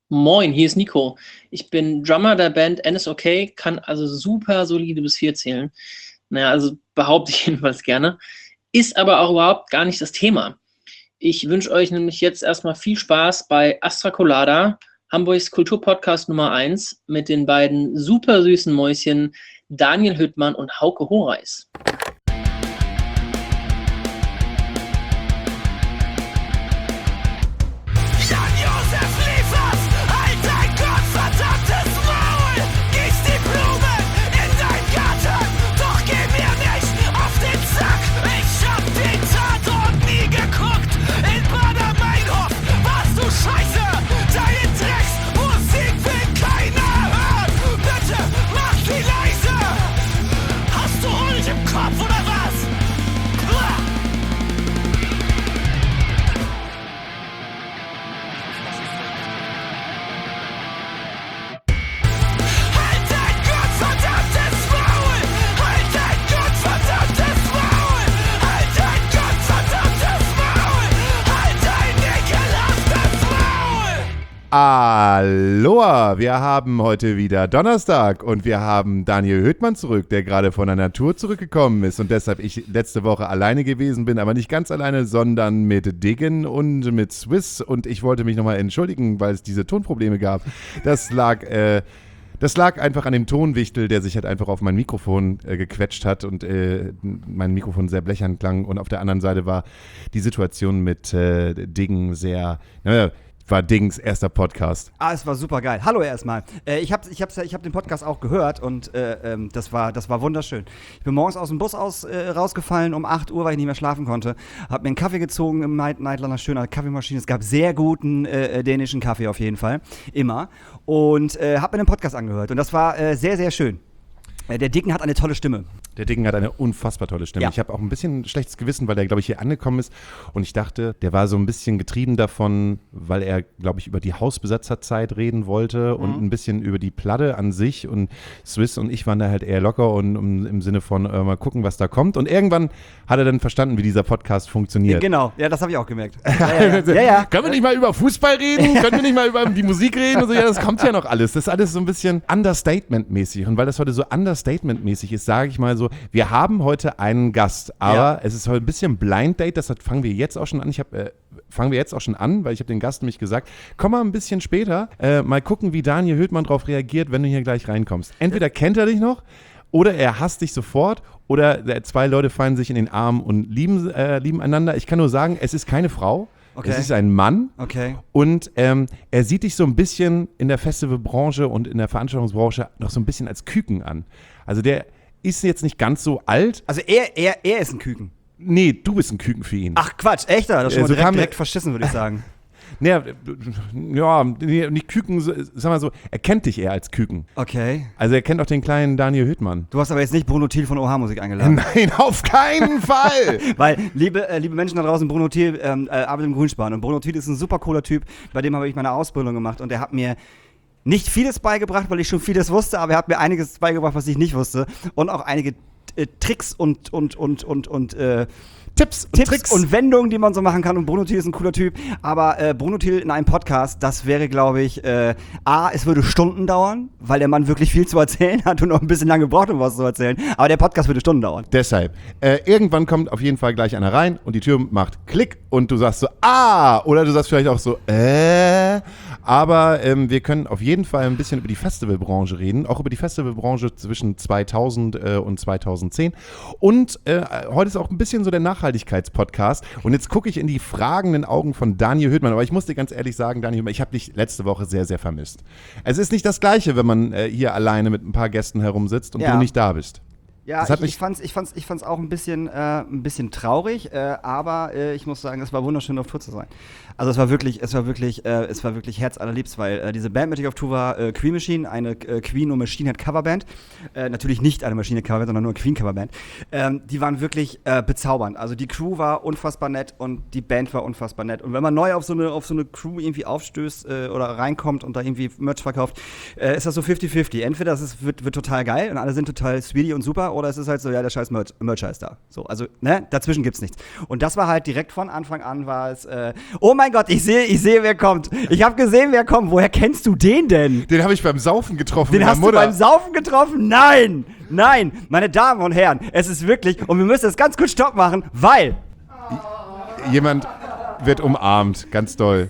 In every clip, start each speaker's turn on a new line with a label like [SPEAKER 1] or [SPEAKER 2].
[SPEAKER 1] Moin, hier ist Nico. Ich bin Drummer der Band NSOK, kann also super solide bis 4 zählen. Naja, also behaupte ich jedenfalls gerne. Ist aber auch überhaupt gar nicht das Thema. Ich wünsche euch nämlich jetzt erstmal viel Spaß bei Astra Colada, Hamburgs Kulturpodcast Nummer 1, mit den beiden super süßen Mäuschen Daniel Hüttmann und Hauke Horeis.
[SPEAKER 2] Aloha, wir haben heute wieder Donnerstag und wir haben Daniel Hüttmann zurück, der gerade von einer Tour zurückgekommen ist und deshalb ich letzte Woche alleine gewesen bin, aber nicht ganz alleine, sondern mit Diggen und mit Swiss und ich wollte mich nochmal entschuldigen, weil es diese Tonprobleme gab. Das lag einfach an dem Tonwichtel, der sich halt einfach auf mein Mikrofon gequetscht hat und mein Mikrofon sehr blechern klang und auf der anderen Seite war die Situation mit Diggen sehr, war Dings erster Podcast.
[SPEAKER 3] Es war super geil. Hallo erstmal. Ich hab den Podcast auch gehört und das war wunderschön. Ich bin morgens aus dem Bus rausgefallen um 8 Uhr, weil ich nicht mehr schlafen konnte. Hab mir einen Kaffee gezogen im Nightlander, schöner Kaffeemaschine. Es gab sehr guten dänischen Kaffee auf jeden Fall. Immer. Und hab mir den Podcast angehört und das war sehr, sehr schön. Der Dicken hat eine tolle Stimme.
[SPEAKER 2] Der Dicken hat eine unfassbar tolle Stimme. Ja. Ich habe auch ein bisschen schlechtes Gewissen, weil der, glaube ich, hier angekommen ist. Und ich dachte, der war so ein bisschen getrieben davon, weil er, glaube ich, über die Hausbesetzerzeit reden wollte und ein bisschen über die Platte an sich. Und Swiss und ich waren da halt eher locker und im Sinne von mal gucken, was da kommt. Und irgendwann hat er dann verstanden, wie dieser Podcast funktioniert.
[SPEAKER 3] Genau, ja, das habe ich auch gemerkt.
[SPEAKER 2] Ja. Können wir nicht mal über Fußball reden? Können wir nicht mal über die Musik reden? Und so, ja, das kommt ja noch alles. Das ist alles so ein bisschen Understatement-mäßig. Und weil das heute so Understatement-mäßig ist, sage ich mal so, wir haben heute einen Gast, aber es ist heute ein bisschen Blind Date, das fangen wir jetzt auch schon an. Weil ich habe den Gast nämlich gesagt, komm mal ein bisschen später, mal gucken, wie Daniel Hüttmann drauf reagiert, wenn du hier gleich reinkommst. Entweder kennt er dich noch oder er hasst dich sofort oder zwei Leute fallen sich in den Arm und lieben einander. Ich kann nur sagen, es ist keine Frau. Okay. Es ist ein Mann und er sieht dich so ein bisschen in der Festivalbranche und in der Veranstaltungsbranche noch so ein bisschen als Küken an. Also der ist jetzt nicht ganz so alt.
[SPEAKER 3] Also er ist ein Küken.
[SPEAKER 2] Nee, du bist ein Küken für ihn.
[SPEAKER 3] Ach Quatsch, echt? Das ist schon mal direkt verschissen, würde ich sagen.
[SPEAKER 2] Nicht Küken, sag mal so, er kennt dich eher als Küken.
[SPEAKER 3] Okay.
[SPEAKER 2] Also er kennt auch den kleinen Daniel Hüttmann.
[SPEAKER 3] Du hast aber jetzt nicht Bruno Thiel von OH-Musik eingeladen.
[SPEAKER 2] Nein, auf keinen Fall!
[SPEAKER 3] Weil, liebe Menschen da draußen, Bruno Thiel arbeitet im Grünspan und Bruno Thiel ist ein super cooler Typ, bei dem habe ich meine Ausbildung gemacht und er hat mir nicht vieles beigebracht, weil ich schon vieles wusste, aber er hat mir einiges beigebracht, was ich nicht wusste und auch einige Tricks und Tipps und Wendungen, die man so machen kann. Und Bruno Thiel ist ein cooler Typ. Aber Bruno Thiel in einem Podcast, das wäre, glaube ich, es würde Stunden dauern, weil der Mann wirklich viel zu erzählen hat und noch ein bisschen lange braucht, um was zu erzählen. Aber der Podcast würde Stunden dauern.
[SPEAKER 2] Deshalb. Irgendwann kommt auf jeden Fall gleich einer rein und die Tür macht Klick und du sagst so, oder du sagst vielleicht auch so, Aber wir können auf jeden Fall ein bisschen über die Festivalbranche reden, auch über die Festivalbranche zwischen 2000 und 2010. Und heute ist auch ein bisschen so der Nachhaltigkeitspodcast. Und jetzt gucke ich in die fragenden Augen von Daniel Hüttmann. Aber ich muss dir ganz ehrlich sagen, Daniel Hüttmann, ich habe dich letzte Woche sehr, sehr vermisst. Es ist nicht das Gleiche, wenn man hier alleine mit ein paar Gästen herumsitzt und du nicht da bist.
[SPEAKER 3] Ja, ich fand's auch ein bisschen traurig, aber ich muss sagen, es war wunderschön, auf Tour zu sein. Also es war wirklich herzallerliebst, weil diese Band, mit der ich auf Tour war, Queen Machine, eine Queen und Machine Head Coverband, natürlich nicht eine Machine Head Coverband, sondern nur eine Queen Coverband, die waren wirklich bezaubernd. Also die Crew war unfassbar nett und die Band war unfassbar nett. Und wenn man neu auf so eine Crew irgendwie aufstößt oder reinkommt und da irgendwie Merch verkauft, ist das so 50-50. Entweder wird total geil und alle sind total sweetie und super, oder es ist halt so, ja, der scheiß Merch ist da. So, also, dazwischen gibt's nichts. Und das war halt direkt von Anfang an war es, oh mein mein Gott, ich sehe, wer kommt. Ich habe gesehen, wer kommt. Woher kennst du den denn?
[SPEAKER 2] Den habe ich beim Saufen getroffen.
[SPEAKER 3] Den hast du beim Saufen getroffen? Nein, meine Damen und Herren, es ist wirklich, und wir müssen das ganz kurz Stopp machen, weil
[SPEAKER 2] jemand wird umarmt, ganz doll.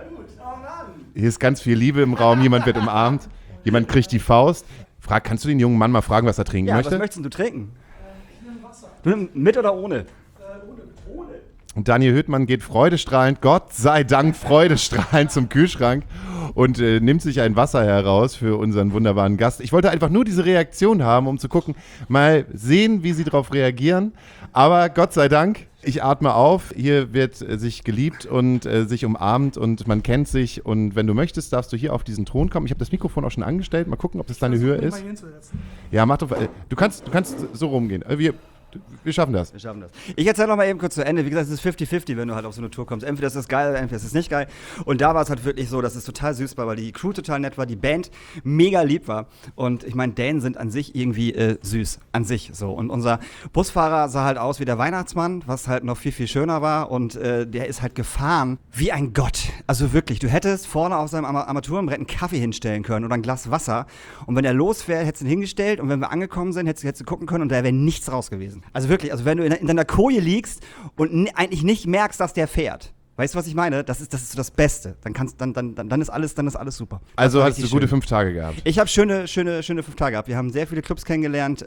[SPEAKER 2] Hier ist ganz viel Liebe im Raum, jemand wird umarmt, jemand kriegt die Faust. Kannst du den jungen Mann mal fragen, was er trinken möchte?
[SPEAKER 3] Ja, was möchtest du trinken? Wasser. Mit oder ohne?
[SPEAKER 2] Ohne. Und Daniel Hüttmann geht freudestrahlend, Gott sei Dank freudestrahlend zum Kühlschrank und nimmt sich ein Wasser heraus für unseren wunderbaren Gast. Ich wollte einfach nur diese Reaktion haben, um zu gucken, mal sehen, wie sie darauf reagieren. Aber Gott sei Dank, ich atme auf, hier wird sich geliebt und sich umarmt und man kennt sich. Und wenn du möchtest, darfst du hier auf diesen Thron kommen. Ich habe das Mikrofon auch schon angestellt. Mal gucken, ob das deine Höhe ist. Ja, mach doch. Du kannst so rumgehen. Wir schaffen das.
[SPEAKER 3] Ich erzähle noch mal eben kurz zu Ende. Wie gesagt, es ist 50-50, wenn du halt auf so eine Tour kommst. Entweder ist es geil, entweder ist es nicht geil. Und da war es halt wirklich so, dass es total süß war, weil die Crew total nett war, die Band mega lieb war. Und ich meine, Dänen sind an sich irgendwie süß. An sich so. Und unser Busfahrer sah halt aus wie der Weihnachtsmann, was halt noch viel, viel schöner war. Und der ist halt gefahren wie ein Gott. Also wirklich, du hättest vorne auf seinem Armaturenbrett einen Kaffee hinstellen können oder ein Glas Wasser. Und wenn er losfährt, hättest du ihn hingestellt. Und wenn wir angekommen sind, hättest du gucken können und da wäre nichts raus gewesen. Also wirklich, also wenn du in deiner Koje liegst und eigentlich nicht merkst, dass der fährt. Weißt du, was ich meine? Das ist so das Beste. Dann ist alles super.
[SPEAKER 2] Also hast du gute 5 Tage gehabt?
[SPEAKER 3] Ich habe schöne 5 Tage gehabt. Wir haben sehr viele Clubs kennengelernt,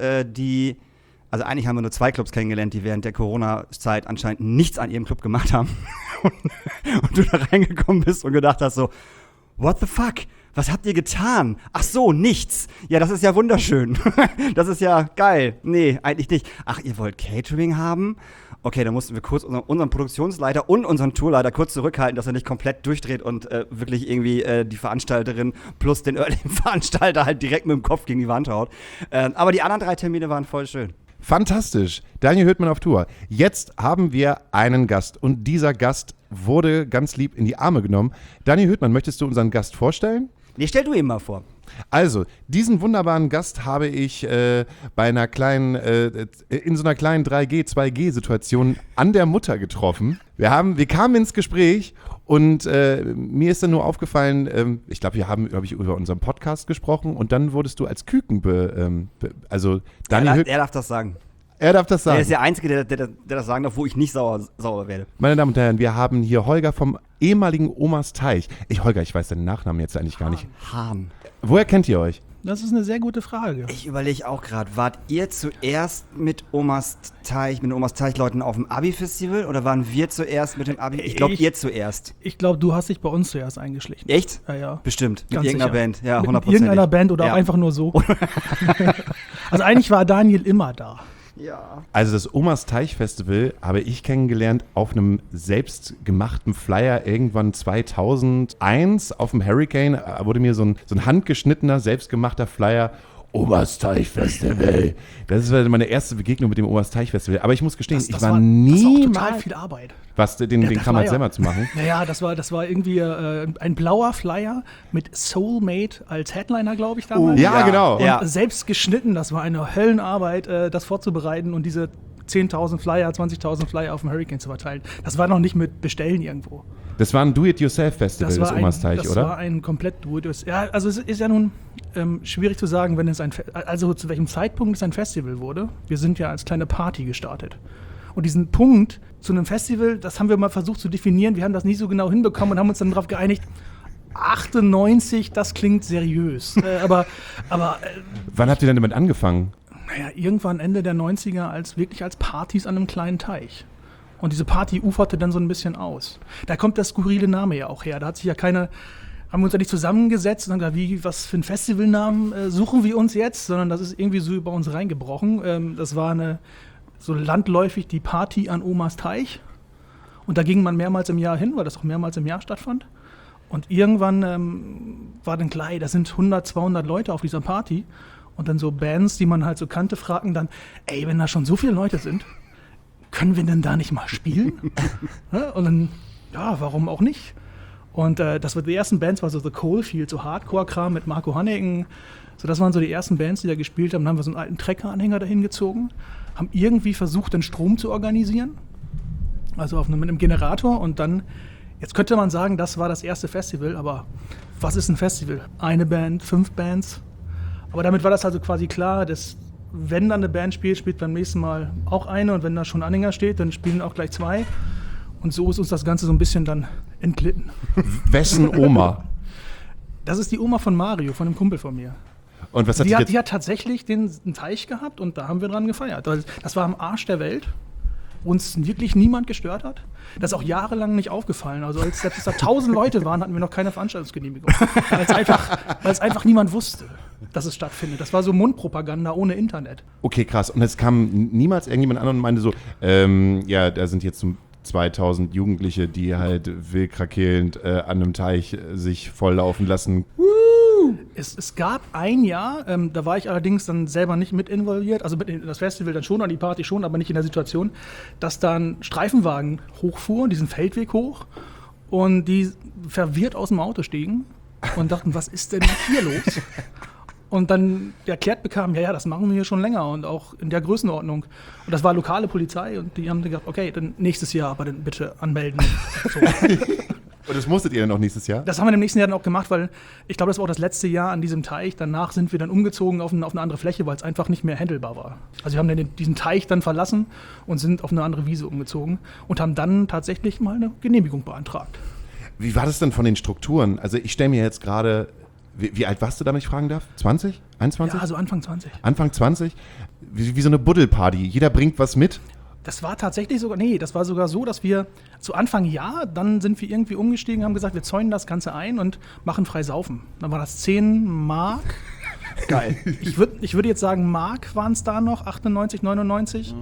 [SPEAKER 3] also eigentlich haben wir nur 2 Clubs kennengelernt, die während der Corona-Zeit anscheinend nichts an ihrem Club gemacht haben. Und du da reingekommen bist und gedacht hast so, what the fuck? Was habt ihr getan? Ach so, nichts. Ja, das ist ja wunderschön. Das ist ja geil. Nee, eigentlich nicht. Ach, ihr wollt Catering haben? Okay, dann mussten wir kurz unseren Produktionsleiter und unseren Tourleiter kurz zurückhalten, dass er nicht komplett durchdreht und wirklich irgendwie die Veranstalterin plus den örtlichen Veranstalter halt direkt mit dem Kopf gegen die Wand haut. Aber die anderen 3 Termine waren voll schön.
[SPEAKER 2] Fantastisch. Daniel Hüttmann auf Tour. Jetzt haben wir einen Gast und dieser Gast wurde ganz lieb in die Arme genommen. Daniel Hüttmann, möchtest du unseren Gast vorstellen?
[SPEAKER 3] Nee, stell du ihn mal vor.
[SPEAKER 2] Also, diesen wunderbaren Gast habe ich in so einer kleinen 3G, 2G-Situation an der Mutter getroffen. Wir kamen ins Gespräch und mir ist dann nur aufgefallen, ich glaube, wir haben, über unseren Podcast gesprochen und dann wurdest du als Küken also Daniel
[SPEAKER 3] er darf das sagen.
[SPEAKER 2] Er darf das sagen.
[SPEAKER 3] Er ist der Einzige, der das sagen darf, wo ich nicht sauer werde.
[SPEAKER 2] Meine Damen und Herren, wir haben hier Holger vom ehemaligen Omas Teich. Holger, ich weiß deinen Nachnamen jetzt eigentlich gar nicht.
[SPEAKER 3] Hahn.
[SPEAKER 2] Woher kennt ihr euch?
[SPEAKER 4] Das ist eine sehr gute Frage.
[SPEAKER 3] Ich überlege auch gerade, wart ihr zuerst mit den Omas Teich-Leuten auf dem Abi-Festival oder waren wir zuerst mit dem Abi? Ich glaube, ihr zuerst.
[SPEAKER 4] Ich glaube, du hast dich bei uns zuerst eingeschlichen.
[SPEAKER 3] Echt?
[SPEAKER 4] Ja, ja.
[SPEAKER 3] Bestimmt. Mit
[SPEAKER 4] Ganz
[SPEAKER 3] irgendeiner
[SPEAKER 4] sicher.
[SPEAKER 3] Band. Ja, 100%.
[SPEAKER 4] Mit irgendeiner Band oder auch einfach nur so. Also eigentlich war Daniel immer da.
[SPEAKER 3] Ja.
[SPEAKER 2] Also das Omas Teich Festival habe ich kennengelernt auf einem selbstgemachten Flyer irgendwann 2001 auf dem Hurricane. Wurde mir so ein handgeschnittener, selbstgemachter Flyer. Omas Teich Festival. Das war meine erste Begegnung mit dem Omas Teich Festival. Aber ich muss gestehen,
[SPEAKER 4] Das
[SPEAKER 2] war
[SPEAKER 4] war
[SPEAKER 2] niemals...
[SPEAKER 4] total viel Arbeit.
[SPEAKER 2] Was, den Kram halt selber zu machen?
[SPEAKER 4] Naja, das war irgendwie ein blauer Flyer mit Soulmate als Headliner, glaube ich, damals.
[SPEAKER 2] Ja, genau.
[SPEAKER 4] Und
[SPEAKER 3] Ja.
[SPEAKER 4] selbst geschnitten, das war eine Höllenarbeit, das vorzubereiten und diese 10.000 Flyer, 20.000 Flyer auf dem Hurricane zu verteilen. Das war noch nicht mit Bestellen irgendwo.
[SPEAKER 2] Das war ein Do-It-Yourself-Festival, das Omas Teich, oder?
[SPEAKER 4] Das war ein komplett Do-It-Yourself. Ja, also es ist ja nun schwierig zu sagen, wenn es also zu welchem Zeitpunkt es ein Festival wurde. Wir sind ja als kleine Party gestartet. Und diesen Punkt zu einem Festival, das haben wir mal versucht zu definieren. Wir haben das nicht so genau hinbekommen und haben uns dann darauf geeinigt, 98, das klingt seriös. Aber
[SPEAKER 2] Wann habt ihr denn damit angefangen?
[SPEAKER 4] naja, irgendwann Ende der 90er wirklich als Partys an einem kleinen Teich. Und diese Party uferte dann so ein bisschen aus. Da kommt der skurrile Name ja auch her. Da hat sich ja haben wir uns ja nicht zusammengesetzt und haben gesagt, was für einen Festivalnamen suchen wir uns jetzt, sondern das ist irgendwie so über uns reingebrochen. Das war so landläufig die Party an Omas Teich. Und da ging man mehrmals im Jahr hin, weil das auch mehrmals im Jahr stattfand. Und irgendwann war dann klar, da sind 100, 200 Leute auf dieser Party. Und dann so Bands, die man halt so kannte, fragten dann, wenn da schon so viele Leute sind, können wir denn da nicht mal spielen? Ja, und dann, ja, warum auch nicht? Und die ersten Bands war so The Coalfield, so Hardcore-Kram mit Marco Hanniken. So, das waren so die ersten Bands, die da gespielt haben. Dann haben wir so einen alten Trecker-Anhänger dahin gezogen, haben irgendwie versucht, den Strom zu organisieren. Also mit einem Generator und dann Jetzt könnte man sagen, das war das erste Festival, aber was ist ein Festival? Eine Band, 5 Bands. Aber damit war das also quasi klar, dass wenn dann eine Band spielt, spielt beim nächsten Mal auch eine und wenn da schon Anhänger steht, dann spielen auch gleich 2. Und so ist uns das Ganze so ein bisschen dann entglitten.
[SPEAKER 2] Wessen Oma?
[SPEAKER 4] Das ist die Oma von Mario, von einem Kumpel von mir.
[SPEAKER 2] Und was hat
[SPEAKER 4] Die hat tatsächlich einen Teich gehabt und da haben wir dran gefeiert. Das war am Arsch der Welt, wo uns wirklich niemand gestört hat. Das ist auch jahrelang nicht aufgefallen. Also als da 1000 Leute waren, hatten wir noch keine Veranstaltungsgenehmigung. Weil es einfach niemand wusste, dass es stattfindet. Das war so Mundpropaganda ohne Internet.
[SPEAKER 2] Okay, krass. Und es kam niemals irgendjemand an und meinte so, ja, da sind jetzt 2000 Jugendliche, die halt willkrakelnd an einem Teich sich volllaufen lassen.
[SPEAKER 4] Es gab ein Jahr, da war ich allerdings dann selber nicht mit involviert, also mit in das Festival dann schon, an die Party schon, aber nicht in der Situation, dass da ein Streifenwagen hochfuhr, diesen Feldweg hoch, und die verwirrt aus dem Auto stiegen und dachten, was ist denn hier los? Und dann erklärt bekamen, ja, das machen wir hier schon länger und auch in der Größenordnung. Und das war lokale Polizei und die haben gesagt, okay, dann nächstes Jahr aber dann bitte anmelden. So.
[SPEAKER 2] Und das musstet ihr dann auch nächstes Jahr?
[SPEAKER 4] Das haben wir im nächsten Jahr dann auch gemacht, weil ich glaube, das war auch das letzte Jahr an diesem Teich. Danach sind wir dann umgezogen auf eine andere Fläche, weil es einfach nicht mehr handelbar war. Also wir haben dann diesen Teich dann verlassen und sind auf eine andere Wiese umgezogen und haben dann tatsächlich mal eine Genehmigung beantragt.
[SPEAKER 2] Wie war das denn von den Strukturen? Also ich stelle mir jetzt gerade, wie alt warst du da, wenn ich fragen darf? 20? 21?
[SPEAKER 4] Ja, also Anfang 20.
[SPEAKER 2] Anfang 20? Wie so eine Buddelparty. Jeder bringt was mit.
[SPEAKER 4] Das war tatsächlich das war sogar so, dass wir zu Anfang dann sind wir irgendwie umgestiegen, haben gesagt, wir zäunen das Ganze ein und machen frei saufen. Dann war das 10 Mark.
[SPEAKER 3] Geil.
[SPEAKER 4] Ich würde jetzt sagen, Mark waren es da noch, 98, 99.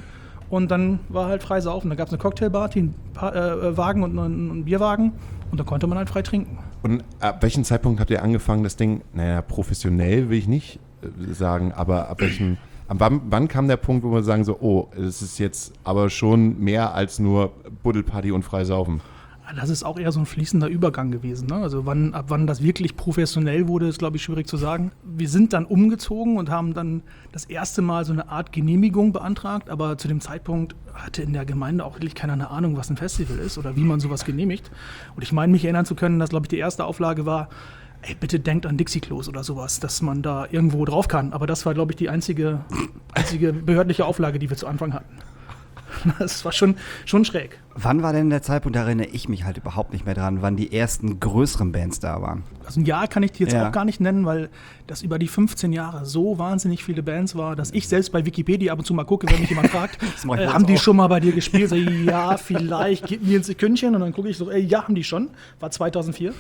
[SPEAKER 4] Und dann war halt frei saufen. Da gab es eine Cocktailbar, einen Wagen und einen Bierwagen. Und da konnte man halt frei trinken.
[SPEAKER 2] Und ab welchem Zeitpunkt habt ihr angefangen, das Ding, professionell will ich nicht sagen, aber ab welchem... Wann kam der Punkt, wo wir sagen so, oh, es ist jetzt aber schon mehr als nur Buddelparty und Freisaufen?
[SPEAKER 4] Das ist auch eher so ein fließender Übergang gewesen. Ne? Also ab wann das wirklich professionell wurde, ist, glaube ich, schwierig zu sagen. Wir sind dann umgezogen und haben dann das erste Mal so eine Art Genehmigung beantragt, aber zu dem Zeitpunkt hatte in der Gemeinde auch wirklich keiner eine Ahnung, was ein Festival ist oder wie man sowas genehmigt. Und ich meine, mich erinnern zu können, dass, glaube ich, die erste Auflage war, ey, bitte denkt an Dixie-Klos oder sowas, dass man da irgendwo drauf kann. Aber das war, glaube ich, die einzige behördliche Auflage, die wir zu Anfang hatten. Das war schon schräg.
[SPEAKER 3] Wann war denn der Zeitpunkt, da erinnere ich mich halt überhaupt nicht mehr dran, wann die ersten größeren Bands da waren?
[SPEAKER 4] Also ein Jahr kann ich die jetzt auch gar nicht nennen, weil das über die 15 Jahre so wahnsinnig viele Bands war, dass ich selbst bei Wikipedia ab und zu mal gucke, wenn mich jemand fragt, haben die schon mal bei dir gespielt? So, ja, vielleicht, gib mir ein Sekündchen. Und dann gucke ich so, ja, haben die schon. War 2004.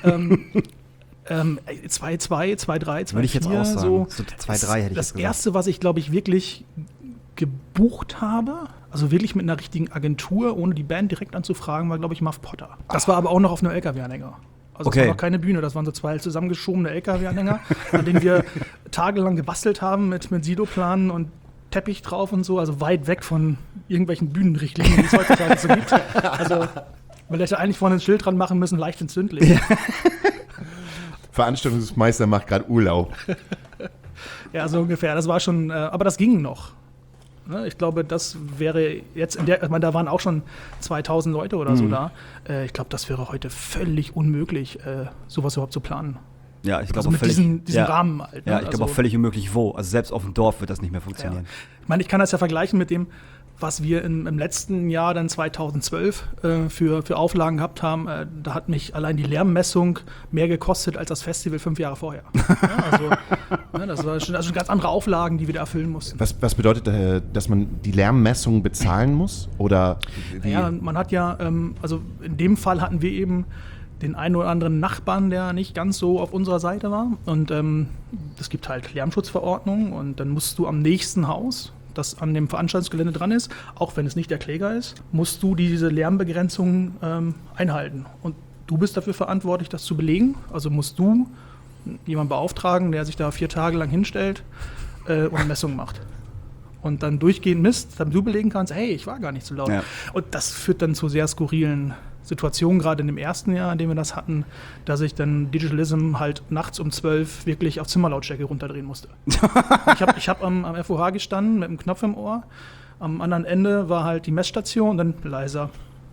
[SPEAKER 4] 2-2, 2-3, 2-4.
[SPEAKER 3] Würde ich jetzt auch sagen.
[SPEAKER 4] So
[SPEAKER 3] 2-3 hätte ich jetzt gesagt.
[SPEAKER 4] Das erste, was ich, glaube ich, wirklich gebucht habe, also wirklich mit einer richtigen Agentur, ohne die Band direkt anzufragen, war, glaube ich, Muff Potter. Das war aber auch noch auf einem LKW-Anhänger. Also es war noch keine Bühne, das waren so 2 zusammengeschobene LKW-Anhänger, an denen wir tagelang gebastelt haben mit Siloplanen und Teppich drauf und so, also weit weg von irgendwelchen Bühnenrichtlinien, die es heutzutage so gibt. Also man hätte eigentlich vorne ein Schild dran machen müssen, leicht entzündlich. Ja.
[SPEAKER 2] Veranstaltungsmeister macht gerade Urlaub.
[SPEAKER 4] Ja, so ungefähr. Das war schon, aber das ging noch. Ich glaube, das wäre jetzt ich meine, da waren auch schon 2000 Leute oder so da. Ich glaube, das wäre heute völlig unmöglich, sowas überhaupt zu planen.
[SPEAKER 3] Ja, ich glaube
[SPEAKER 4] also
[SPEAKER 3] auch
[SPEAKER 4] mit
[SPEAKER 3] völlig,
[SPEAKER 4] diesen Rahmen halt. Ne?
[SPEAKER 3] Ja, ich glaube auch völlig unmöglich wo. Also selbst auf dem Dorf wird das nicht mehr funktionieren.
[SPEAKER 4] Ja. Ich meine, ich kann das ja vergleichen mit dem, was wir im letzten Jahr, dann 2012, für Auflagen gehabt haben. Da hat mich allein die Lärmmessung mehr gekostet als das Festival 5 Jahre vorher. Das war schon ganz andere Auflagen, die wir da erfüllen mussten.
[SPEAKER 2] Was bedeutet, dass man die Lärmmessung bezahlen muss? Oder wie?
[SPEAKER 4] Ja, man hat ja, also in dem Fall hatten wir eben den einen oder anderen Nachbarn, der nicht ganz so auf unserer Seite war. Und es gibt halt Lärmschutzverordnungen und dann musst du am nächsten Haus, das an dem Veranstaltungsgelände dran ist, auch wenn es nicht der Kläger ist, musst du diese Lärmbegrenzung einhalten. Und du bist dafür verantwortlich, das zu belegen. Also musst du jemanden beauftragen, der sich da 4 Tage lang hinstellt und Messungen macht. Und dann durchgehend misst, damit du belegen kannst, hey, ich war gar nicht so laut. Ja. Und das führt dann zu sehr skurrilen Situationen, gerade in dem ersten Jahr, in dem wir das hatten, dass ich dann Digitalism halt nachts um 12 wirklich auf Zimmerlautstärke runterdrehen musste. Ich hab am FOH gestanden mit einem Knopf im Ohr. Am anderen Ende war halt die Messstation und dann leiser.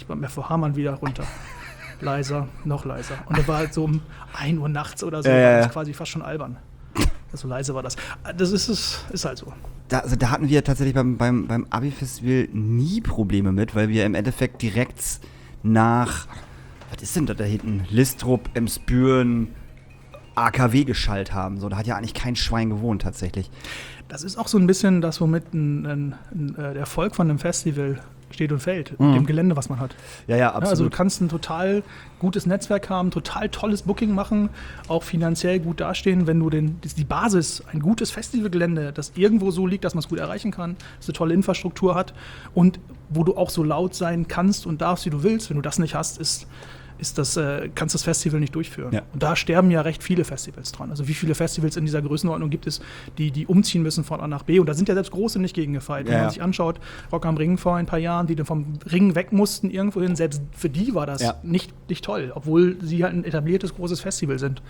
[SPEAKER 4] nicht beim FOH Hamann wieder runter. Leiser, noch leiser. Und da war halt so um 1 Uhr nachts oder so, das ist quasi fast schon albern. So leise war das. Das ist halt so.
[SPEAKER 3] Da hatten wir tatsächlich beim Abi-Festival nie Probleme mit, weil wir im Endeffekt direkt nach, was ist denn da hinten? Listrup, Emsbüren, AKW geschallt haben. So, da hat ja eigentlich kein Schwein gewohnt tatsächlich.
[SPEAKER 4] Das ist auch so ein bisschen das, womit der Erfolg von einem Festival steht und fällt, mit dem Gelände, was man hat.
[SPEAKER 3] Ja, absolut.
[SPEAKER 4] Also du kannst ein total gutes Netzwerk haben, total tolles Booking machen, auch finanziell gut dastehen, wenn du die Basis, ein gutes Festivalgelände, das irgendwo so liegt, dass man es gut erreichen kann, das eine tolle Infrastruktur hat und wo du auch so laut sein kannst und darfst, wie du willst. Wenn du das nicht hast, kannst das Festival nicht durchführen. Ja. Und da sterben ja recht viele Festivals dran. Also wie viele Festivals in dieser Größenordnung gibt es, die umziehen müssen von A nach B. Und da sind ja selbst große nicht gegen gefeit. Wenn man sich anschaut, Rock am Ring vor ein paar Jahren, die dann vom Ring weg mussten irgendwo hin, selbst für die war das nicht toll, obwohl sie halt ein etabliertes, großes Festival sind.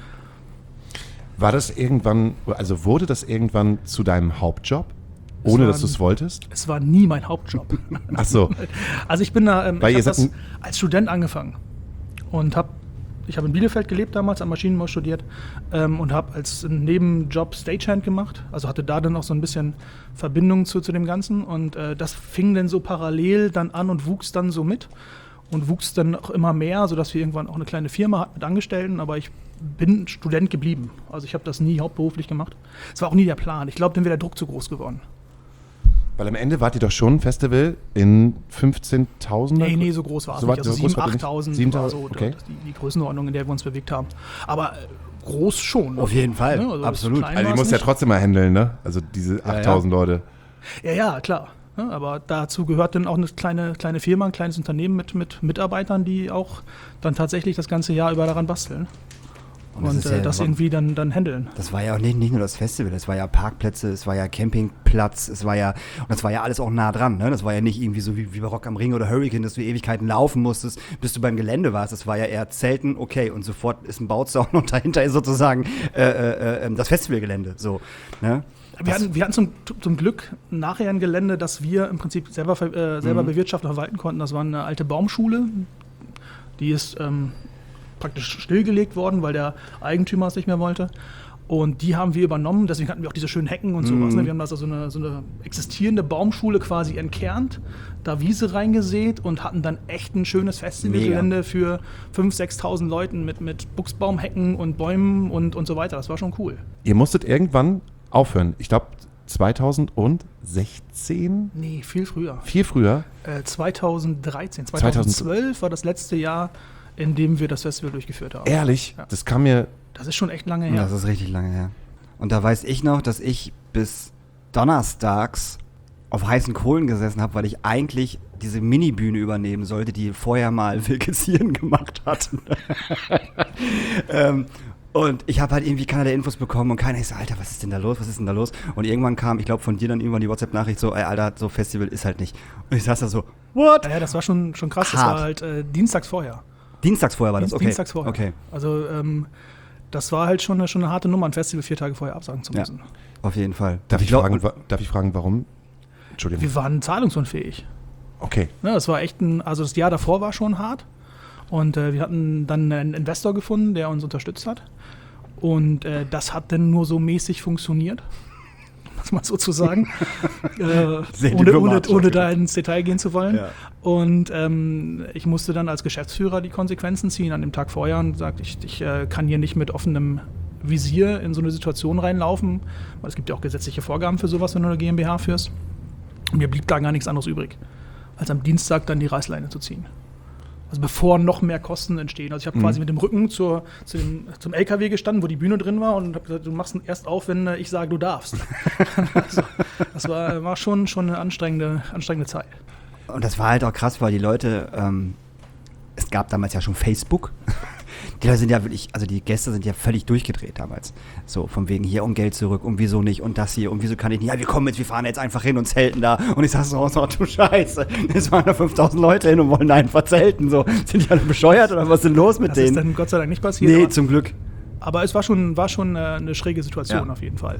[SPEAKER 2] War das irgendwann, also wurde das irgendwann zu deinem Hauptjob? Ohne, dass du es wolltest?
[SPEAKER 4] Es war nie mein Hauptjob.
[SPEAKER 2] Ach so.
[SPEAKER 4] Also ich bin da, ich habe das als Student angefangen. Und ich habe in Bielefeld gelebt damals, am Maschinenbau studiert und habe als Nebenjob Stagehand gemacht. Also hatte da dann auch so ein bisschen Verbindung zu dem Ganzen. Und das fing dann so parallel dann an und wuchs dann so mit. Und wuchs dann auch immer mehr, sodass wir irgendwann auch eine kleine Firma hatten mit Angestellten. Aber ich bin Student geblieben. Also ich habe das nie hauptberuflich gemacht. Es war auch nie der Plan. Ich glaube, dann wäre der Druck zu groß geworden.
[SPEAKER 2] Weil am Ende wart ihr doch schon ein Festival in 15.000?
[SPEAKER 4] Nee, so groß war es nicht. Also 7.000, 8.000 war so die Größenordnung, in der wir uns bewegt haben. Aber groß schon.
[SPEAKER 3] Auf jeden Fall,
[SPEAKER 4] ne? Also
[SPEAKER 3] absolut.
[SPEAKER 2] Also die musst ja trotzdem mal handeln, ne? Also diese 8.000 Leute.
[SPEAKER 4] Ja, klar. Ja, aber dazu gehört dann auch eine kleine Firma, ein kleines Unternehmen mit Mitarbeitern, die auch dann tatsächlich das ganze Jahr über daran basteln. Und das irgendwie dann handeln.
[SPEAKER 3] Das war ja auch nicht nur das Festival, das war ja Parkplätze, es war ja Campingplatz, das war ja alles auch nah dran, ne? Das war ja nicht irgendwie so wie bei Rock am Ring oder Hurricane, dass du Ewigkeiten laufen musstest, bis du beim Gelände warst. Das war ja eher Zelten, okay, und sofort ist ein Bauzaun und dahinter ist sozusagen das Festivalgelände. So, ne?
[SPEAKER 4] Wir hatten zum Glück nachher ein Gelände, das wir im Prinzip selber bewirtschaften und verwalten konnten. Das war eine alte Baumschule, die ist praktisch stillgelegt worden, weil der Eigentümer es nicht mehr wollte. Und die haben wir übernommen, deswegen hatten wir auch diese schönen Hecken und sowas. Ne? Wir haben da so eine existierende Baumschule quasi entkernt, da Wiese reingesät und hatten dann echt ein schönes Festivalgelände für 5.000, 6.000 Leuten mit Buchsbaumhecken und Bäumen und so weiter. Das war schon cool.
[SPEAKER 2] Ihr musstet irgendwann aufhören. Ich glaube 2016?
[SPEAKER 4] Nee, viel früher.
[SPEAKER 2] Viel früher?
[SPEAKER 4] 2013. 2012 war das letzte Jahr, in dem wir das Festival durchgeführt haben.
[SPEAKER 2] Ehrlich? Ja. Das kam mir...
[SPEAKER 4] Das ist schon echt lange her.
[SPEAKER 3] Das ist richtig lange her. Und da weiß ich noch, dass ich bis donnerstags auf heißen Kohlen gesessen habe, weil ich eigentlich diese Mini-Bühne übernehmen sollte, die vorher mal Wilke Sieren gemacht hat. Und ich habe halt irgendwie keinerlei Infos bekommen und keiner ist so, Alter, was ist denn da los? Und irgendwann kam, ich glaube von dir dann irgendwann die WhatsApp-Nachricht so, ey, Alter, so Festival ist halt nicht. Und ich saß da so, what?
[SPEAKER 4] Ja, das war schon krass.
[SPEAKER 3] Hart.
[SPEAKER 4] Das war halt dienstags vorher.
[SPEAKER 3] Dienstags vorher war das, okay.
[SPEAKER 4] Dienstags vorher.
[SPEAKER 3] Okay.
[SPEAKER 4] Also das war halt schon eine harte Nummer, ein Festival 4 Tage vorher absagen zu müssen.
[SPEAKER 3] Ja, auf jeden Fall.
[SPEAKER 2] Darf ich fragen, warum? Entschuldigung.
[SPEAKER 4] Wir waren zahlungsunfähig.
[SPEAKER 2] Okay.
[SPEAKER 4] Ja, das war echt also das Jahr davor war schon hart. Und wir hatten dann einen Investor gefunden, der uns unterstützt hat. Und das hat dann nur so mäßig funktioniert, muss man sozusagen, ohne da ins Detail gehen zu wollen. Ja. Und ich musste dann als Geschäftsführer die Konsequenzen ziehen an dem Tag vorher und sagte, ich kann hier nicht mit offenem Visier in so eine Situation reinlaufen, weil es gibt ja auch gesetzliche Vorgaben für sowas, wenn du eine GmbH führst. Und mir blieb da gar nichts anderes übrig, als am Dienstag dann die Reißleine zu ziehen. Also bevor noch mehr Kosten entstehen. Also ich habe quasi mit dem Rücken zum LKW gestanden, wo die Bühne drin war und habe gesagt, du machst ihn erst auf, wenn ich sage, du darfst. Also, das war schon eine anstrengende Zeit.
[SPEAKER 3] Und das war halt auch krass, weil die Leute, es gab damals ja schon Facebook. Die Leute sind ja wirklich, also die Gäste sind ja völlig durchgedreht damals. So, von wegen hier um Geld zurück und wieso nicht und das hier und wieso kann ich nicht. Ja, wir fahren jetzt einfach hin und zelten da. Und ich sag so, du Scheiße, es waren da 5.000 Leute hin und wollen einfach zelten. So, sind die alle bescheuert oder was ist denn los mit denen?
[SPEAKER 4] Das ist dann Gott sei Dank nicht passiert.
[SPEAKER 3] Nee, zum Glück.
[SPEAKER 4] Aber es war schon eine schräge Situation auf jeden Fall.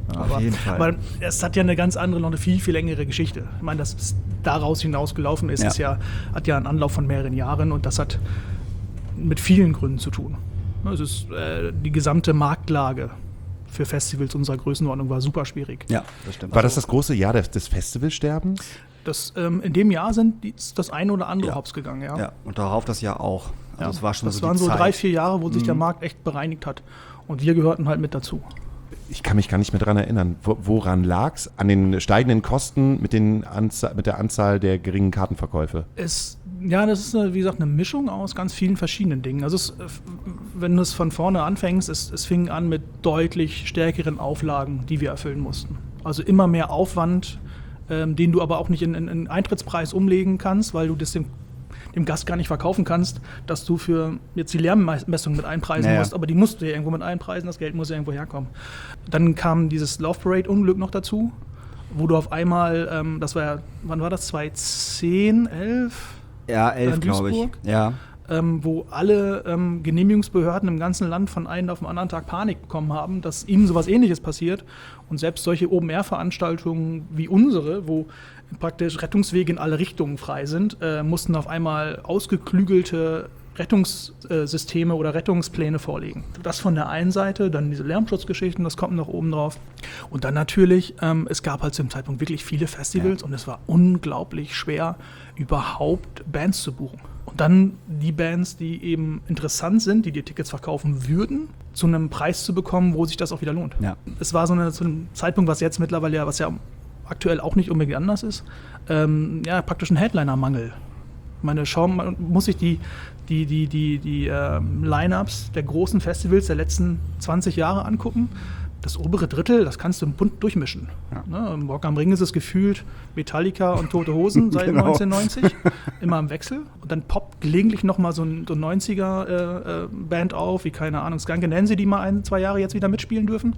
[SPEAKER 3] Auf jeden Fall.
[SPEAKER 4] Aber es hat ja eine ganz andere, noch eine viel, viel längere Geschichte. Ich meine, dass es daraus hinausgelaufen ist, hat ja einen Anlauf von mehreren Jahren und das hat mit vielen Gründen zu tun. Es ist die gesamte Marktlage für Festivals unserer Größenordnung war super schwierig.
[SPEAKER 3] Ja, das stimmt.
[SPEAKER 2] War das große Jahr des Festivalsterbens?
[SPEAKER 4] In dem Jahr ist das eine oder andere hops gegangen, ja.
[SPEAKER 3] Ja, und darauf das Jahr auch. Also es war schon
[SPEAKER 4] das
[SPEAKER 3] so
[SPEAKER 4] waren
[SPEAKER 3] die
[SPEAKER 4] so
[SPEAKER 3] Zeit.
[SPEAKER 4] 3-4 Jahre, wo sich der Markt echt bereinigt hat. Und wir gehörten halt mit dazu.
[SPEAKER 2] Ich kann mich gar nicht mehr dran erinnern. Woran lag es? An den steigenden Kosten mit der Anzahl der geringen Kartenverkäufe?
[SPEAKER 4] Das ist, wie gesagt, eine Mischung aus ganz vielen verschiedenen Dingen. Also wenn du es von vorne anfängst, es fing an mit deutlich stärkeren Auflagen, die wir erfüllen mussten. Also immer mehr Aufwand, den du aber auch nicht in Eintrittspreis umlegen kannst, weil du das dem Gast gar nicht verkaufen kannst, dass du für jetzt die Lärmmessung mit einpreisen musst, aber die musst du ja irgendwo mit einpreisen, das Geld muss ja irgendwo herkommen. Dann kam dieses Love Parade-Unglück noch dazu, wo du auf einmal, wann war das, 2010, 11?
[SPEAKER 3] Ja, 11, glaube ich. Ja.
[SPEAKER 4] Wo alle Genehmigungsbehörden im ganzen Land von einem auf den anderen Tag Panik bekommen haben, dass ihnen sowas Ähnliches passiert. Und selbst solche Open-Air-Veranstaltungen wie unsere, wo praktisch Rettungswege in alle Richtungen frei sind, mussten auf einmal ausgeklügelte Rettungssysteme oder Rettungspläne vorlegen. Das von der einen Seite, dann diese Lärmschutzgeschichten, das kommt noch oben drauf. Und dann natürlich, es gab halt zu dem Zeitpunkt wirklich viele Festivals und es war unglaublich schwer, überhaupt Bands zu buchen. Und dann die Bands, die eben interessant sind, die dir Tickets verkaufen würden, zu einem Preis zu bekommen, wo sich das auch wieder lohnt. Ja. Es war zu einem Zeitpunkt, was jetzt mittlerweile, was ja aktuell auch nicht unbedingt anders ist, praktisch ein Headliner-Mangel. Man muss sich die Line-Ups der großen Festivals der letzten 20 Jahre angucken. Das obere Drittel, das kannst du bunt durchmischen. Ja. Ne, im Rock am Ring ist es gefühlt Metallica und Tote Hosen seit 1990, immer im Wechsel. Und dann poppt gelegentlich nochmal so ein 90er-Band auf, wie keine Ahnung, Skanke Nancy, die mal 1-2 Jahre jetzt wieder mitspielen dürfen.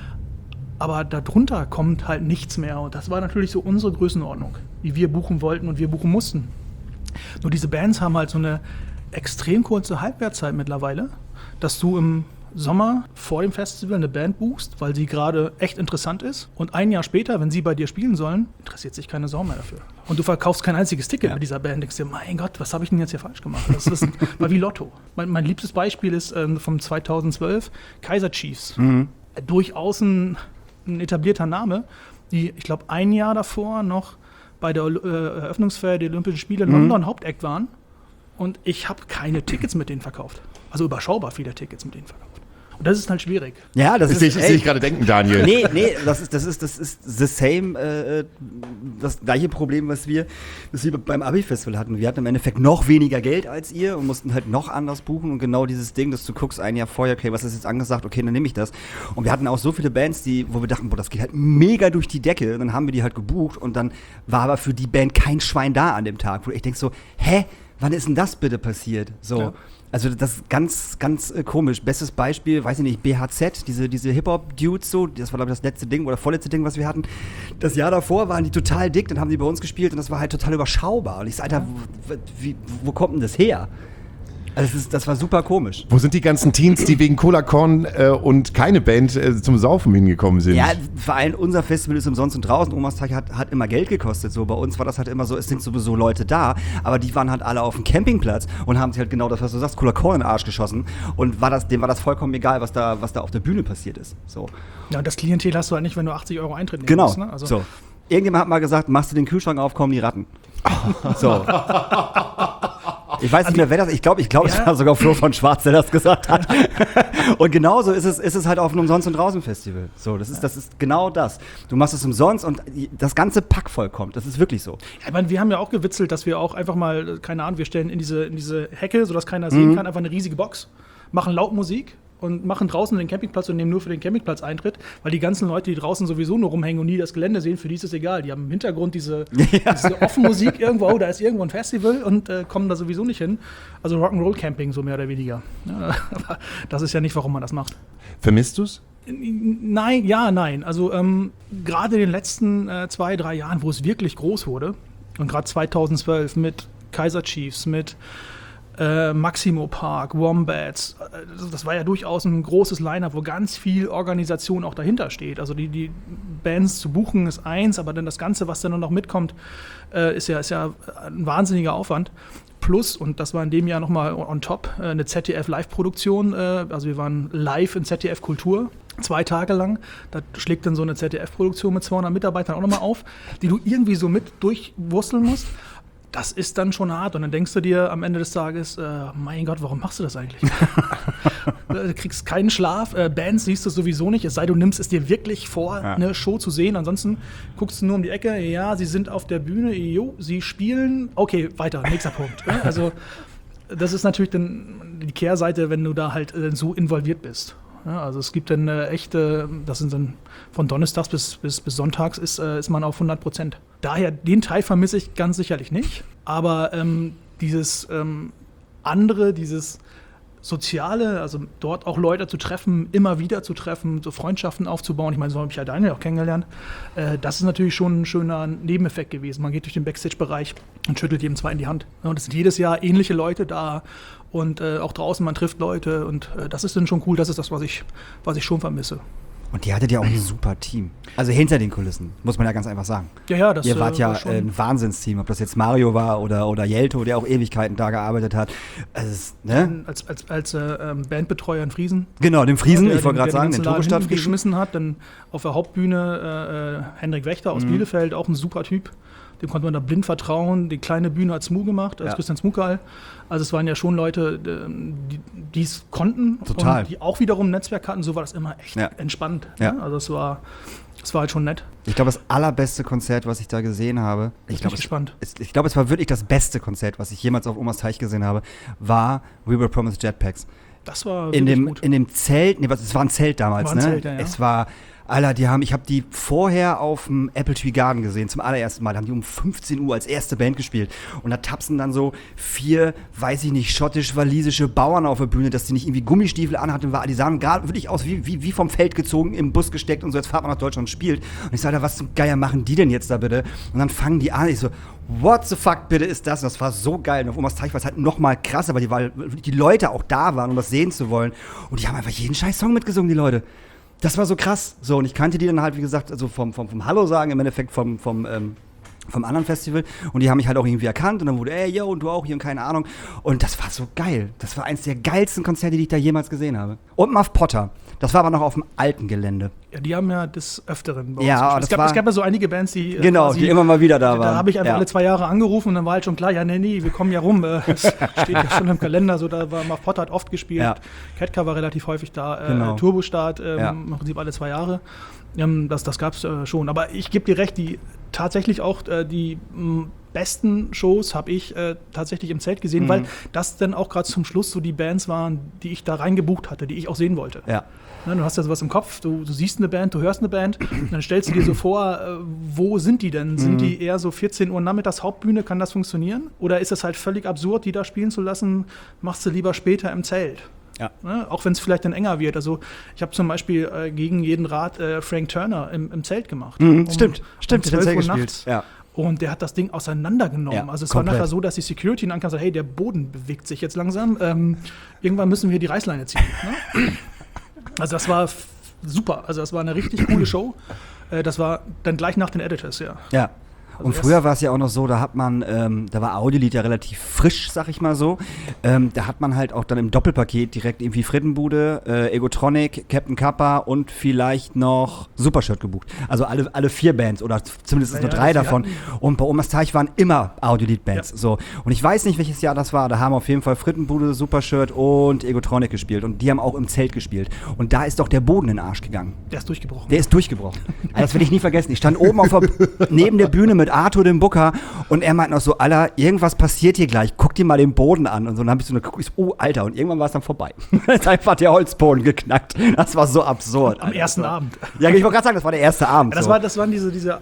[SPEAKER 4] Aber darunter kommt halt nichts mehr. Und das war natürlich so unsere Größenordnung, die wir buchen wollten und wir buchen mussten. Nur diese Bands haben halt so eine extrem kurze Halbwertszeit mittlerweile, dass du im Sommer vor dem Festival eine Band buchst, weil sie gerade echt interessant ist. Und ein Jahr später, wenn sie bei dir spielen sollen, interessiert sich keine Sau mehr dafür. Und du verkaufst kein einziges Ticket mit dieser Band. Denkst dir, mein Gott, was habe ich denn jetzt hier falsch gemacht? Das war wie Lotto. Mein liebstes Beispiel ist vom 2012 Kaiser Chiefs. Mhm. Durchaus ein etablierter Name, die, ich glaube, ein Jahr davor noch bei der Eröffnungsfeier der Olympischen Spiele in London Hauptact waren. Und ich habe keine Tickets mit denen verkauft. Also überschaubar viele Tickets mit denen verkauft. Und das ist halt schwierig.
[SPEAKER 3] Ja, das
[SPEAKER 2] sehe ich gerade denken, Daniel.
[SPEAKER 3] Nee, das ist the same, das gleiche Problem, was wir beim Abi-Festival hatten. Wir hatten im Endeffekt noch weniger Geld als ihr und mussten halt noch anders buchen. Und genau dieses Ding, dass du guckst ein Jahr vorher, okay, was ist jetzt angesagt, okay, dann nehme ich das. Und wir hatten auch so viele Bands, wo wir dachten, boah, das geht halt mega durch die Decke. Und dann haben wir die halt gebucht und dann war aber für die Band kein Schwein da an dem Tag. Wo ich denke so, wann ist denn das bitte passiert? So. Ja. Also das ist ganz, ganz komisch. Bestes Beispiel, weiß ich nicht, BHZ, diese Hip-Hop-Dudes so, das war glaube ich das letzte Ding oder vorletzte Ding, was wir hatten. Das Jahr davor waren die total dick, dann haben die bei uns gespielt und das war halt total überschaubar. Und ich sag, Alter, wo kommt denn das her? Also das war super komisch.
[SPEAKER 2] Wo sind die ganzen Teens, die wegen Cola Korn und keine Band zum Saufen hingekommen sind?
[SPEAKER 3] Ja, vor allem unser Festival ist umsonst und draußen. Omas Tag hat immer Geld gekostet. So, bei uns war das halt immer so, es sind sowieso Leute da, aber die waren halt alle auf dem Campingplatz und haben sich halt genau das, was du sagst, Cola Korn in den Arsch geschossen. Und dem war das vollkommen egal, was da auf der Bühne passiert ist. So.
[SPEAKER 4] Ja, und das Klientel hast du halt nicht, wenn du 80 € Eintritt nimmst.
[SPEAKER 3] Genau,
[SPEAKER 4] Ne? Also
[SPEAKER 3] so. Irgendjemand hat mal gesagt, machst du den Kühlschrank auf, kommen die Ratten. So. Ich weiß nicht mehr, wer das, ich glaube, es war sogar Flo von Schwarz, der das gesagt hat. Und genauso ist es halt auf einem Umsonst- und Draußen-Festival. So, das ist genau das. Du machst es umsonst und das ganze Pack voll kommt. Das ist wirklich so.
[SPEAKER 4] Ja, ich meine, wir haben ja auch gewitzelt, dass wir auch einfach mal, keine Ahnung, wir stellen in diese Hecke, sodass keiner sehen kann, einfach eine riesige Box, machen laut Musik und machen draußen den Campingplatz und nehmen nur für den Campingplatz Eintritt, weil die ganzen Leute, die draußen sowieso nur rumhängen und nie das Gelände sehen, für die ist es egal. Die haben im Hintergrund diese Offenmusik irgendwo, da ist irgendwo ein Festival und kommen da sowieso nicht hin. Also Rock'n'Roll-Camping, so mehr oder weniger. Ja, aber das ist ja nicht, warum man das macht.
[SPEAKER 2] Vermisst du's?
[SPEAKER 4] Nein. Also gerade in den letzten 2-3 Jahren, wo es wirklich groß wurde, und gerade 2012 mit Kaiser Chiefs, mit Maximo Park, Wombats. Das war ja durchaus ein großes Line-Up, wo ganz viel Organisation auch dahinter steht. Also die Bands zu buchen ist eins, aber dann das Ganze, was dann noch mitkommt, ist ja ein wahnsinniger Aufwand. Plus, und das war in dem Jahr nochmal on top, eine ZDF-Live-Produktion. Also wir waren live in ZDF Kultur, 2 Tage lang. Da schlägt dann so eine ZDF-Produktion mit 200 Mitarbeitern auch nochmal auf, die du irgendwie so mit durchwursteln musst. Das ist dann schon hart. Und dann denkst du dir am Ende des Tages, mein Gott, warum machst du das eigentlich? Du kriegst keinen Schlaf. Bands siehst du sowieso nicht, es sei du nimmst es dir wirklich vor, eine Show zu sehen. Ansonsten guckst du nur um die Ecke. Ja, sie sind auf der Bühne. Jo, sie spielen. Okay, weiter, nächster Punkt. Also das ist natürlich dann die Kehrseite, wenn du da halt so involviert bist. Ja, also es gibt dann echte, das sind dann von Donnerstags bis Sonntags ist man auf 100%. Daher, den Teil vermisse ich ganz sicherlich nicht. Aber dieses andere, dieses Soziale, also dort auch Leute zu treffen, immer wieder zu treffen, so Freundschaften aufzubauen. Ich meine, so habe ich ja Daniel auch kennengelernt. Das ist natürlich schon ein schöner Nebeneffekt gewesen. Man geht durch den Backstage-Bereich und schüttelt jedem zwei in die Hand. Und es sind jedes Jahr ähnliche Leute da. Und auch draußen, man trifft Leute und das ist dann schon cool, das ist das, was ich schon vermisse.
[SPEAKER 3] Und ihr hattet ja auch ein super Team. Also hinter den Kulissen, muss man ja ganz einfach sagen.
[SPEAKER 4] Ja, das
[SPEAKER 3] ihr wart ja
[SPEAKER 4] war schon
[SPEAKER 3] ein Wahnsinnsteam, ob das jetzt Mario war oder Jelto, der auch Ewigkeiten da gearbeitet hat. Also, ne?
[SPEAKER 4] Als Bandbetreuer in Friesen.
[SPEAKER 3] Genau, den Friesen,
[SPEAKER 4] Der
[SPEAKER 3] ich wollte gerade sagen, den Turbostart Friesen.
[SPEAKER 4] Geschmissen hat, dann auf der Hauptbühne Henrik Wächter aus Bielefeld, auch ein super Typ. Dem konnte man da blind vertrauen. Die kleine Bühne hat Smu gemacht, als Christian Smuckal. Also es waren ja schon Leute, die es konnten.
[SPEAKER 3] Total.
[SPEAKER 4] Und die auch wiederum ein Netzwerk hatten. So war das immer echt entspannt.
[SPEAKER 3] Ja.
[SPEAKER 4] Ne? Also es war halt schon nett.
[SPEAKER 3] Ich glaube, das allerbeste Konzert, was ich da gesehen habe, ich glaube, es war wirklich das beste Konzert, was ich jemals auf Omas Teich gesehen habe, war We Were Promised Jetpacks.
[SPEAKER 4] Das war
[SPEAKER 3] gut. In dem Zelt, es war ein Zelt damals,
[SPEAKER 4] war ein Zelt, ja.
[SPEAKER 3] Es war, Alter, ich habe die vorher auf dem Apple Tree Garden gesehen, zum allerersten Mal. Da haben die um 15 Uhr als erste Band gespielt. Und da tapsen dann so 4, weiß ich nicht, schottisch-walisische Bauern auf der Bühne, dass die nicht irgendwie Gummistiefel anhatten. Die sahen gerade wirklich aus wie vom Feld gezogen, im Bus gesteckt und so, jetzt fahrt man nach Deutschland und spielt. Und ich sage, was zum Geier machen die denn jetzt da bitte? Und dann fangen die an, ich so, what the fuck bitte ist das? Und das war so geil. Und auf Omas Teich war es halt noch mal krasser, weil die Leute auch da waren, um das sehen zu wollen. Und die haben einfach jeden scheiß Song mitgesungen, die Leute. Das war so krass. So, und ich kannte die dann halt, wie gesagt, also vom Hallo sagen, im Endeffekt vom anderen Festival. Und die haben mich halt auch irgendwie erkannt. Und dann wurde, ey, yo, und du auch hier und keine Ahnung. Und das war so geil. Das war eins der geilsten Konzerte, die ich da jemals gesehen habe. Und Muff Potter. Das war aber noch auf dem alten Gelände.
[SPEAKER 4] Ja, die haben ja des Öfteren bei uns
[SPEAKER 3] gespielt.
[SPEAKER 4] Es gab ja so einige Bands, die
[SPEAKER 3] die immer mal wieder da waren.
[SPEAKER 4] Da habe ich einfach alle 2 Jahre angerufen und dann war halt schon klar, nee, wir kommen ja rum. Es steht ja schon im Kalender. So, da war Muff Potter hat oft gespielt. Ja. Ketka war relativ häufig da. Turbostart im Prinzip alle 2 Jahre. Das gab es schon. Aber ich gebe dir recht, tatsächlich auch die besten Shows habe ich tatsächlich im Zelt gesehen, weil das dann auch gerade zum Schluss so die Bands waren, die ich da reingebucht hatte, die ich auch sehen wollte. Ja. Ne, du hast ja sowas im Kopf, du siehst eine Band, du hörst eine Band, und dann stellst du dir so vor, wo sind die denn? Sind die eher so 14 Uhr nachmittags Hauptbühne, kann das funktionieren? Oder ist es halt völlig absurd, die da spielen zu lassen, machst du lieber später im Zelt? Ja. Ne? Auch wenn es vielleicht dann enger wird. Also ich habe zum Beispiel gegen jeden Rat Frank Turner im Zelt gemacht.
[SPEAKER 3] Stimmt,
[SPEAKER 4] um 12 Uhr nachts.
[SPEAKER 3] Ja.
[SPEAKER 4] Und der hat das Ding auseinandergenommen.
[SPEAKER 3] Ja,
[SPEAKER 4] also es
[SPEAKER 3] komplett.
[SPEAKER 4] war nachher so, dass die Security ankam und sagte, hey, der Boden bewegt sich jetzt langsam. Irgendwann müssen wir die Reißleine ziehen. Ne? Also das war super. Also das war eine richtig coole Show. Das war dann gleich nach den Editors, ja.
[SPEAKER 3] Ja. Also und früher war es ja auch noch so, da war Audiolied ja relativ frisch, sag ich mal so. Da hat man halt auch dann im Doppelpaket direkt irgendwie Frittenbude, Egotronic, Captain Kappa und vielleicht noch Supershirt gebucht. Also alle 4 Bands oder zumindest nur 3 davon. Und bei Omas Teich waren immer Audiolied-Bands. Ja. So. Und ich weiß nicht, welches Jahr das war. Da haben auf jeden Fall Frittenbude, Supershirt und Egotronic gespielt. Und die haben auch im Zelt gespielt. Und da ist doch der Boden in den Arsch gegangen.
[SPEAKER 4] Der ist durchgebrochen.
[SPEAKER 3] Also das will ich nie vergessen. Ich stand oben neben der Bühne mit Arthur, dem Booker, und er meint noch so, Alter, irgendwas passiert hier gleich, guck dir mal den Boden an. Und so, dann habe ich so geguckt, oh, Alter, und irgendwann war es dann vorbei. Da ist einfach der Holzboden geknackt. Das war so absurd.
[SPEAKER 4] Am ersten Abend.
[SPEAKER 3] Ja, ich wollte gerade sagen, das war der erste Abend.
[SPEAKER 4] Ja, das waren diese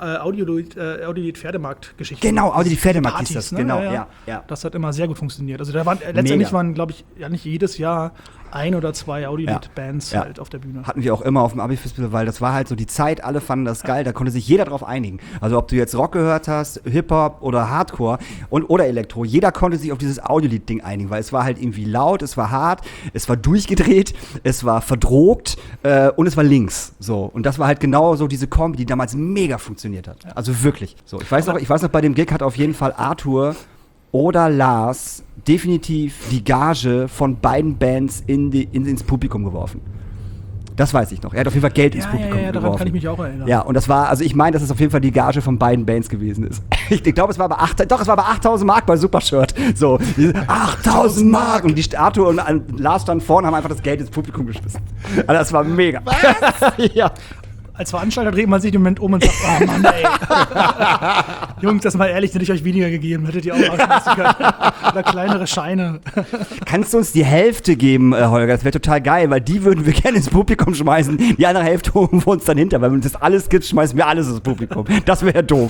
[SPEAKER 4] Audiolied-Pferdemarkt-Geschichten.
[SPEAKER 3] Genau, Audiolied-Pferdemarkt hieß das.
[SPEAKER 4] Ne?
[SPEAKER 3] Genau,
[SPEAKER 4] ja.
[SPEAKER 3] Das
[SPEAKER 4] hat immer sehr gut funktioniert. Also letztendlich waren, glaube ich, ja nicht jedes Jahr ein oder zwei Audiolied-Bands halt auf der Bühne.
[SPEAKER 3] Hatten wir auch immer auf dem Abi-Festival, weil das war halt so die Zeit, alle fanden das geil, da konnte sich jeder drauf einigen. Also ob du jetzt Rock gehört hast, Hip-Hop oder Hardcore oder Elektro, jeder konnte sich auf dieses Audiolied-Ding einigen, weil es war halt irgendwie laut, es war hart, es war durchgedreht, es war verdrogt und es war links. So. Und das war halt genau so diese Kombi, die damals mega funktioniert hat. Also wirklich. So. Ich weiß noch, bei dem Gig hat auf jeden Fall Arthur oder Lars definitiv die Gage von beiden Bands ins Publikum geworfen. Das weiß ich noch. Er hat auf jeden Fall Geld ins Publikum geworfen.
[SPEAKER 4] Daran kann ich mich auch erinnern.
[SPEAKER 3] Ja, und das war, also ich meine, dass es auf jeden Fall die Gage von beiden Bands gewesen ist. Ich glaube, es war aber 8.000 Mark bei Supershirt. So, 8.000 Mark! Und die Arthur und Lars standen vorne, haben einfach das Geld ins Publikum geschmissen. Also das war mega. Was? Ja.
[SPEAKER 4] Als Veranstalter dreht man sich im Moment um und sagt, oh Mann, ey. Jungs, das mal ehrlich, hätte ich euch weniger gegeben, hättet ihr auch ausschmeißen können. Oder kleinere Scheine.
[SPEAKER 3] Kannst du uns die Hälfte geben, Holger? Das wäre total geil, weil die würden wir gerne ins Publikum schmeißen. Die andere Hälfte holen wir uns dann hinter, weil wenn uns das alles gibt, schmeißen wir alles ins Publikum. Das wäre doof.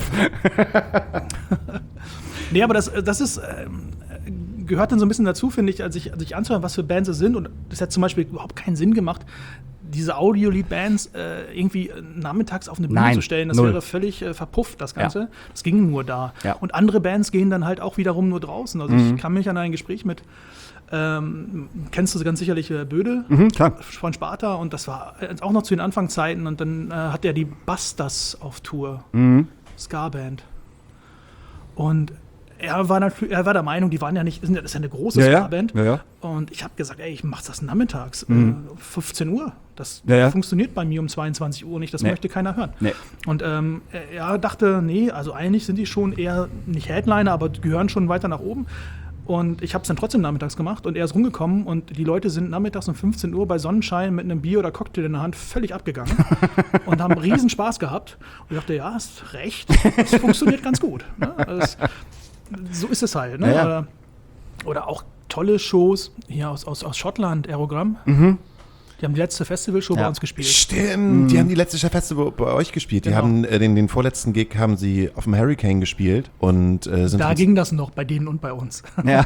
[SPEAKER 4] Nee, aber das ist... gehört dann so ein bisschen dazu, finde ich, als ich anzuhören, was für Bands es sind. Und das hat zum Beispiel überhaupt keinen Sinn gemacht, diese Audio-Lead-Bands irgendwie nachmittags auf eine Bühne zu stellen. Das wäre völlig verpufft, das Ganze. Ja. Das ging nur da. Ja. Und andere Bands gehen dann halt auch wiederum nur draußen. Also ich kann mich an ein Gespräch mit, kennst du ganz sicherlich Böde von Sparta, und das war auch noch zu den Anfangszeiten, und dann hat er die Busters auf Tour, Ska-Band. Und er war der Meinung, die waren ja nicht, das ist ja eine große Ska-Band. Ja. Und ich habe gesagt, ey, ich mach das nachmittags, 15 Uhr. Das funktioniert bei mir um 22 Uhr nicht, das möchte keiner hören. Nee. Und er dachte, nee, also eigentlich sind die schon eher nicht Headliner, aber gehören schon weiter nach oben. Und ich habe es dann trotzdem nachmittags gemacht, und er ist rumgekommen, und die Leute sind nachmittags um 15 Uhr bei Sonnenschein mit einem Bier oder Cocktail in der Hand völlig abgegangen und haben riesen Spaß gehabt. Und ich dachte, ja, hast recht, das funktioniert ganz gut. Ne? Also so ist es halt. Ne? Ja. Oder auch tolle Shows hier aus Schottland, Aerogramm. Die haben die letzte Festivalshow bei uns gespielt.
[SPEAKER 2] Stimmt, die haben die letzte Festival bei euch gespielt. Die haben den vorletzten Gig haben sie auf dem Hurricane gespielt. Und,
[SPEAKER 4] da ging das noch, bei denen und bei uns.
[SPEAKER 2] Ja.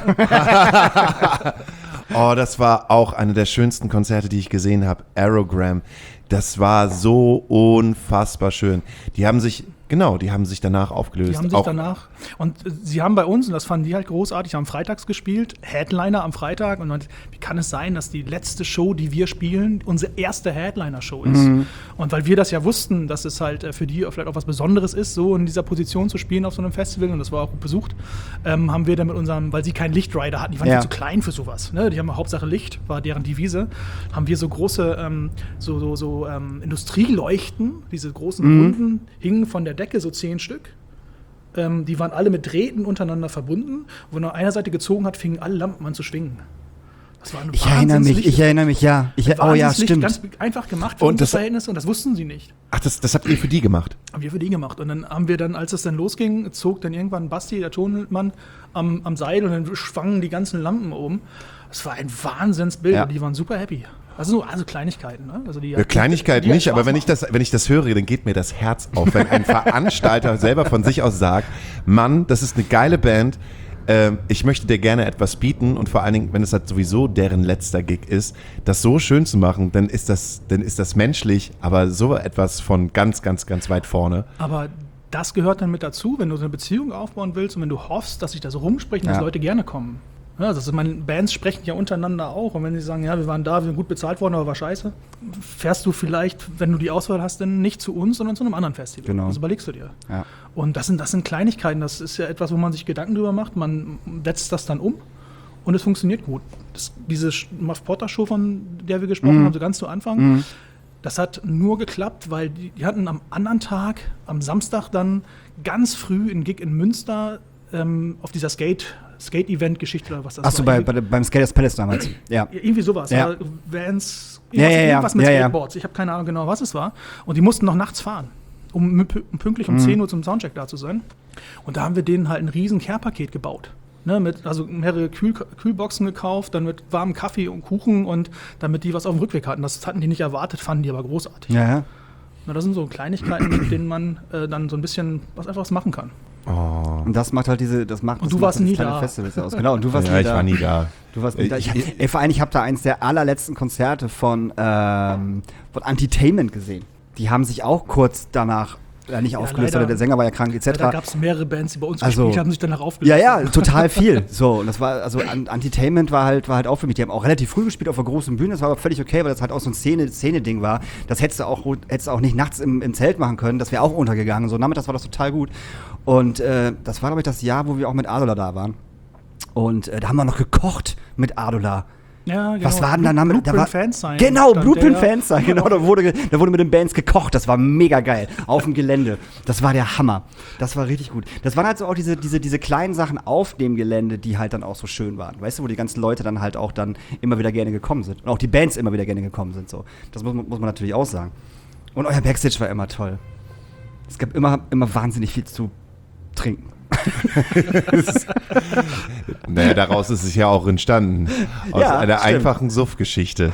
[SPEAKER 2] Oh, das war auch eine der schönsten Konzerte, die ich gesehen habe. Aerogramm. Das war so unfassbar schön. Die haben sich danach aufgelöst.
[SPEAKER 4] Die haben sich danach, und sie haben bei uns, und das fanden die halt großartig, haben freitags gespielt, Headliner am Freitag, und wie kann es sein, dass die letzte Show, die wir spielen, unsere erste Headliner-Show ist? Und weil wir das ja wussten, dass es halt für die vielleicht auch was Besonderes ist, so in dieser Position zu spielen auf so einem Festival, und das war auch gut besucht, haben wir dann mit unserem, weil sie keinen Lichtrider hatten, die waren zu klein für sowas, ne? Die haben Hauptsache Licht, war deren Devise, haben wir so große Industrieleuchten, diese großen Runden, hingen von der Decke, so 10 Stück. Die waren alle mit Drähten untereinander verbunden. Wo man an einer Seite gezogen hat, fingen alle Lampen an zu schwingen. Das war
[SPEAKER 3] ich erinnere mich, ja. Stimmt.
[SPEAKER 4] Ganz einfach gemacht für unsere Verhältnisse, und das wussten sie nicht.
[SPEAKER 2] Ach, das habt ihr für die gemacht?
[SPEAKER 4] Haben wir für die gemacht. Und dann haben wir als es dann losging, zog dann irgendwann Basti, der Tonmann, am Seil, und dann schwangen die ganzen Lampen oben. Das war ein Wahnsinnsbild, und die waren super happy. Also Kleinigkeiten, ne? Also
[SPEAKER 2] Kleinigkeiten nicht, aber wenn ich das höre, dann geht mir das Herz auf, wenn ein Veranstalter selber von sich aus sagt, Mann, das ist eine geile Band, ich möchte dir gerne etwas bieten, und vor allen Dingen, wenn es halt sowieso deren letzter Gig ist, das so schön zu machen, dann ist das menschlich, aber so etwas von ganz, ganz, ganz weit vorne.
[SPEAKER 4] Aber das gehört dann mit dazu, wenn du so eine Beziehung aufbauen willst und wenn du hoffst, dass sich da so rumsprechen, dass Leute gerne kommen. Ja, Bands sprechen ja untereinander auch, und wenn sie sagen, ja, wir waren da, wir sind gut bezahlt worden, aber war scheiße, fährst du vielleicht, wenn du die Auswahl hast, dann nicht zu uns, sondern zu einem anderen Festival. Genau. Das überlegst du dir. Ja. Und das sind Kleinigkeiten, das ist ja etwas, wo man sich Gedanken drüber macht, man setzt das dann um, und es funktioniert gut. Diese Muff Potter Show, von der wir gesprochen haben, so ganz zu Anfang, das hat nur geklappt, weil die hatten am anderen Tag, am Samstag dann ganz früh einen Gig in Münster auf dieser Skate-Event-Geschichte oder was das war.
[SPEAKER 3] Achso, beim Skaters Palace damals. Ja.
[SPEAKER 4] Irgendwie sowas. Ja. Vans, irgendwas mit Skateboards. Ich habe keine Ahnung genau, was es war. Und die mussten noch nachts fahren, um pünktlich um 10 Uhr zum Soundcheck da zu sein. Und da haben wir denen halt ein riesen Care-Paket gebaut. Ne, also mehrere Kühlboxen gekauft, dann mit warmem Kaffee und Kuchen, und damit die was auf dem Rückweg hatten. Das hatten die nicht erwartet, fanden die aber großartig. Ja. Na, das sind so Kleinigkeiten, mit denen man dann so ein bisschen was machen kann.
[SPEAKER 3] Und das macht halt
[SPEAKER 4] Und du warst nie da.
[SPEAKER 3] Festivals aus. Genau, und du warst
[SPEAKER 2] Ja,
[SPEAKER 3] nie
[SPEAKER 2] ich
[SPEAKER 3] da.
[SPEAKER 2] war nie da.
[SPEAKER 3] Du warst nie da. Vor allem, ich habe da eins der allerletzten Konzerte von Entertainment gesehen. Die haben sich auch kurz danach nicht aufgelöst,
[SPEAKER 4] leider.
[SPEAKER 3] oder der Sänger war ja krank, etc.
[SPEAKER 4] Da gab es mehrere Bands, die bei uns
[SPEAKER 3] Also,
[SPEAKER 4] gespielt haben, sich danach aufgelöst.
[SPEAKER 3] Ja, total viel. So, und das war, also Entertainment war halt auch für mich. Die haben auch relativ früh gespielt auf der großen Bühne, das war aber völlig okay, weil das halt auch so ein Szene-Ding war. Das hättest du auch nicht nachts im Zelt machen können, das wäre auch untergegangen. So, nachmittags war das total gut. Und das war, glaube ich, das Jahr, wo wir auch mit Adola da waren. Und da haben wir noch gekocht mit Adola.
[SPEAKER 4] Ja, genau.
[SPEAKER 3] Was war denn da?
[SPEAKER 4] Blueprint Fans sein.
[SPEAKER 3] Genau, Blueprint Fans sein. Genau, da wurde mit den Bands gekocht. Das war mega geil. Auf dem Gelände. Das war der Hammer. Das war richtig gut. Das waren halt so auch diese kleinen Sachen auf dem Gelände, die halt dann auch so schön waren. Weißt du, wo die ganzen Leute dann halt auch dann immer wieder gerne gekommen sind. Und auch die Bands immer wieder gerne gekommen sind. So. Das muss man natürlich auch sagen. Und euer Backstage war immer toll. Es gab immer wahnsinnig viel zu trinken.
[SPEAKER 2] Naja, daraus ist es ja auch entstanden. Aus
[SPEAKER 3] Ja,
[SPEAKER 2] einer
[SPEAKER 3] stimmt.
[SPEAKER 2] einfachen Suff-Geschichte.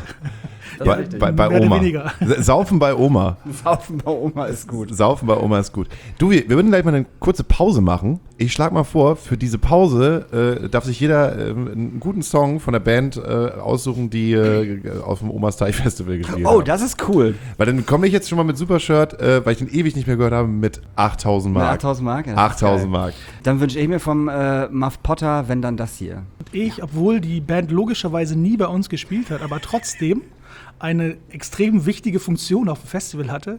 [SPEAKER 2] Bei
[SPEAKER 4] Mehr oder
[SPEAKER 2] Oma.
[SPEAKER 4] weniger.
[SPEAKER 2] Saufen bei Oma.
[SPEAKER 3] Saufen bei Oma ist gut.
[SPEAKER 2] Saufen bei Oma ist gut. Du, wir würden gleich mal eine kurze Pause machen. Ich schlage mal vor, für diese Pause darf sich jeder einen guten Song von der Band aussuchen, die auf dem Omas Teich Festival gespielt
[SPEAKER 3] Oh,
[SPEAKER 2] haben.
[SPEAKER 3] das ist cool.
[SPEAKER 2] Weil dann komme ich jetzt schon mal mit Supershirt, weil ich den ewig nicht mehr gehört habe, mit 8.000 Mark.
[SPEAKER 3] 8.000 Mark? Ja,
[SPEAKER 2] 8.000 Mark.
[SPEAKER 3] Dann wünsche ich mir vom Muff Potter, wenn dann das hier.
[SPEAKER 4] Obwohl die Band logischerweise nie bei uns gespielt hat, aber trotzdem eine extrem wichtige Funktion auf dem Festival hatte,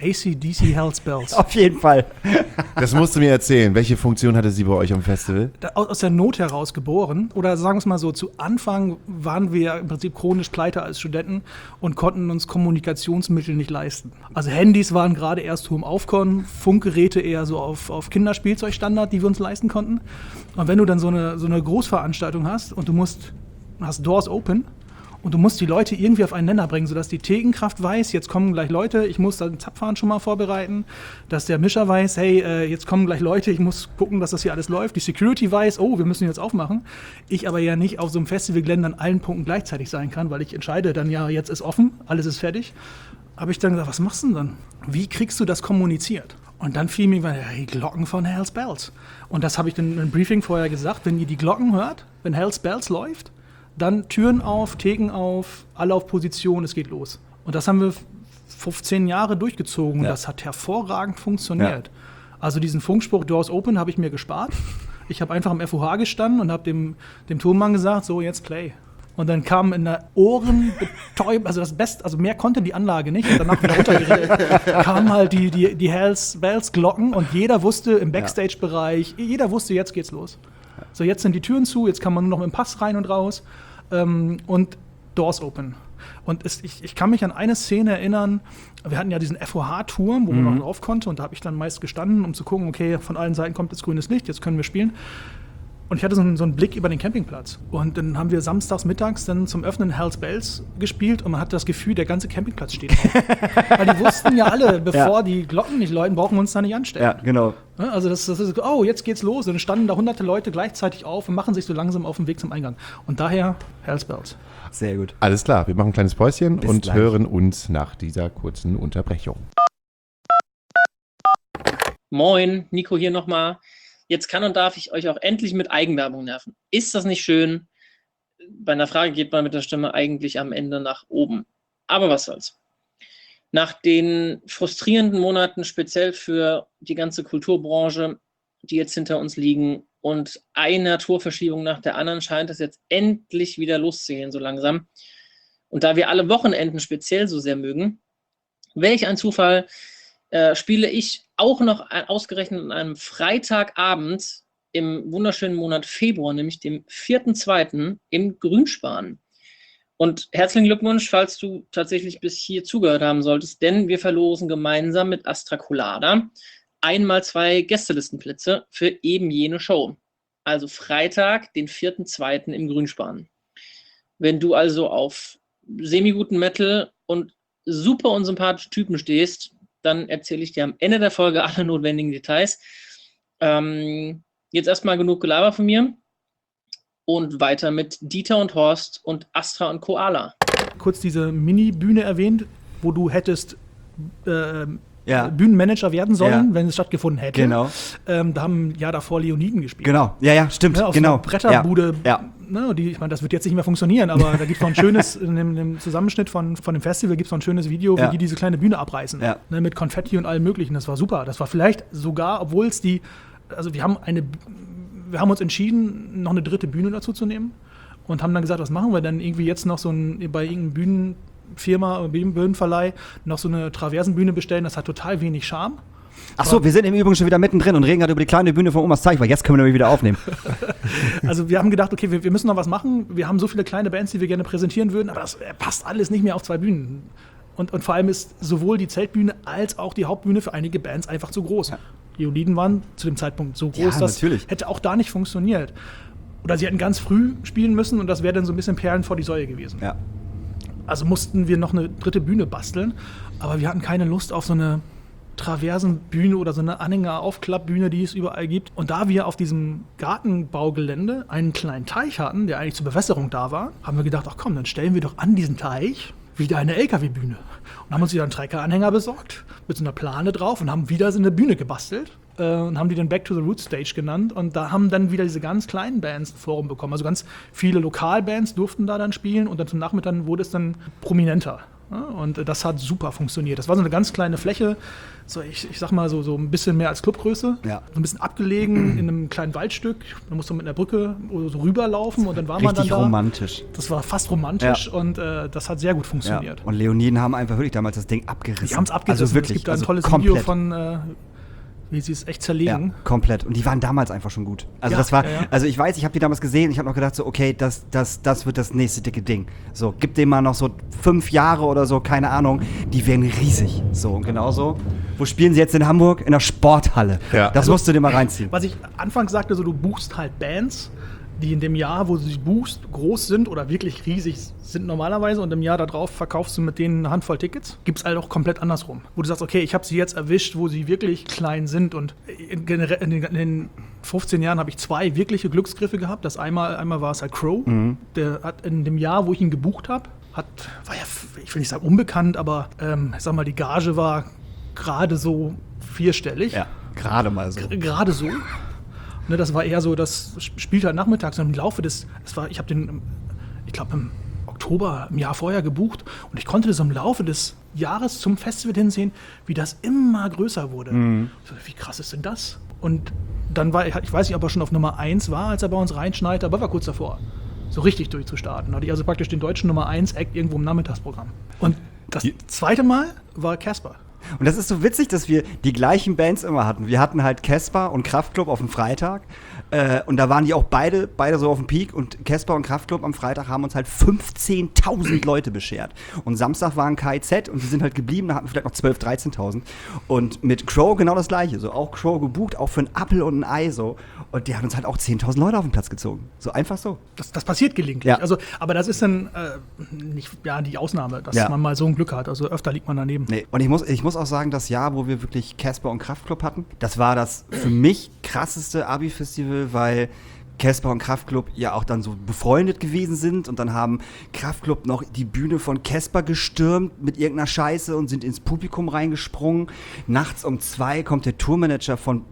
[SPEAKER 4] AC/DC Hell's Bells.
[SPEAKER 3] Auf jeden Fall.
[SPEAKER 2] Das musst du mir erzählen. Welche Funktion hatte sie bei euch am Festival?
[SPEAKER 4] Aus der Not heraus geboren. Oder sagen wir es mal so, zu Anfang waren wir im Prinzip chronisch pleite als Studenten und konnten uns Kommunikationsmittel nicht leisten. Also Handys waren gerade erst hoch im Aufkommen, Funkgeräte eher so auf Kinderspielzeugstandard, die wir uns leisten konnten. Und wenn du dann so eine Großveranstaltung hast und hast Doors Open, und du musst die Leute irgendwie auf einen Nenner bringen, sodass die Thekenkraft weiß, jetzt kommen gleich Leute, ich muss da den Zapfhahn schon mal vorbereiten, dass der Mischer weiß, hey, jetzt kommen gleich Leute, ich muss gucken, dass das hier alles läuft, die Security weiß, oh, wir müssen jetzt aufmachen. Ich aber ja nicht auf so einem Festivalgelände an allen Punkten gleichzeitig sein kann, weil ich entscheide dann ja, jetzt ist offen, alles ist fertig. Habe ich dann gesagt, was machst du denn dann? Wie kriegst du das kommuniziert? Und dann fiel mir, die Glocken von Hell's Bells. Und das habe ich dann im Briefing vorher gesagt, wenn ihr die Glocken hört, wenn Hell's Bells läuft, dann Türen auf, Theken auf, alle auf Position, es geht los. Und das haben wir 15 Jahre durchgezogen.
[SPEAKER 3] Ja.
[SPEAKER 4] Das hat hervorragend funktioniert.
[SPEAKER 3] Ja.
[SPEAKER 4] Also diesen Funkspruch Doors Open habe ich mir gespart. Ich habe einfach am FOH gestanden und habe dem Tonmann gesagt, so jetzt Play. Und dann kam in der Ohrenbetäubung, also das Beste, also mehr konnte die Anlage nicht. Und danach wieder runtergeredet, kamen halt die Hell's Bells Glocken und jeder wusste im Backstage-Bereich, jeder wusste, jetzt geht's los. So, jetzt sind die Türen zu, jetzt kann man nur noch mit dem Pass rein und raus und Doors Open. Und ich kann mich an eine Szene erinnern, wir hatten ja diesen FOH-Turm, wo man noch drauf konnte und da habe ich dann meist gestanden, um zu gucken, okay, von allen Seiten kommt jetzt grünes Licht, jetzt können wir spielen. Und ich hatte so einen Blick über den Campingplatz. Und dann haben wir samstags mittags dann zum Öffnen Hell's Bells gespielt und man hatte das Gefühl, der ganze Campingplatz steht auf. Weil die wussten ja alle, bevor die Glocken nicht läuten, brauchen wir uns da nicht anstellen.
[SPEAKER 3] Ja, genau.
[SPEAKER 4] Also das ist, oh, jetzt geht's los. Und dann standen da hunderte Leute gleichzeitig auf und machen sich so langsam auf den Weg zum Eingang. Und daher Hell's Bells.
[SPEAKER 3] Sehr gut.
[SPEAKER 2] Alles klar, wir machen ein kleines Päuschen
[SPEAKER 3] Bis
[SPEAKER 2] und
[SPEAKER 3] gleich.
[SPEAKER 2] hören uns nach dieser kurzen Unterbrechung.
[SPEAKER 1] Moin, Nico hier nochmal. Jetzt kann und darf ich euch auch endlich mit Eigenwerbung nerven. Ist das nicht schön? Bei einer Frage geht man mit der Stimme eigentlich am Ende nach oben. Aber was soll's. Nach den frustrierenden Monaten, speziell für die ganze Kulturbranche, die jetzt hinter uns liegen und einer Tourverschiebung nach der anderen, scheint es jetzt endlich wieder loszugehen, so langsam. Und da wir alle Wochenenden speziell so sehr mögen, welch ein Zufall, spiele ich auch noch ausgerechnet an einem Freitagabend im wunderschönen Monat Februar, nämlich dem 4.2. im Grünspan. Und herzlichen Glückwunsch, falls du tatsächlich bis hier zugehört haben solltest, denn wir verlosen gemeinsam mit Astra Colada 1x2 Gästelistenplätze für eben jene Show. Also Freitag, den 4.2. im Grünspan. Wenn du also auf semi-guten Metal und super unsympathische Typen stehst, dann erzähle ich dir am Ende der Folge alle notwendigen Details. Jetzt erstmal genug Gelaber von mir und weiter mit Dieter und Horst und Astra und Koala.
[SPEAKER 4] Kurz diese Mini-Bühne erwähnt, wo du hättest Bühnenmanager werden sollen,
[SPEAKER 3] Ja.
[SPEAKER 4] wenn es stattgefunden hätte.
[SPEAKER 3] Genau.
[SPEAKER 4] Da haben ein Jahr davor Leoniden gespielt.
[SPEAKER 3] Genau, ja, stimmt,
[SPEAKER 4] Ne, auf
[SPEAKER 3] genau.
[SPEAKER 4] so einer Bretterbude.
[SPEAKER 3] Ja.
[SPEAKER 4] Ne, ich meine, das wird jetzt nicht mehr funktionieren, aber da gibt es noch ein schönes, in dem Zusammenschnitt von dem Festival gibt es noch ein schönes Video, wie
[SPEAKER 3] Ja.
[SPEAKER 4] die diese kleine Bühne abreißen.
[SPEAKER 3] Ja.
[SPEAKER 4] Ne, mit Konfetti und allem möglichen. Das war super. Das war vielleicht sogar, obwohl es also wir haben uns entschieden, noch eine dritte Bühne dazu zu nehmen und haben dann gesagt, was machen wir denn irgendwie jetzt noch bei irgendeinem Bühnenfirma, Bühnenverleih noch so eine Traversenbühne bestellen, das hat total wenig Charme.
[SPEAKER 3] Ach so, wir sind im Übrigen schon wieder mittendrin und reden gerade über die kleine Bühne von Omas Teich, weil jetzt können wir nämlich wieder aufnehmen.
[SPEAKER 4] Also wir haben gedacht, okay, wir müssen noch was machen. Wir haben so viele kleine Bands, die wir gerne präsentieren würden, aber das passt alles nicht mehr auf 2 Bühnen. Und vor allem ist sowohl die Zeltbühne als auch die Hauptbühne für einige Bands einfach zu groß. Die Oliden waren zu dem Zeitpunkt so groß, dass
[SPEAKER 3] natürlich.
[SPEAKER 4] hätte auch da nicht funktioniert. Oder sie hätten ganz früh spielen müssen und das wäre dann so ein bisschen Perlen vor die Säue gewesen.
[SPEAKER 3] Ja.
[SPEAKER 4] Also mussten wir noch eine dritte Bühne basteln, aber wir hatten keine Lust auf so eine Traversenbühne oder so eine Anhänger-Aufklappbühne, die es überall gibt. Und da wir auf diesem Gartenbaugelände einen kleinen Teich hatten, der eigentlich zur Bewässerung da war, haben wir gedacht, ach komm, dann stellen wir doch an diesen Teich wieder eine LKW-Bühne. Und haben uns wieder einen Trecker-Anhänger besorgt, mit so einer Plane drauf und haben wieder so eine Bühne gebastelt. Und haben die dann Back to the Roots Stage genannt. Und da haben dann wieder diese ganz kleinen Bands ein Forum bekommen. Also ganz viele Lokalbands durften da dann spielen und dann zum Nachmittag wurde es dann prominenter. Ja, und das hat super funktioniert. Das war so eine ganz kleine Fläche, so ich sag mal so ein bisschen mehr als Clubgröße.
[SPEAKER 3] Ja.
[SPEAKER 4] So ein bisschen abgelegen in einem kleinen Waldstück. Da musste man mit einer Brücke so rüberlaufen und dann war man dann
[SPEAKER 3] Richtig
[SPEAKER 4] da.
[SPEAKER 3] romantisch.
[SPEAKER 4] Das war fast romantisch und das hat sehr gut
[SPEAKER 3] Ja.
[SPEAKER 4] funktioniert.
[SPEAKER 3] Und Leoniden haben einfach wirklich damals das Ding abgerissen.
[SPEAKER 4] Die haben es abgerissen.
[SPEAKER 3] Also wirklich,
[SPEAKER 4] Es gibt da ein
[SPEAKER 3] also
[SPEAKER 4] tolles
[SPEAKER 3] komplett.
[SPEAKER 4] Video von, wie sie es echt
[SPEAKER 3] Ja,
[SPEAKER 4] zerlegen.
[SPEAKER 3] komplett. Und die waren damals einfach schon gut. Also
[SPEAKER 4] Ja,
[SPEAKER 3] das war,
[SPEAKER 4] ja, ja.
[SPEAKER 3] also ich weiß, ich habe die damals gesehen, ich habe noch gedacht so, okay, das wird das nächste dicke Ding. So, gib dem mal noch so 5 Jahre oder so, keine Ahnung, die werden riesig. So, und genauso. Wo spielen sie jetzt in Hamburg? In der Sporthalle.
[SPEAKER 2] Ja.
[SPEAKER 3] Das musst du dir mal reinziehen.
[SPEAKER 4] Was ich anfangs sagte, so du buchst halt Bands, die in dem Jahr, wo du sie buchst, groß sind oder wirklich riesig sind normalerweise und im Jahr darauf verkaufst du mit denen eine Handvoll Tickets. Gibt es halt auch komplett andersrum. Wo du sagst, okay, ich habe sie jetzt erwischt, wo sie wirklich klein sind und in den 15 Jahren habe ich 2 wirkliche Glücksgriffe gehabt. Einmal war es halt Crow, der hat in dem Jahr, wo ich ihn gebucht habe, war ja, ich will nicht sagen unbekannt, aber ich sag mal, die Gage war gerade so 4-stellig.
[SPEAKER 3] Ja, gerade mal so.
[SPEAKER 4] Gerade so. Ne, das war eher so, das spielt halt nachmittags und im Laufe ich habe den, ich glaube im Oktober im Jahr vorher gebucht und ich konnte das im Laufe des Jahres zum Festival hinsehen, wie das immer größer wurde. So, wie krass ist denn das? Und dann ich weiß nicht, ob er schon auf Nummer 1 war, als er bei uns reinschneite, aber war kurz davor, so richtig durchzustarten. Da hatte ich also praktisch den deutschen Nummer 1 Act irgendwo im Nachmittagsprogramm. Und das zweite Mal war Casper.
[SPEAKER 3] Und das ist so witzig, dass wir die gleichen Bands immer hatten. Wir hatten halt Casper und Kraftklub auf dem Freitag. Und da waren die auch beide so auf dem Peak. Und Casper und Kraftklub am Freitag haben uns halt 15.000 Leute beschert. Und Samstag waren KIZ und die sind halt geblieben. Da hatten wir vielleicht noch 12.000, 13.000. Und mit Crow genau das Gleiche. So auch Crow gebucht, auch für einen Apfel und ein Ei so. Und die haben uns halt auch 10.000 Leute auf den Platz gezogen. So einfach so.
[SPEAKER 4] Das passiert gelegentlich.
[SPEAKER 3] Ja.
[SPEAKER 4] Also, aber das ist dann nicht die Ausnahme, dass man mal so ein Glück hat. Also öfter liegt man daneben.
[SPEAKER 3] Nee. Und ich muss auch sagen, das Jahr, wo wir wirklich Casper und Kraftklub hatten, das war das für mich krasseste Abi-Festival, weil Casper und Kraftklub ja auch dann so befreundet gewesen sind und dann haben Kraftklub noch die Bühne von Casper gestürmt mit irgendeiner Scheiße und sind ins Publikum reingesprungen. Nachts um 2 kommt die Tourmanager von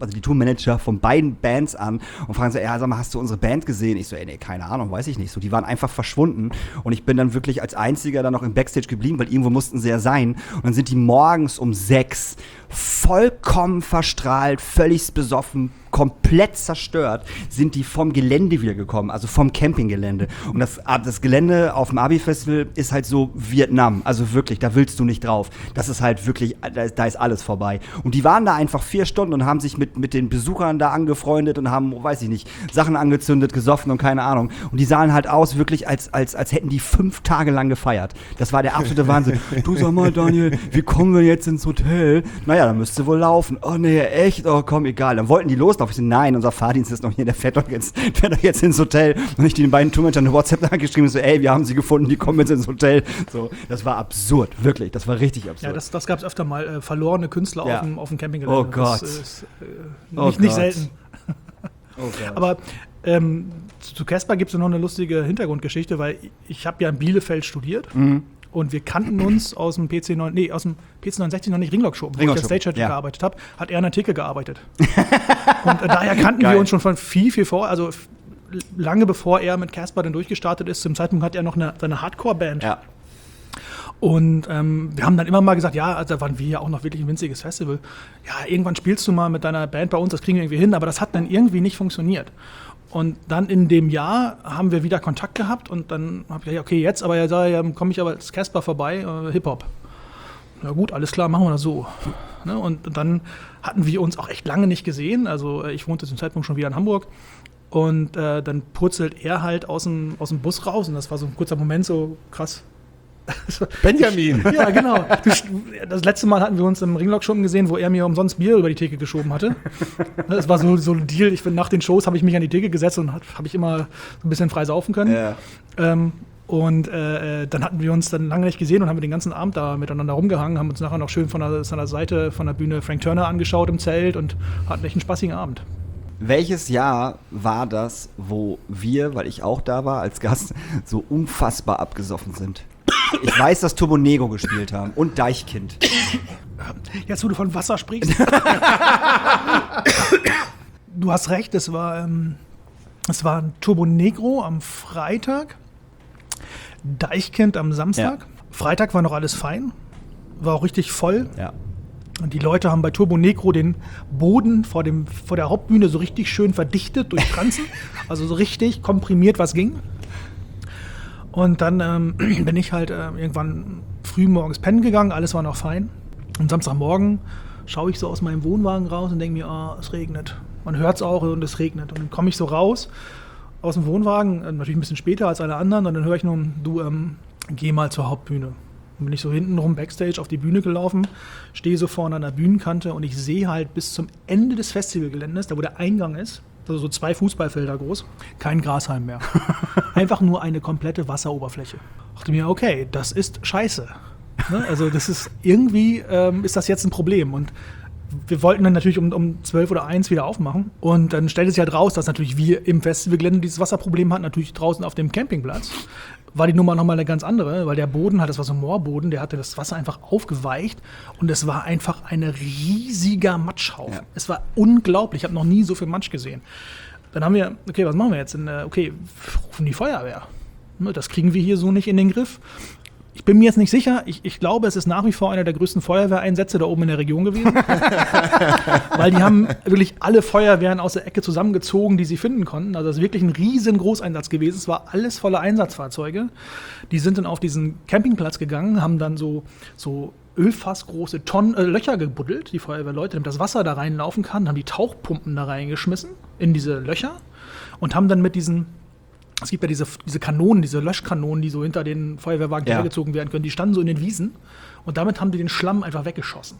[SPEAKER 3] beiden Bands an und fragen so, sag mal, hast du unsere Band gesehen? Ich so, nee, keine Ahnung, weiß ich nicht. So, die waren einfach verschwunden und ich bin dann wirklich als Einziger dann noch im Backstage geblieben, weil irgendwo mussten sie ja sein. Und dann sind die morgens um 6 vollkommen verstrahlt, völlig besoffen, komplett zerstört, sind die vom Gelände wieder gekommen, also vom Campinggelände. Und das Gelände auf dem Abi-Festival ist halt so Vietnam, also wirklich, da willst du nicht drauf. Das ist halt wirklich, da ist alles vorbei. Und die waren da einfach 4 Stunden und haben sich mit den Besuchern da angefreundet und haben, weiß ich nicht, Sachen angezündet, gesoffen und keine Ahnung. Und die sahen halt aus wirklich, als hätten die 5 Tage lang gefeiert. Das war der absolute Wahnsinn. Du, sag mal, Daniel, wie kommen wir jetzt ins Hotel? Naja, dann müsste wohl laufen. Oh nee, echt? Oh komm, egal. Dann wollten die loslaufen. Ich so, nein, unser Fahrdienst ist noch hier, der fährt doch jetzt ins Hotel. Und ich den beiden Tourmanagern eine WhatsApp geschrieben, so, ey, wir haben sie gefunden, die kommen jetzt ins Hotel. So, das war absurd, wirklich. Das war richtig absurd.
[SPEAKER 4] Ja, das gab es öfter mal. Verlorene Künstler auf dem Campinggelände.
[SPEAKER 3] Oh Gott.
[SPEAKER 4] Das ist
[SPEAKER 3] Nicht
[SPEAKER 4] nicht selten.
[SPEAKER 3] Oh Gott.
[SPEAKER 4] Aber zu Casper gibt es noch eine lustige Hintergrundgeschichte, weil ich habe ja in Bielefeld studiert Und wir kannten uns aus dem PC69 noch nicht, Ringlock-Show, wo ich als Stagehand gearbeitet habe, hat er an der Theke gearbeitet. Und daher kannten wir uns schon von viel vor, also lange bevor er mit Casper dann durchgestartet ist. Zum Zeitpunkt hat er noch seine Hardcore-Band. Ja. Und wir haben dann immer mal gesagt, ja, also da waren wir ja auch noch wirklich ein winziges Festival. Ja, irgendwann spielst du mal mit deiner Band bei uns, das kriegen wir irgendwie hin. Aber das hat dann irgendwie nicht funktioniert. Und dann in dem Jahr haben wir wieder Kontakt gehabt und dann habe ich gesagt, okay, jetzt, aber ja, komme ich aber als Casper vorbei, Hip-Hop. Na gut, alles klar, machen wir das so. Ne? Und dann hatten wir uns auch echt lange nicht gesehen. Also ich wohnte zum Zeitpunkt schon wieder in Hamburg. Und dann purzelt er halt aus dem Bus raus. Und das war so ein kurzer Moment, so krass.
[SPEAKER 2] Benjamin!
[SPEAKER 4] Ja, genau. Das letzte Mal hatten wir uns im Ringlock-Schuppen gesehen, wo er mir umsonst Bier über die Theke geschoben hatte. Das war so ein Deal. Nach den Shows habe ich mich an die Theke gesetzt und habe ich immer so ein bisschen frei saufen können. Ja. Dann hatten wir uns dann lange nicht gesehen und haben den ganzen Abend da miteinander rumgehangen, haben uns nachher noch schön von der Seite von der Bühne Frank Turner angeschaut im Zelt und hatten echt einen spaßigen Abend.
[SPEAKER 3] Welches Jahr war das, wo wir, weil ich auch da war als Gast, so unfassbar abgesoffen sind? Ich weiß, dass Turbo Negro gespielt haben und Deichkind.
[SPEAKER 4] Jetzt, wo du von Wasser sprichst. Du hast recht, es war ein Turbo Negro am Freitag, Deichkind am Samstag. Ja. Freitag war noch alles fein, war auch richtig voll.
[SPEAKER 3] Ja.
[SPEAKER 4] Und die Leute haben bei Turbo Negro den Boden vor der Hauptbühne so richtig schön verdichtet durch Transen. Also so richtig komprimiert, was ging. Und dann bin ich halt irgendwann früh morgens pennen gegangen, alles war noch fein. Und Samstagmorgen schaue ich so aus meinem Wohnwagen raus und denke mir, es regnet. Man hört es auch und es regnet. Und dann komme ich so raus aus dem Wohnwagen, natürlich ein bisschen später als alle anderen. Und dann höre ich nur, du, geh mal zur Hauptbühne. Dann bin ich so hintenrum Backstage auf die Bühne gelaufen, stehe so vorne an der Bühnenkante und ich sehe halt bis zum Ende des Festivalgeländes, da wo der Eingang ist, also so 2 Fußballfelder groß, kein Grashalm mehr. Einfach nur eine komplette Wasseroberfläche. Ich dachte mir, okay, das ist scheiße. Ne? Also das ist irgendwie, ist das jetzt ein Problem. Und wir wollten dann natürlich um 12 oder 1 wieder aufmachen. Und dann stellte sich halt raus, dass natürlich wir im Festivalgelände dieses Wasserproblem hatten, natürlich draußen auf dem Campingplatz. War die Nummer nochmal eine ganz andere, weil der Boden das war so ein Moorboden, der hatte das Wasser einfach aufgeweicht und es war einfach ein riesiger Matschhaufen. Ja. Es war unglaublich, ich habe noch nie so viel Matsch gesehen. Dann haben wir, okay, was machen wir jetzt? Okay, wir rufen die Feuerwehr. Das kriegen wir hier so nicht in den Griff. Ich bin mir jetzt nicht sicher. Ich glaube, es ist nach wie vor einer der größten Feuerwehreinsätze da oben in der Region gewesen. Weil die haben wirklich alle Feuerwehren aus der Ecke zusammengezogen, die sie finden konnten. Also das ist wirklich ein riesen Großeinsatz gewesen. Es war alles voller Einsatzfahrzeuge. Die sind dann auf diesen Campingplatz gegangen, haben dann so ölfassgroße Löcher gebuddelt, die Feuerwehrleute, damit das Wasser da reinlaufen kann, haben die Tauchpumpen da reingeschmissen in diese Löcher und haben dann mit diesen es gibt ja diese Kanonen, diese Löschkanonen, die so hinter den Feuerwehrwagen hergezogen werden können. Die standen so in den Wiesen und damit haben die den Schlamm einfach weggeschossen,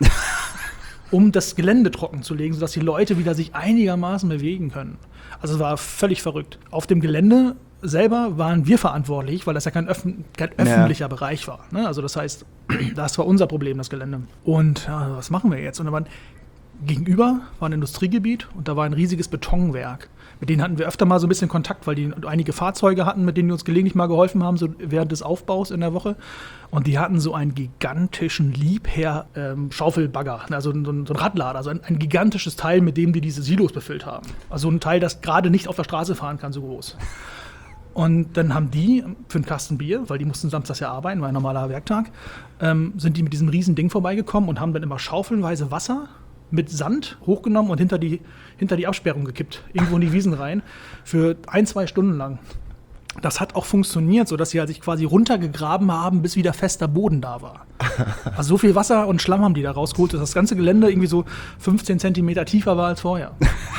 [SPEAKER 4] um das Gelände trocken zu legen, sodass die Leute wieder sich einigermaßen bewegen können. Also es war völlig verrückt. Auf dem Gelände selber waren wir verantwortlich, weil das ja kein öffentlicher Bereich war. Ne? Also das heißt, das war unser Problem, das Gelände. Und ja, was machen wir jetzt? Und dann gegenüber war ein Industriegebiet und da war ein riesiges Betonwerk. Mit denen hatten wir öfter mal so ein bisschen Kontakt, weil die einige Fahrzeuge hatten, mit denen die uns gelegentlich mal geholfen haben, so während des Aufbaus in der Woche. Und die hatten so einen gigantischen Liebherr-Schaufelbagger, also so ein Radlader, also ein gigantisches Teil, mit dem die diese Silos befüllt haben. Also ein Teil, das gerade nicht auf der Straße fahren kann, so groß. Und dann haben die für einen Kasten Bier, weil die mussten samstags ja arbeiten, war ein normaler Werktag, sind die mit diesem riesen Ding vorbeigekommen und haben dann immer schaufelnweise Wasser mit Sand hochgenommen und hinter die Absperrung gekippt, irgendwo in die Wiesen rein, für 1-2 Stunden lang. Das hat auch funktioniert, sodass sie halt sich quasi runtergegraben haben, bis wieder fester Boden da war. Also so viel Wasser und Schlamm haben die da rausgeholt, dass das ganze Gelände irgendwie so 15 Zentimeter tiefer war als vorher.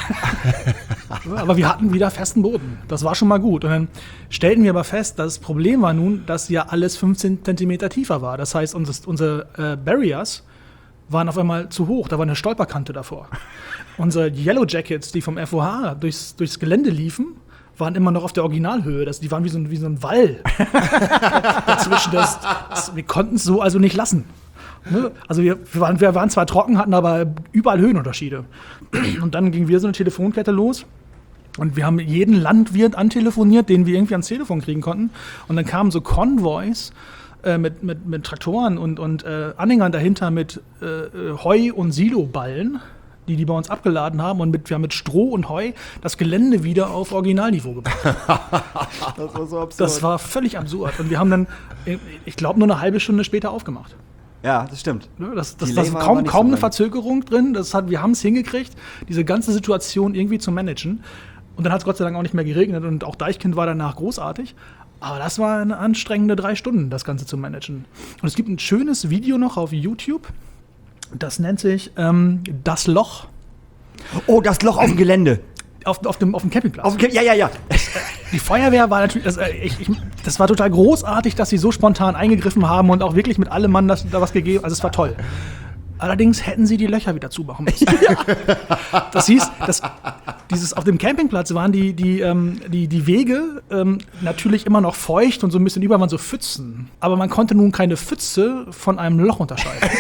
[SPEAKER 4] Aber wir hatten wieder festen Boden. Das war schon mal gut. Und dann stellten wir aber fest, dass das Problem war nun, dass ja alles 15 Zentimeter tiefer war. Das heißt, unsere Barriers waren auf einmal zu hoch, da war eine Stolperkante davor. Unsere Yellow Jackets, die vom FOH durchs Gelände liefen, waren immer noch auf der Originalhöhe. Die waren wie so ein Wall dazwischen. Wir konnten es so also nicht lassen. Ne? Also wir waren zwar trocken, hatten aber überall Höhenunterschiede. Und dann ging wir so eine Telefonkette los. Und wir haben jeden Landwirt antelefoniert, den wir irgendwie ans Telefon kriegen konnten. Und dann kamen so Konvois mit Traktoren und Anhängern dahinter mit Heu- und Siloballen, die bei uns abgeladen haben. Und wir haben mit Stroh und Heu das Gelände wieder auf Originalniveau gebracht.
[SPEAKER 3] Das war so absurd.
[SPEAKER 4] Das war völlig absurd. Und wir haben dann, ich glaube, nur eine halbe Stunde später aufgemacht.
[SPEAKER 3] Ja, das stimmt.
[SPEAKER 4] Das
[SPEAKER 3] Delay
[SPEAKER 4] war
[SPEAKER 3] war aber nicht
[SPEAKER 4] kaum
[SPEAKER 3] so
[SPEAKER 4] eine
[SPEAKER 3] lang.
[SPEAKER 4] Verzögerung drin. Wir haben es hingekriegt, diese ganze Situation irgendwie zu managen. Und dann hat es Gott sei Dank auch nicht mehr geregnet und auch Deichkind war danach großartig. Aber das war eine anstrengende 3 Stunden, das Ganze zu managen. Und es gibt ein schönes Video noch auf YouTube. Das nennt sich Das Loch
[SPEAKER 3] Oh, das Loch auf dem Gelände.
[SPEAKER 4] auf dem Campingplatz.
[SPEAKER 3] Ja.
[SPEAKER 4] Die Feuerwehr war natürlich, das war total großartig, dass sie so spontan eingegriffen haben und auch wirklich mit allem Mann da was gegeben. Also es war toll. Allerdings hätten sie die Löcher wieder zumachen müssen. Das hieß, auf dem Campingplatz waren die Wege natürlich immer noch feucht und so ein bisschen überall waren so Pfützen. Aber man konnte nun keine Pfütze von einem Loch unterscheiden.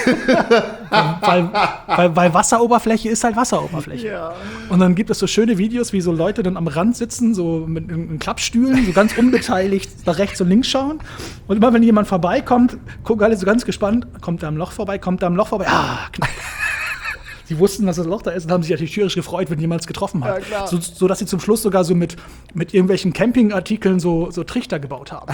[SPEAKER 4] weil Wasseroberfläche ist halt Wasseroberfläche. Ja. Und dann gibt es so schöne Videos, wie so Leute dann am Rand sitzen, so mit in Klappstühlen, so ganz unbeteiligt nach rechts und links schauen. Und immer wenn jemand vorbeikommt, gucken alle so ganz gespannt, kommt da am Loch vorbei, knapp. Sie wussten, dass das Loch da ist und haben sich natürlich tierisch gefreut, wenn jemand es getroffen hat. Ja, so dass sie zum Schluss sogar so mit irgendwelchen Campingartikeln so Trichter gebaut haben.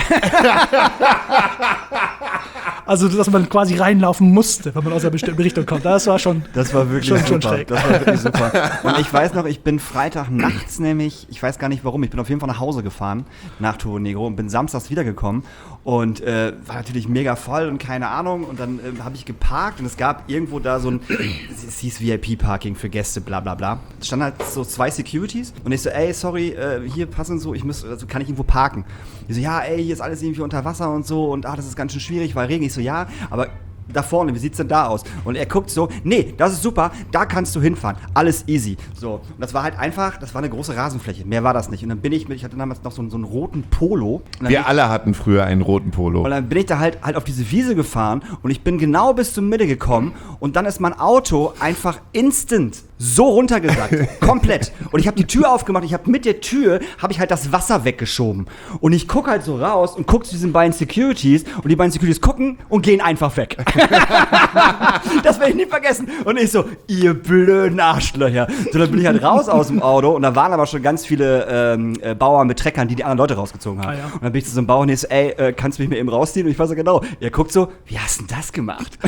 [SPEAKER 4] Also, dass man quasi reinlaufen musste, wenn man aus einer bestimmten Richtung kommt. Das war wirklich
[SPEAKER 3] super.
[SPEAKER 4] schräg.
[SPEAKER 3] Das war wirklich super. Und ich weiß noch, ich bin Freitag nachts nämlich, ich weiß gar nicht warum, ich bin auf jeden Fall nach Hause gefahren, nach Turbo Negro und bin samstags wiedergekommen und war natürlich mega voll und keine Ahnung. Und dann habe ich geparkt und es gab irgendwo da so ein, es hieß VIP-Parking für Gäste, bla bla bla. Es standen halt so 2 Securities und ich so, ey, sorry, hier passen so, kann ich irgendwo parken? Die so, ja, ey, hier ist alles irgendwie unter Wasser und so und das ist ganz schön schwierig, weil Regen. Ich so, ja, aber da vorne, wie sieht's denn da aus? Und er guckt so, nee, das ist super, da kannst du hinfahren, alles easy. So, und das war halt einfach, das war eine große Rasenfläche, mehr war das nicht. Und dann ich hatte damals noch so einen roten Polo.
[SPEAKER 2] Wir alle hatten früher einen roten Polo.
[SPEAKER 3] Und dann bin ich da halt auf diese Wiese gefahren und ich bin genau bis zur Mitte gekommen und dann ist mein Auto einfach instant so runtergesackt, komplett. Und ich habe die Tür aufgemacht, mit der Tür habe ich halt das Wasser weggeschoben. Und ich gucke halt so raus und gucke zu diesen beiden Securities und die beiden Securities gucken und gehen einfach weg. Das werde ich nie vergessen. Und ich so, ihr blöden Arschlöcher. So, dann bin ich halt raus aus dem Auto und da waren aber schon ganz viele Bauern mit Treckern, die anderen Leute rausgezogen haben.
[SPEAKER 4] Ja.
[SPEAKER 3] Und dann bin ich zu so einem Bauern und ich so, ey, kannst du mich mal eben rausziehen? Und ich war so, genau. Er guckt so, wie hast du denn das gemacht?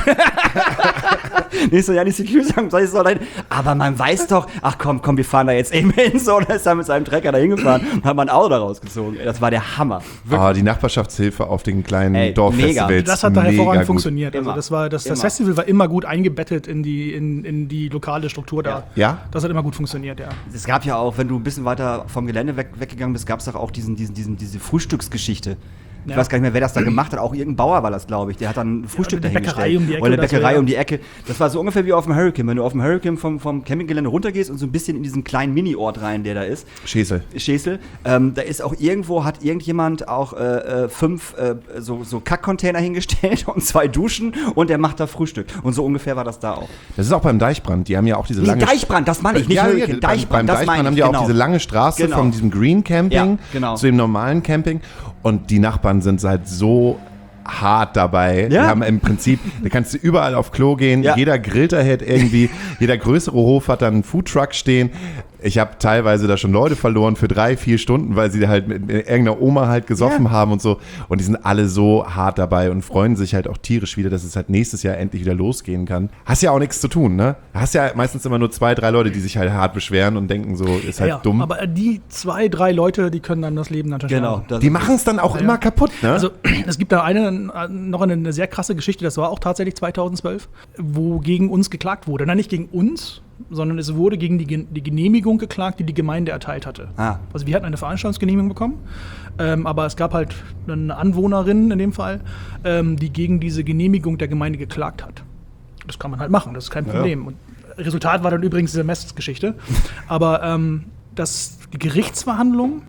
[SPEAKER 3] Und ich so, ja, die Securities sagen, soll ich so rein? Aber man weiß doch, ach komm, wir fahren da jetzt eben hin. So, und dann ist er mit seinem Trecker da hingefahren und hat mal ein Auto da rausgezogen. Das war der Hammer.
[SPEAKER 2] Oh, die Nachbarschaftshilfe auf den kleinen Dorffestivals.
[SPEAKER 4] Das hat da hervorragend funktioniert.
[SPEAKER 3] Immer.
[SPEAKER 4] Also das Festival war immer gut eingebettet in die lokale Struktur da.
[SPEAKER 2] Ja?
[SPEAKER 4] Das hat immer gut funktioniert, ja.
[SPEAKER 3] Es gab ja auch, wenn du ein bisschen weiter vom Gelände weggegangen bist, gab es doch auch diese Frühstücksgeschichte. Ich weiß gar nicht mehr, wer das da gemacht hat. Auch irgendein Bauer war das, glaube ich. Der hat dann ein Frühstück dahingestellt.
[SPEAKER 4] Oder eine Bäckerei
[SPEAKER 3] um die Ecke. Das war so ungefähr wie auf dem Hurricane. Wenn du auf dem Hurricane vom Campinggelände runtergehst und so ein bisschen in diesen kleinen Mini-Ort rein, der da ist. Schesel. Da ist auch hat irgendjemand auch 5 so Kackcontainer hingestellt und 2 Duschen und der macht da Frühstück. Und so ungefähr war das da auch.
[SPEAKER 2] Das ist auch beim Deichbrand. Die haben ja auch diese lange...
[SPEAKER 3] Deichbrand, das meine ich. Nicht Hurricane,
[SPEAKER 2] Beim Deichbrand haben die auch diese lange Straße von diesem Green Camping zu dem normalen Camping. Und die Nachbarn sind halt so hart dabei.
[SPEAKER 3] Ja.
[SPEAKER 2] Die haben im Prinzip, da kannst du überall auf Klo gehen, jeder grillt da halt irgendwie, jeder größere Hof hat dann einen Foodtruck stehen. Ich habe teilweise da schon Leute verloren für 3-4 Stunden, weil sie halt mit irgendeiner Oma halt gesoffen haben und so. Und die sind alle so hart dabei und freuen sich halt auch tierisch wieder, dass es halt nächstes Jahr endlich wieder losgehen kann. Hast ja auch nichts zu tun, ne? Hast ja meistens immer nur 2-3 Leute, die sich halt hart beschweren und denken so, ist halt dumm.
[SPEAKER 4] Aber die 2-3 Leute, die können dann das Leben natürlich
[SPEAKER 2] Die machen es dann auch immer kaputt, ne?
[SPEAKER 4] Also es gibt da noch eine sehr krasse Geschichte, das war auch tatsächlich 2012, wo gegen uns geklagt wurde. Nein, nicht gegen uns, sondern es wurde gegen die Genehmigung geklagt, die die Gemeinde erteilt hatte. Also wir hatten eine Veranstaltungsgenehmigung bekommen, aber es gab halt eine Anwohnerin in dem Fall, die gegen diese Genehmigung der Gemeinde geklagt hat. Das kann man halt machen, das ist kein Problem. Und Resultat war dann übrigens diese Messgeschichte. Aber die Gerichtsverhandlung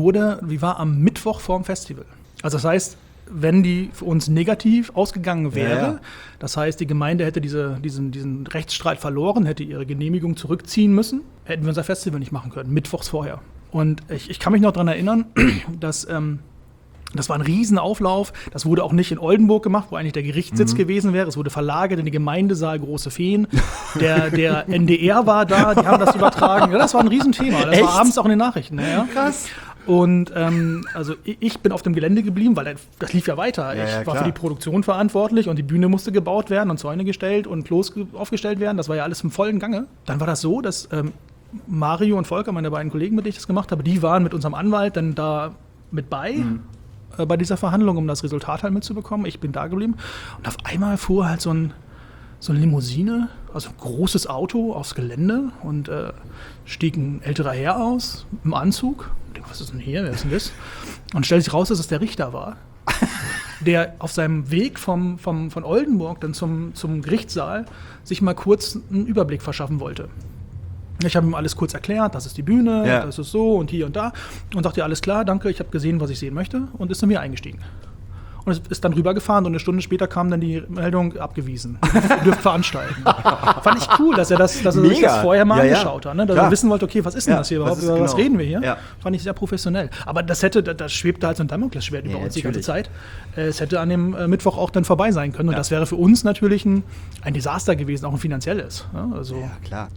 [SPEAKER 4] war am Mittwoch vorm Festival. Also das heißt, wenn die für uns negativ ausgegangen wäre, das heißt, die Gemeinde hätte diesen Rechtsstreit verloren, hätte ihre Genehmigung zurückziehen müssen, hätten wir unser Festival nicht machen können, mittwochs vorher. Und ich kann mich noch daran erinnern, dass Das war ein Riesenauflauf. Das wurde auch nicht in Oldenburg gemacht, wo eigentlich der Gerichtssitz gewesen wäre. Es wurde verlagert in den Gemeindesaal Große Feen. Der NDR war da, die haben das übertragen. Ja, das war ein Riesenthema. Das war abends auch in den Nachrichten. Ja.
[SPEAKER 3] Krass.
[SPEAKER 4] Und also ich bin auf dem Gelände geblieben, weil das lief ja weiter. Ich war für die Produktion verantwortlich und die Bühne musste gebaut werden und Zäune gestellt und Klos aufgestellt werden. Das war ja alles im vollen Gange. Dann war das so, dass Mario und Volker, meine beiden Kollegen, mit denen ich das gemacht habe, die waren mit unserem Anwalt dann da mit bei dieser Verhandlung, um das Resultat halt mitzubekommen. Ich bin da geblieben. Und auf einmal fuhr halt so eine Limousine, also ein großes Auto aufs Gelände und stieg ein älterer Herr aus im Anzug. Ich denke, was ist denn hier? Wer ist denn das? Und stellt sich raus, dass es der Richter war, der auf seinem Weg von Oldenburg dann zum Gerichtssaal sich mal kurz einen Überblick verschaffen wollte. Ich habe ihm alles kurz erklärt, das ist die Bühne, das ist so und hier und da. Und dachte, ja, alles klar, danke, ich habe gesehen, was ich sehen möchte und ist zu mir eingestiegen. Und ist dann rübergefahren und eine Stunde später kam dann die Meldung, abgewiesen. Ihr dürft veranstalten. Fand ich cool, dass er sich das vorher mal angeschaut hat. Ne? Dass er wissen wollte, okay, was ist denn das hier überhaupt, über was reden wir hier? Ja. Fand ich sehr professionell. Aber das schwebte halt so ein Damoklesschwert über uns die ganze Zeit. Es hätte an dem Mittwoch auch dann vorbei sein können. Und das wäre für uns natürlich ein Desaster gewesen, auch ein finanzielles. Ja, also
[SPEAKER 2] klar.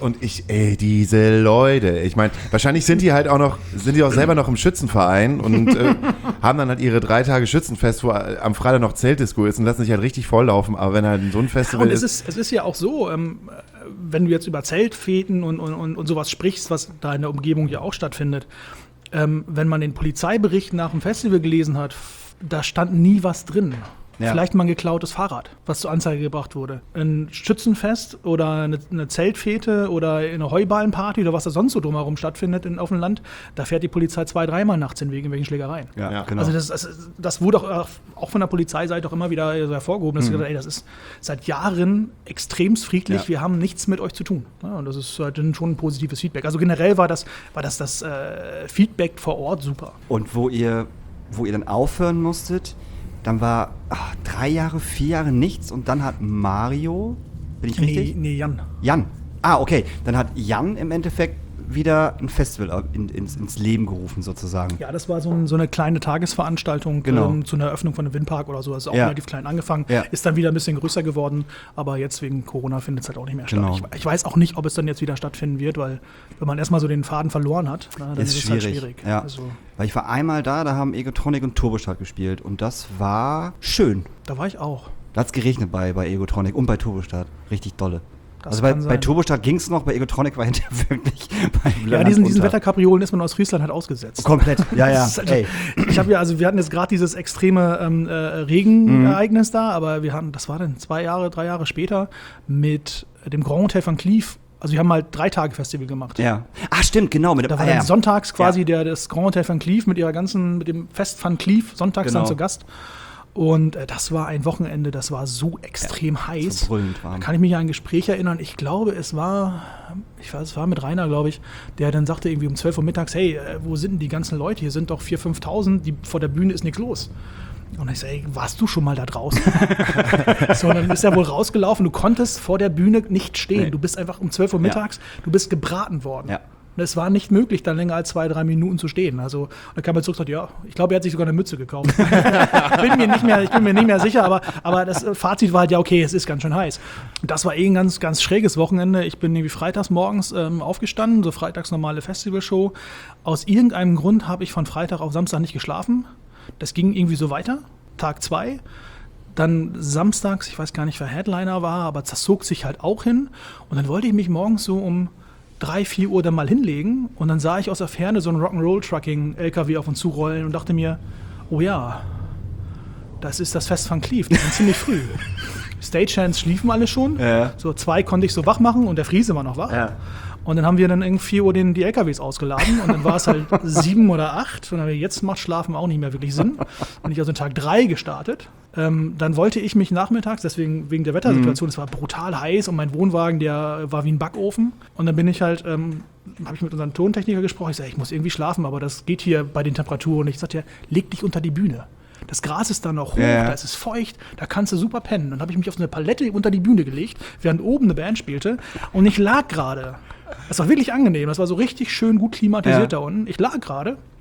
[SPEAKER 2] Diese Leute. Ich meine, wahrscheinlich sind die auch selber noch im Schützenverein und haben dann halt ihre 3 Tage Schützenfest, wo am Freitag noch Zeltdisco ist und lassen sich halt richtig volllaufen. Aber wenn halt so ein Festival
[SPEAKER 4] ist. Es ist ja auch so, wenn du jetzt über Zeltfeten und sowas sprichst, was da in der Umgebung ja auch stattfindet, wenn man den Polizeibericht nach dem Festival gelesen hat, da stand nie was drin. Ja. Vielleicht mal ein geklautes Fahrrad, was zur Anzeige gebracht wurde. Ein Schützenfest oder eine Zeltfete oder eine Heuballenparty oder was da sonst so drumherum stattfindet auf dem Land, da fährt die Polizei 2-3 Mal nachts wegen irgendwelchen Schlägereien. Ja, genau. Also das wurde auch von der Polizeiseite auch immer wieder so hervorgehoben, dass sie gesagt haben, das ist seit Jahren extremst friedlich, wir haben nichts mit euch zu tun. Ja, und das ist halt schon ein positives Feedback. Also generell war das Feedback vor Ort super.
[SPEAKER 3] Und wo ihr dann aufhören musstet, dann war 4 Jahre nichts und dann hat Mario, bin ich richtig?
[SPEAKER 4] Nee, Jan.
[SPEAKER 3] Jan. Okay. Dann hat Jan im Endeffekt wieder ein Festival ins Leben gerufen sozusagen.
[SPEAKER 4] Ja, das war so eine kleine Tagesveranstaltung zu einer Eröffnung von einem Windpark oder so. Das ist auch relativ klein angefangen. Ja. Ist dann wieder ein bisschen größer geworden, aber jetzt wegen Corona findet es halt auch nicht mehr statt. Ich weiß auch nicht, ob es dann jetzt wieder stattfinden wird, weil wenn man erstmal so den Faden verloren hat, dann ist es halt schwierig.
[SPEAKER 3] Ja. Also, weil ich war einmal da haben Egotronic und Turbostadt gespielt und das war schön.
[SPEAKER 4] Da war ich auch.
[SPEAKER 3] Da hat es geregnet bei Egotronic und bei Turbostadt. Richtig dolle. Also bei Turbostadt ging es noch, bei Egotronic war hinterher wirklich
[SPEAKER 4] diesen Wetterkapriolen ist man aus Friesland halt ausgesetzt.
[SPEAKER 3] Komplett, ja.
[SPEAKER 4] Wir hatten jetzt gerade dieses extreme Regenereignis da, aber das war dann 3 Jahre später mit dem Grand Hotel Van Cleef. Also wir haben halt 3 Tage Festival gemacht.
[SPEAKER 3] Ja. Stimmt, genau.
[SPEAKER 4] Da war dann sonntags quasi das Grand Hotel Van Cleef mit dem Fest Van Cleef sonntags dann zu Gast. Und das war ein Wochenende, das war so extrem heiß.
[SPEAKER 3] So brüllend warm.
[SPEAKER 4] Da kann ich mich an ein Gespräch erinnern. Ich glaube, es war mit Rainer, glaube ich, der dann sagte irgendwie um 12 Uhr mittags, hey, wo sind denn die ganzen Leute? Hier sind doch 4.000, 5.000, vor der Bühne ist nichts los. Und ich sage, warst du schon mal da draußen? So, dann ist er wohl rausgelaufen. Du konntest vor der Bühne nicht stehen. Nee. Du bist einfach um 12 Uhr mittags, du bist gebraten worden. Ja. Und es war nicht möglich, dann länger als 2-3 Minuten zu stehen. Also, dann kam er zurück und sagte, ich glaube, er hat sich sogar eine Mütze gekauft. Ich bin mir nicht mehr sicher, aber das Fazit war halt, okay, es ist ganz schön heiß. Und das war ein ganz, ganz schräges Wochenende. Ich bin irgendwie freitags morgens aufgestanden, so freitags normale Festivalshow. Aus irgendeinem Grund habe ich von Freitag auf Samstag nicht geschlafen. Das ging irgendwie so weiter, Tag 2. Dann samstags, ich weiß gar nicht, wer Headliner war, aber das zog sich halt auch hin. Und dann wollte ich mich morgens so um 3-4 Uhr dann mal hinlegen und dann sah ich aus der Ferne so einen Rock'n'Roll-Trucking-LKW auf uns zurollen und dachte mir, oh ja, das ist das Fest Van Cleef, das ist ziemlich früh. Stagehands schliefen alle schon, so 2 konnte ich so wach machen und der Friese war noch wach. Ja. Und dann haben wir dann irgendwie 4 Uhr die LKWs ausgeladen und dann war es halt 7 oder 8 und dann haben wir, jetzt macht Schlafen auch nicht mehr wirklich Sinn. Und ich also Tag 3 gestartet. Dann wollte ich mich nachmittags, deswegen wegen der Wettersituation, es war brutal heiß und mein Wohnwagen, der war wie ein Backofen. Und dann bin ich halt, habe ich mit unserem Tontechniker gesprochen, ich sage, ich muss irgendwie schlafen, aber das geht hier bei den Temperaturen. Und ich sagte, leg dich unter die Bühne. Das Gras ist da noch hoch, da ist es feucht, da kannst du super pennen. Dann habe ich mich auf so eine Palette unter die Bühne gelegt, während oben eine Band spielte und ich lag gerade. Das war wirklich angenehm, das war so richtig schön gut klimatisiert da unten. Ich lag gerade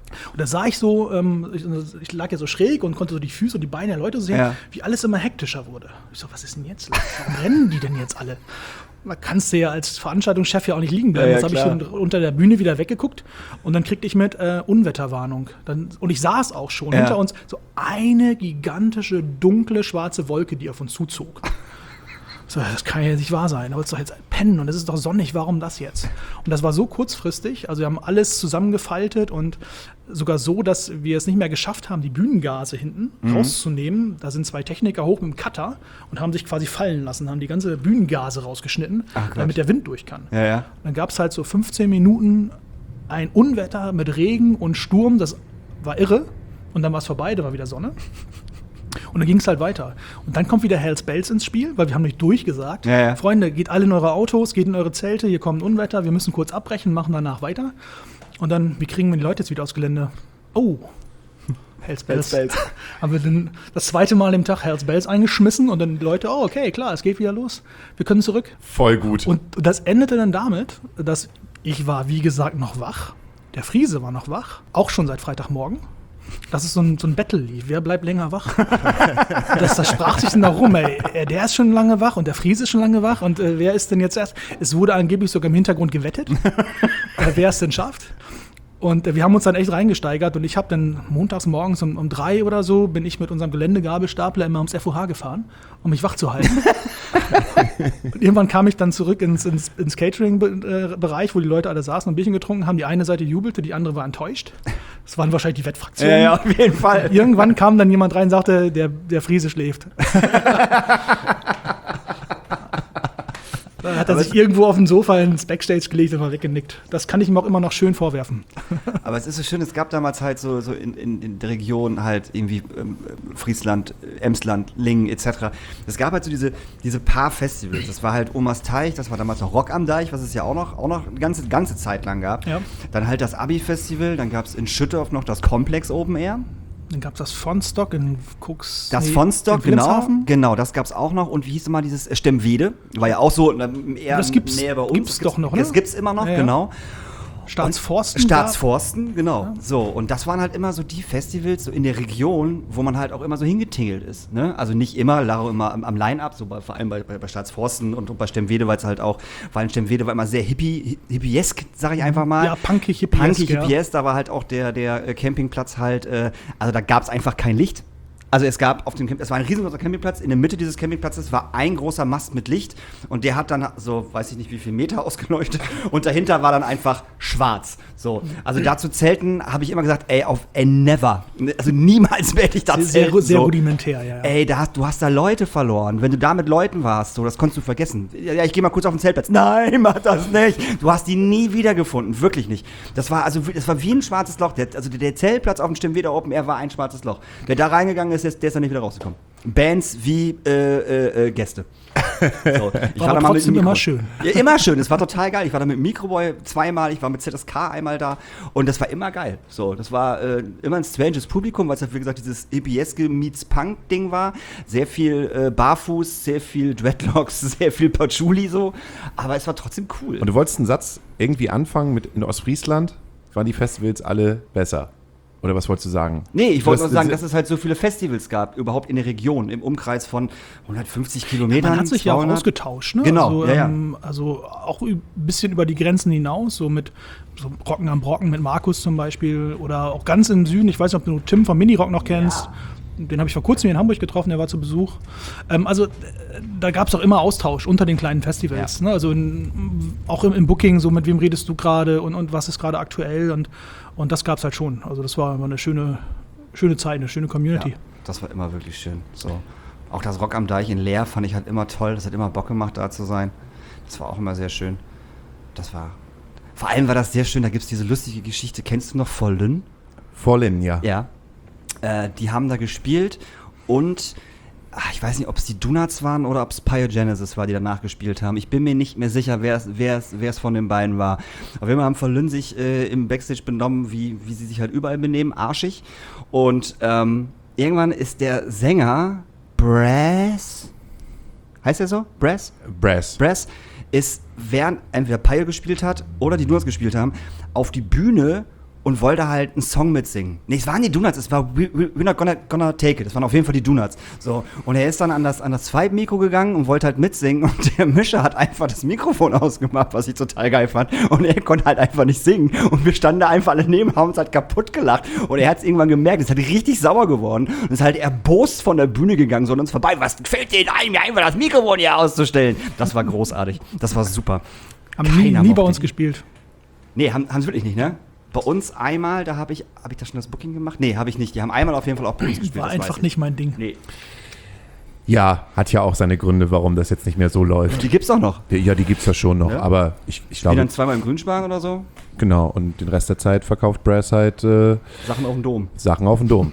[SPEAKER 4] Und da sah ich so, ich lag ja so schräg und konnte so die Füße und die Beine der Leute sehen,
[SPEAKER 3] Ja.
[SPEAKER 4] wie alles immer hektischer wurde. Ich so, was ist denn jetzt los? Warum rennen die denn jetzt alle? Da kannst du ja als Veranstaltungschef ja auch nicht liegen bleiben.
[SPEAKER 3] Ja,
[SPEAKER 4] Jetzt habe ich
[SPEAKER 3] klar.
[SPEAKER 4] so unter der Bühne wieder weggeguckt und dann kriegte ich mit Unwetterwarnung. Und ich sah es auch schon. Hinter uns so eine gigantische, dunkle, schwarze Wolke, die auf uns zuzog. So, das kann ja nicht wahr sein. Da wolltest du doch jetzt pennen und es ist doch sonnig, warum das jetzt? Und das war so kurzfristig, also wir haben alles zusammengefaltet und sogar so, dass wir es nicht mehr geschafft haben, die Bühnengase hinten rauszunehmen. Da sind 2 Techniker hoch mit dem Cutter und haben sich quasi fallen lassen, haben die ganze Bühnengase rausgeschnitten, damit der Wind durch kann.
[SPEAKER 3] Ja, ja.
[SPEAKER 4] Und dann gab es halt so 15 Minuten ein Unwetter mit Regen und Sturm, das war irre. Und dann war es vorbei, da war wieder Sonne. Und dann ging es halt weiter. Und dann kommt wieder Hells Bells ins Spiel, weil wir haben nicht durchgesagt.
[SPEAKER 3] Ja, ja.
[SPEAKER 4] Freunde, geht alle in eure Autos, geht in eure Zelte, hier kommt ein Unwetter, wir müssen kurz abbrechen, machen danach weiter. Und dann, wie kriegen wir die Leute jetzt wieder aufs Gelände? Oh, Hells Bells. Haben wir dann das zweite Mal im Tag Hells Bells eingeschmissen und dann die Leute, oh, okay, klar, es geht wieder los. Wir können zurück.
[SPEAKER 2] Voll gut.
[SPEAKER 4] Und das endete dann damit, dass ich war, wie gesagt, noch wach. Der Friese war noch wach, auch schon seit Freitagmorgen. Das ist so ein Battle-Lied. Wer bleibt länger wach? Das sprach sich dann auch rum. Ey. Der ist schon lange wach und der Friese ist schon lange wach. Und wer ist denn jetzt erst? Es wurde angeblich sogar im Hintergrund gewettet, wer es denn schafft. Und wir haben uns dann echt reingesteigert. Und ich habe dann montags morgens um 3 oder so, bin ich mit unserem Geländegabelstapler immer ums FOH gefahren, um mich wach zu halten. Und irgendwann kam ich dann zurück ins Catering-Bereich, wo die Leute alle saßen und ein Bierchen getrunken haben. Die eine Seite jubelte, die andere war enttäuscht. Das waren wahrscheinlich die Wettfraktionen.
[SPEAKER 3] Ja, auf jeden Fall.
[SPEAKER 4] Irgendwann kam dann jemand rein und sagte, der Friese schläft. Dann hat er sich irgendwo auf dem Sofa ins Backstage gelegt und war weggenickt. Das kann ich ihm auch immer noch schön vorwerfen.
[SPEAKER 3] Aber es ist so schön, es gab damals halt so in der Region halt irgendwie Friesland, Emsland, Lingen etc. Es gab halt so diese paar Festivals. Das war halt Omas Teich, das war damals noch Rock am Deich, was es ja auch noch eine ganze Zeit lang gab.
[SPEAKER 4] Ja.
[SPEAKER 3] Dann halt das Abi-Festival, dann gab es in Schüttorf noch das Komplex Open Air.
[SPEAKER 4] Dann gab es das Fonstock in Cooks.
[SPEAKER 3] Das Fonstock,
[SPEAKER 4] in Wilhelmshaven.
[SPEAKER 3] genau, das gab es auch noch. Und wie hieß immer dieses Stemmwede? War ja auch so eher
[SPEAKER 4] Das gibt's-
[SPEAKER 3] näher bei uns.
[SPEAKER 4] gibt's doch noch, ne?
[SPEAKER 3] Das gibt's immer noch,
[SPEAKER 4] Ja, ja.
[SPEAKER 3] genau.
[SPEAKER 4] Staatsforsten.
[SPEAKER 3] Staatsforsten, genau. Ja. So, und das waren halt immer so die Festivals so in der Region, wo man halt auch immer so hingetingelt ist. Ne? Also nicht immer, lag auch immer am Line-Up, so vor allem bei Staatsforsten und bei Stemmwede, weil es halt auch, weil in Stemmwede war immer sehr hippiesk, sag ich einfach mal.
[SPEAKER 4] Ja, punkig, hippiesk.
[SPEAKER 3] Da war halt auch der Campingplatz halt, also da gab es einfach kein Licht. Also es gab es war ein riesengroßer Campingplatz, in der Mitte dieses Campingplatzes war ein großer Mast mit Licht und der hat dann so, weiß ich nicht wie viel Meter ausgeleuchtet und dahinter war dann einfach schwarz. So, also da zu zelten, habe ich immer gesagt, never, also niemals werde ich da zelten.
[SPEAKER 4] Sehr
[SPEAKER 3] so.
[SPEAKER 4] rudimentär, ja.
[SPEAKER 3] Ey, du hast da Leute verloren. Wenn du da mit Leuten warst, so, das konntest du vergessen. Ja, ich gehe mal kurz auf den Zeltplatz. Nein, mach das nicht. Du hast die nie wiedergefunden, wirklich nicht. Das war wie ein schwarzes Loch. Der Zeltplatz auf dem Stemmweder Open Air war ein schwarzes Loch. Wer da reingegangen ist, der ist dann nicht wieder rausgekommen. Bands wie Gäste. So, ich war da mal
[SPEAKER 4] trotzdem immer schön.
[SPEAKER 3] Ja, immer schön. Es war total geil. Ich war da mit Microboy zweimal, ich war mit ZSK einmal da und das war immer geil. So, das war immer ein stranges Publikum, weil es halt, wie gesagt, dieses hippieske meets Punk-Ding war. Sehr viel Barfuß, sehr viel Dreadlocks, sehr viel Patchouli so. Aber es war trotzdem cool.
[SPEAKER 2] Und du wolltest einen Satz irgendwie anfangen mit in Ostfriesland waren die Festivals alle besser. Oder was wolltest du sagen?
[SPEAKER 3] Nee, ich wollte nur sagen, dass es halt so viele Festivals gab, überhaupt in der Region, im Umkreis von 150 Kilometern.
[SPEAKER 4] Man hat sich 200. Ja auch ausgetauscht, ne?
[SPEAKER 3] Genau,
[SPEAKER 4] also, also auch ein bisschen über die Grenzen hinaus, so mit so Rocken am Brocken mit Markus zum Beispiel oder auch ganz im Süden, ich weiß nicht, ob du Tim vom Minirock noch kennst. Ja. Den habe ich vor kurzem hier in Hamburg getroffen, der war zu Besuch. Also da gab es auch immer Austausch unter den kleinen Festivals. Ja. Ne? Also auch im Booking, so mit wem redest du gerade und was ist gerade aktuell und das gab es halt schon. Also das war immer eine schöne Zeit, eine schöne Community.
[SPEAKER 3] Ja, das war immer wirklich schön. So. Auch das Rock am Deich in Leer fand ich halt immer toll. Das hat immer Bock gemacht, da zu sein. Das war auch immer sehr schön. Vor allem war das sehr schön, da gibt es diese lustige Geschichte. Kennst du noch Vollen?
[SPEAKER 2] Vollen, ja.
[SPEAKER 3] Ja. Die haben da gespielt und ich weiß nicht, ob es die Donuts waren oder ob es Pyogenesis war, die danach gespielt haben. Ich bin mir nicht mehr sicher, wer es von den beiden war. Auf jeden Fall haben Vollen sich im Backstage benommen, wie sie sich halt überall benehmen, arschig. Und irgendwann ist der Sänger Brass, heißt er so? Brass, ist, während entweder Pyo gespielt hat oder die Donuts gespielt haben, auf die Bühne und wollte halt einen Song mitsingen. Nee, es waren die Donuts, es war We're Not Gonna Take It, das waren auf jeden Fall die Donuts. So, und er ist dann an das Zweitmikro gegangen und wollte halt mitsingen und der Mischer hat einfach das Mikrofon ausgemacht, was ich total geil fand, und er konnte halt einfach nicht singen und wir standen da einfach alle neben, haben uns halt kaputt gelacht und er hat es irgendwann gemerkt, ist halt richtig sauer geworden und ist halt erbost von der Bühne gegangen, so an uns vorbei, was fällt dir ein, mir einfach das Mikrofon hier auszustellen? Das war großartig, das war super.
[SPEAKER 4] Haben nie bei uns gespielt.
[SPEAKER 3] Nee, haben sie wirklich nicht, ne? Bei uns einmal, da hab ich da schon das Booking gemacht? Nee, habe ich nicht. Die haben einmal auf jeden Fall auch bei uns gespielt.
[SPEAKER 4] War einfach nicht mein Ding.
[SPEAKER 3] Nee.
[SPEAKER 2] Ja, hat ja auch seine Gründe, warum das jetzt nicht mehr so läuft.
[SPEAKER 3] Die gibt's auch noch.
[SPEAKER 2] Ja, die gibt's ja schon noch,
[SPEAKER 3] Ja?
[SPEAKER 2] aber ich
[SPEAKER 3] Die
[SPEAKER 2] glaube,
[SPEAKER 3] dann zweimal im Grünspan oder so?
[SPEAKER 2] genau, und den Rest der Zeit verkauft Brass halt
[SPEAKER 3] Sachen auf dem Dom.
[SPEAKER 2] Sachen auf dem Dom.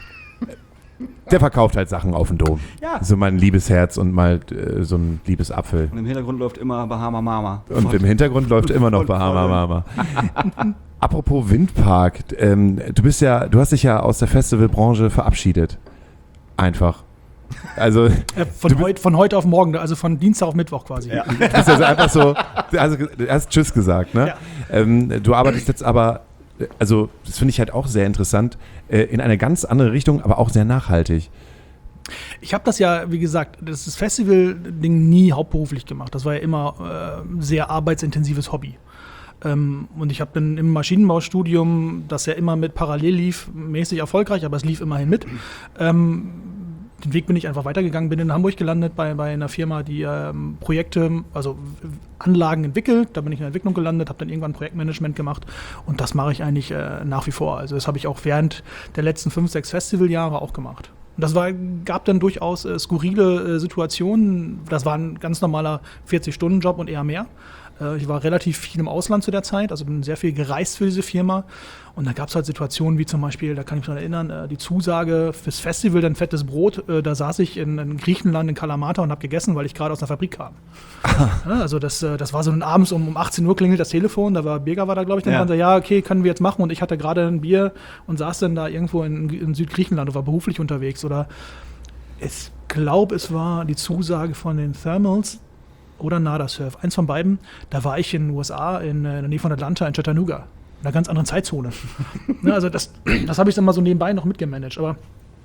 [SPEAKER 2] Der verkauft halt Sachen auf dem Dom.
[SPEAKER 3] Ja.
[SPEAKER 2] So mal ein liebes Herz und mal so ein liebes Apfel.
[SPEAKER 3] Und im Hintergrund läuft immer Bahama Mama.
[SPEAKER 2] Und im Hintergrund läuft immer noch Bahama Mama. Apropos Windpark, du hast dich ja aus der Festivalbranche verabschiedet. Einfach. Also
[SPEAKER 4] Von heute auf morgen, also von Dienstag auf Mittwoch quasi.
[SPEAKER 3] Ja.
[SPEAKER 2] du bist also einfach so, also du hast Tschüss gesagt, ne?
[SPEAKER 4] Ja.
[SPEAKER 2] Du arbeitest jetzt aber, also das finde ich halt auch sehr interessant, in eine ganz andere Richtung, aber auch sehr nachhaltig.
[SPEAKER 4] Ich habe das ja, wie gesagt, das Festival-Ding nie hauptberuflich gemacht. Das war ja immer sehr arbeitsintensives Hobby. Und ich habe dann im Maschinenbaustudium, das ja immer mit parallel lief, mäßig erfolgreich, aber es lief immerhin mit. Den Weg bin ich einfach weitergegangen, bin in Hamburg gelandet bei einer Firma, die Projekte, also Anlagen entwickelt. Da bin ich in der Entwicklung gelandet, habe dann irgendwann Projektmanagement gemacht und das mache ich eigentlich nach wie vor. Also das habe ich auch während der letzten 5, 6 Festivaljahre auch gemacht. Und das gab dann durchaus skurrile Situationen. Das war ein ganz normaler 40-Stunden-Job und eher mehr. Ich war relativ viel im Ausland zu der Zeit, also bin sehr viel gereist für diese Firma. Und da gab es halt Situationen wie zum Beispiel, da kann ich mich noch erinnern, die Zusage fürs Festival, dann fettes Brot. Da saß ich in Griechenland, in Kalamata und habe gegessen, weil ich gerade aus der Fabrik kam. Ja, also das war so abends um 18 Uhr klingelt das Telefon, Birger war da, glaube ich, dann
[SPEAKER 3] Ja.
[SPEAKER 4] meinte, ja, okay, können wir jetzt machen. Und ich hatte gerade ein Bier und saß dann da irgendwo in Südgriechenland und war beruflich unterwegs. Oder ich glaube, es war die Zusage von den Thermals, oder Nadasurf, eins von beiden. Da war ich in den USA, in der Nähe von Atlanta, in Chattanooga, in einer ganz anderen Zeitzone. Ne, also das habe ich dann mal so nebenbei noch mitgemanagt. Aber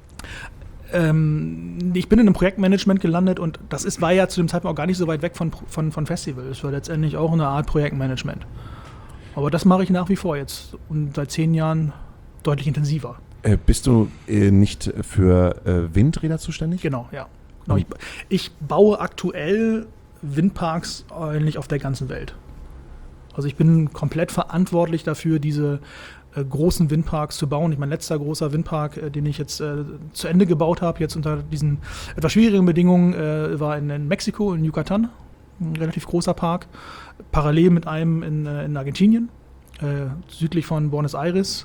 [SPEAKER 4] ich bin in einem Projektmanagement gelandet und war ja zu dem Zeitpunkt auch gar nicht so weit weg von Festival. Es war letztendlich auch eine Art Projektmanagement. Aber das mache ich nach wie vor jetzt und seit 10 Jahren deutlich intensiver.
[SPEAKER 2] Bist du nicht für Windräder zuständig?
[SPEAKER 4] Genau, ja. Genau. Ich baue aktuell Windparks eigentlich auf der ganzen Welt. Also ich bin komplett verantwortlich dafür, diese großen Windparks zu bauen. Mein letzter großer Windpark, den ich jetzt zu Ende gebaut habe, jetzt unter diesen etwas schwierigen Bedingungen, war in Mexiko, in Yucatan. Ein relativ großer Park. Parallel mit einem in Argentinien, südlich von Buenos Aires.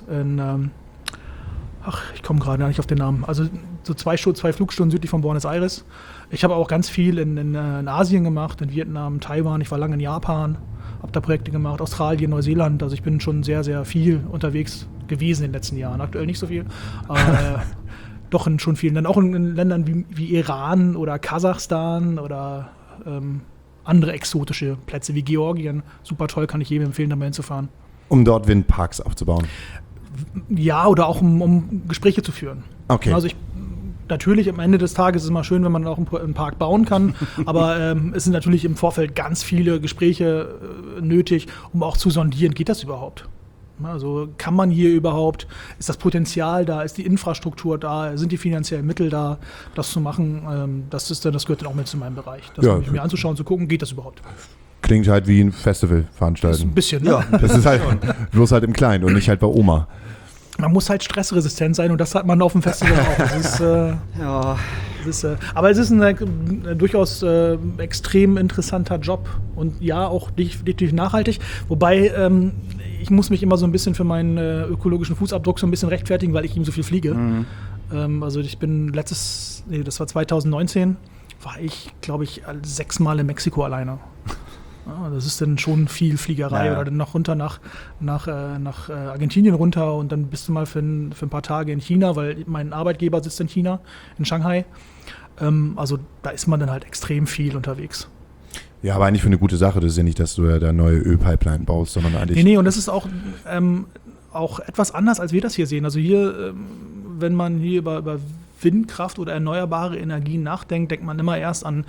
[SPEAKER 4] Ich komme gerade nicht auf den Namen. Also so 2 Flugstunden südlich von Buenos Aires. Ich habe auch ganz viel in Asien gemacht, in Vietnam, Taiwan. Ich war lange in Japan, habe da Projekte gemacht, Australien, Neuseeland. Also ich bin schon sehr, sehr viel unterwegs gewesen in den letzten Jahren. Aktuell nicht so viel, aber doch schon viel. Dann auch in Ländern wie Iran oder Kasachstan oder andere exotische Plätze wie Georgien. Super toll, kann ich jedem empfehlen, da mal hinzufahren.
[SPEAKER 2] Um dort Windparks aufzubauen.
[SPEAKER 4] Ja, oder auch um Gespräche zu führen.
[SPEAKER 2] Okay.
[SPEAKER 4] Also natürlich am Ende des Tages ist es immer schön, wenn man auch einen Park bauen kann, aber es sind natürlich im Vorfeld ganz viele Gespräche nötig, um auch zu sondieren, geht das überhaupt? Also kann man hier überhaupt, ist das Potenzial da, ist die Infrastruktur da, sind die finanziellen Mittel da, das zu machen, das gehört dann auch mit zu meinem Bereich. Das mir anzuschauen, zu gucken, geht das überhaupt?
[SPEAKER 2] Klingt halt wie ein Festival veranstalten.
[SPEAKER 4] Ein bisschen, ne?
[SPEAKER 2] Ja, das ist halt bloß halt im Kleinen und nicht halt bei Oma.
[SPEAKER 4] Man muss halt stressresistent sein und das hat man auf dem Festival auch. Aber es ist ein durchaus extrem interessanter Job und ja, auch definitiv nachhaltig. Wobei ich muss mich immer so ein bisschen für meinen ökologischen Fußabdruck so ein bisschen rechtfertigen, weil ich ihm so viel fliege. Mhm. Also ich bin das war 2019, war ich, glaube ich, 6 Mal in Mexiko alleine. Ja, das ist dann schon viel Fliegerei. Ja. Oder dann noch runter nach Argentinien runter und dann bist du mal für ein paar Tage in China, weil mein Arbeitgeber sitzt in China, in Shanghai. Also da ist man dann halt extrem viel unterwegs.
[SPEAKER 2] Ja, aber eigentlich für eine gute Sache. Das ist ja nicht, dass du ja da neue Ölpipeline baust, sondern eigentlich...
[SPEAKER 4] Nee, und das ist auch auch etwas anders, als wir das hier sehen. Also hier, wenn man hier über Windkraft oder erneuerbare Energien nachdenkt, denkt man immer erst an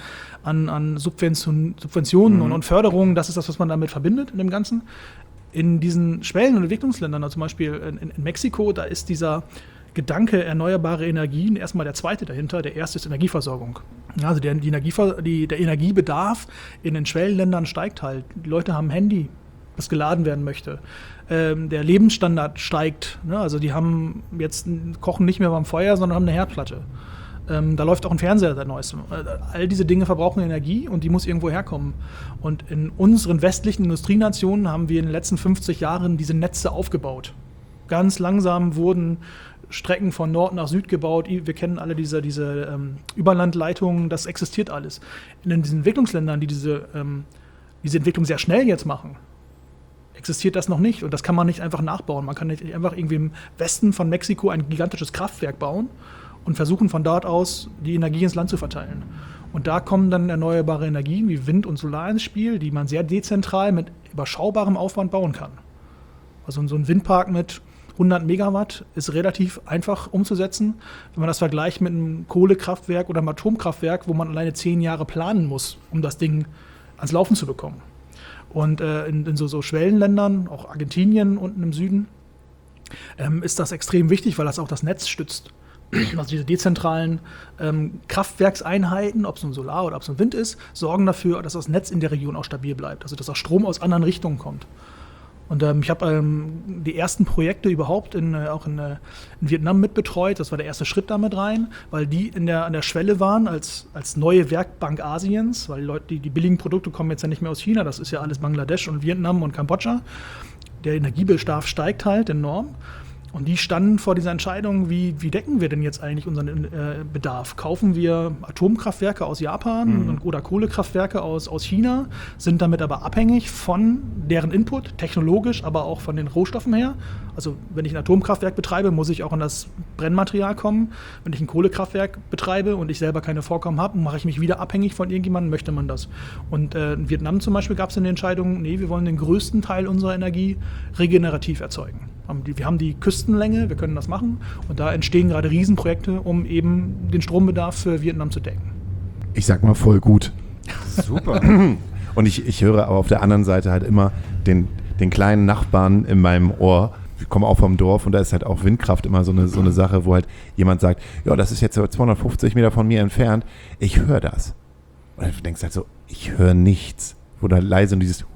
[SPEAKER 4] Subventionen und Förderungen. Das ist das, was man damit verbindet in dem Ganzen. In diesen Schwellen- und Entwicklungsländern, also zum Beispiel in Mexiko, da ist dieser Gedanke erneuerbare Energien erstmal der zweite dahinter. Der erste ist Energieversorgung. Also der Energiebedarf in den Schwellenländern steigt halt. Die Leute haben ein Handy, das geladen werden möchte. Der Lebensstandard steigt. Ne? Also die haben jetzt kochen nicht mehr beim Feuer, sondern haben eine Herdplatte. Da läuft auch ein Fernseher, der neueste. All diese Dinge verbrauchen Energie und die muss irgendwo herkommen. Und in unseren westlichen Industrienationen haben wir in den letzten 50 Jahren diese Netze aufgebaut. Ganz langsam wurden Strecken von Nord nach Süd gebaut. Wir kennen alle diese Überlandleitungen, das existiert alles. In diesen Entwicklungsländern, die diese Entwicklung sehr schnell jetzt machen, existiert das noch nicht. Und das kann man nicht einfach nachbauen. Man kann nicht einfach irgendwie im Westen von Mexiko ein gigantisches Kraftwerk bauen und versuchen von dort aus die Energie ins Land zu verteilen. Und da kommen dann erneuerbare Energien wie Wind und Solar ins Spiel, die man sehr dezentral mit überschaubarem Aufwand bauen kann. Also so ein Windpark mit 100 Megawatt ist relativ einfach umzusetzen. Wenn man das vergleicht mit einem Kohlekraftwerk oder einem Atomkraftwerk, wo man alleine 10 Jahre planen muss, um das Ding ans Laufen zu bekommen. Und in so Schwellenländern, auch Argentinien unten im Süden, ist das extrem wichtig, weil das auch das Netz stützt. Also diese dezentralen Kraftwerkseinheiten, ob es nun Solar oder ob es nun Wind ist, sorgen dafür, dass das Netz in der Region auch stabil bleibt. Also dass auch Strom aus anderen Richtungen kommt. Und ich habe die ersten Projekte überhaupt auch in Vietnam mitbetreut. Das war der erste Schritt damit rein, weil die an der Schwelle waren als neue Werkbank Asiens, weil die Leute, die billigen Produkte kommen jetzt ja nicht mehr aus China, das ist ja alles Bangladesch und Vietnam und Kambodscha. Der Energiebedarf steigt halt enorm. Und die standen vor dieser Entscheidung, wie decken wir denn jetzt eigentlich unseren Bedarf? Kaufen wir Atomkraftwerke aus Japan oder Kohlekraftwerke aus China, sind damit aber abhängig von deren Input, technologisch, aber auch von den Rohstoffen her. Also wenn ich ein Atomkraftwerk betreibe, muss ich auch an das Brennmaterial kommen. Wenn ich ein Kohlekraftwerk betreibe und ich selber keine Vorkommen habe, mache ich mich wieder abhängig von irgendjemandem, möchte man das. Und in Vietnam zum Beispiel gab es eine Entscheidung, nee, wir wollen den größten Teil unserer Energie regenerativ erzeugen. Wir haben die Küstenlänge, wir können das machen und da entstehen gerade Riesenprojekte, um eben den Strombedarf für Vietnam zu decken.
[SPEAKER 2] Ich sag mal voll gut.
[SPEAKER 3] Super.
[SPEAKER 2] Und ich höre aber auf der anderen Seite halt immer den kleinen Nachbarn in meinem Ohr. Ich komme auch vom Dorf und da ist halt auch Windkraft immer so eine Sache, wo halt jemand sagt, ja, das ist jetzt 250 Meter von mir entfernt. Ich höre das. Und du denkst halt so, ich höre nichts. Wo da leise und dieses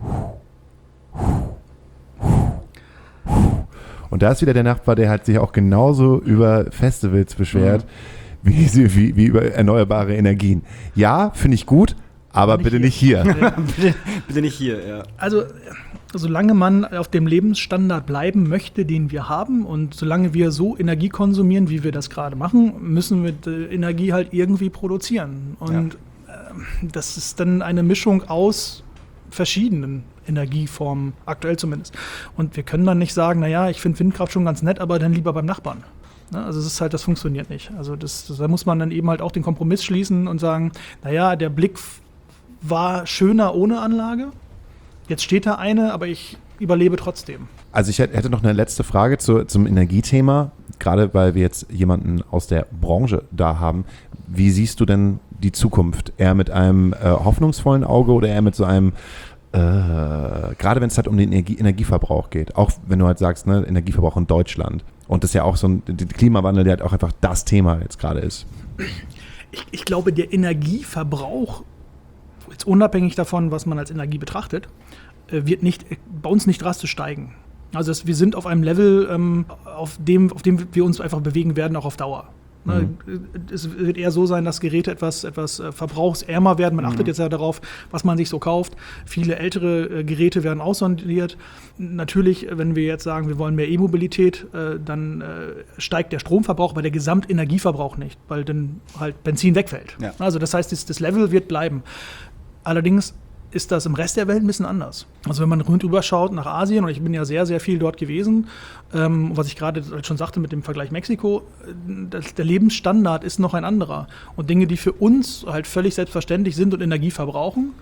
[SPEAKER 2] Und da ist wieder der Nachbar, der halt sich auch genauso über Festivals beschwert, wie über erneuerbare Energien. Ja, finde ich gut, aber bitte nicht hier.
[SPEAKER 3] Ja, bitte nicht hier, ja.
[SPEAKER 4] Also solange man auf dem Lebensstandard bleiben möchte, den wir haben und solange wir so Energie konsumieren, wie wir das gerade machen, müssen wir die Energie halt irgendwie produzieren. Und das ist dann eine Mischung aus verschiedenen Energieformen, aktuell zumindest. Und wir können dann nicht sagen, naja, ich finde Windkraft schon ganz nett, aber dann lieber beim Nachbarn. Also es ist halt, das funktioniert nicht. Also da muss man dann eben halt auch den Kompromiss schließen und sagen, naja, der Blick war schöner ohne Anlage, jetzt steht da eine, aber ich überlebe trotzdem.
[SPEAKER 2] Also ich hätte noch eine letzte Frage zum Energiethema, gerade weil wir jetzt jemanden aus der Branche da haben. Wie siehst du denn die Zukunft? Eher mit einem hoffnungsvollen Auge oder eher mit so einem, gerade wenn es halt um den Energieverbrauch geht, auch wenn du halt sagst, ne, Energieverbrauch in Deutschland und das ja auch so ein Klimawandel, der halt auch einfach das Thema jetzt gerade ist.
[SPEAKER 4] Ich glaube, der Energieverbrauch, jetzt unabhängig davon, was man als Energie betrachtet, wird bei uns nicht drastisch steigen. Also wir sind auf einem Level, auf dem wir uns einfach bewegen werden, auch auf Dauer. Es wird eher so sein, dass Geräte etwas verbrauchsärmer werden. Man achtet jetzt ja darauf, was man sich so kauft. Viele ältere Geräte werden aussondiert. Natürlich, wenn wir jetzt sagen, wir wollen mehr E-Mobilität, dann steigt der Stromverbrauch, aber der Gesamtenergieverbrauch nicht, weil dann halt Benzin wegfällt. Ja. Also das heißt, das Level wird bleiben. Allerdings ist das im Rest der Welt ein bisschen anders. Also wenn man rüber schaut nach Asien, und ich bin ja sehr, sehr viel dort gewesen, was ich gerade schon sagte mit dem Vergleich Mexiko, der Lebensstandard ist noch ein anderer. Und Dinge, die für uns halt völlig selbstverständlich sind und Energie verbrauchen,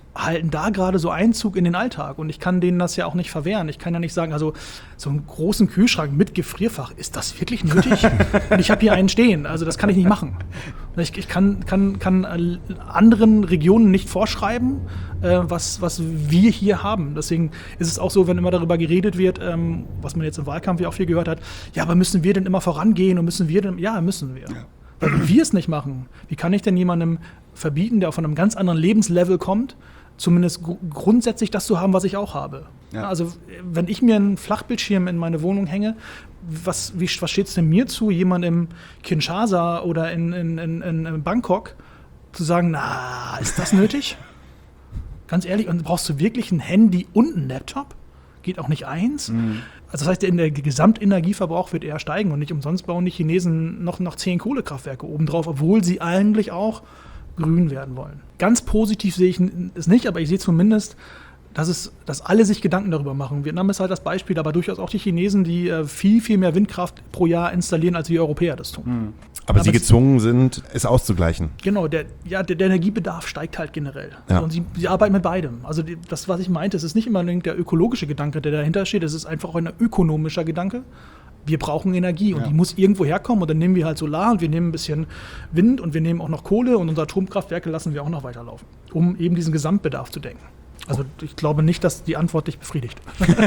[SPEAKER 4] halten da gerade so Einzug in den Alltag. Und ich kann denen das ja auch nicht verwehren. Ich kann ja nicht sagen, also so einen großen Kühlschrank mit Gefrierfach, ist das wirklich nötig? Und ich habe hier einen stehen. Also das kann ich nicht machen. Ich kann anderen Regionen nicht vorschreiben, was wir hier haben. Deswegen ist es auch so, wenn immer darüber geredet wird, was man jetzt im Wahlkampf ja auch viel gehört hat, ja, aber müssen wir denn immer vorangehen und müssen wir denn, ja, müssen wir. Ja. Weil wenn wir es nicht machen, wie kann ich denn jemandem verbieten, der von einem ganz anderen Lebenslevel kommt, zumindest grundsätzlich das zu haben, was ich auch habe. Ja. Also wenn ich mir einen Flachbildschirm in meine Wohnung hänge, was steht es denn mir zu, jemand im Kinshasa oder in Bangkok zu sagen, na, ist das nötig? Ganz ehrlich, und brauchst du wirklich ein Handy und einen Laptop? Geht auch nicht eins? Mhm. Also das heißt, der Gesamtenergieverbrauch wird eher steigen und nicht umsonst bauen die Chinesen noch 10 Kohlekraftwerke obendrauf, obwohl sie eigentlich auch grün werden wollen. Ganz positiv sehe ich es nicht, aber ich sehe zumindest, dass alle sich Gedanken darüber machen. Vietnam ist halt das Beispiel, aber durchaus auch die Chinesen, die viel, viel mehr Windkraft pro Jahr installieren, als wir Europäer das tun.
[SPEAKER 2] Mhm. Aber sie gezwungen sind, es auszugleichen.
[SPEAKER 4] Genau, der Energiebedarf steigt halt generell. Ja. Und sie arbeiten mit beidem. Also das, was ich meinte, es ist nicht immer der ökologische Gedanke, der dahinter steht, es ist einfach auch ein ökonomischer Gedanke. Wir brauchen Energie und die muss irgendwo herkommen und dann nehmen wir halt Solar und wir nehmen ein bisschen Wind und wir nehmen auch noch Kohle und unsere Atomkraftwerke lassen wir auch noch weiterlaufen, um eben diesen Gesamtbedarf zu decken. Also ich glaube nicht, dass die Antwort dich befriedigt.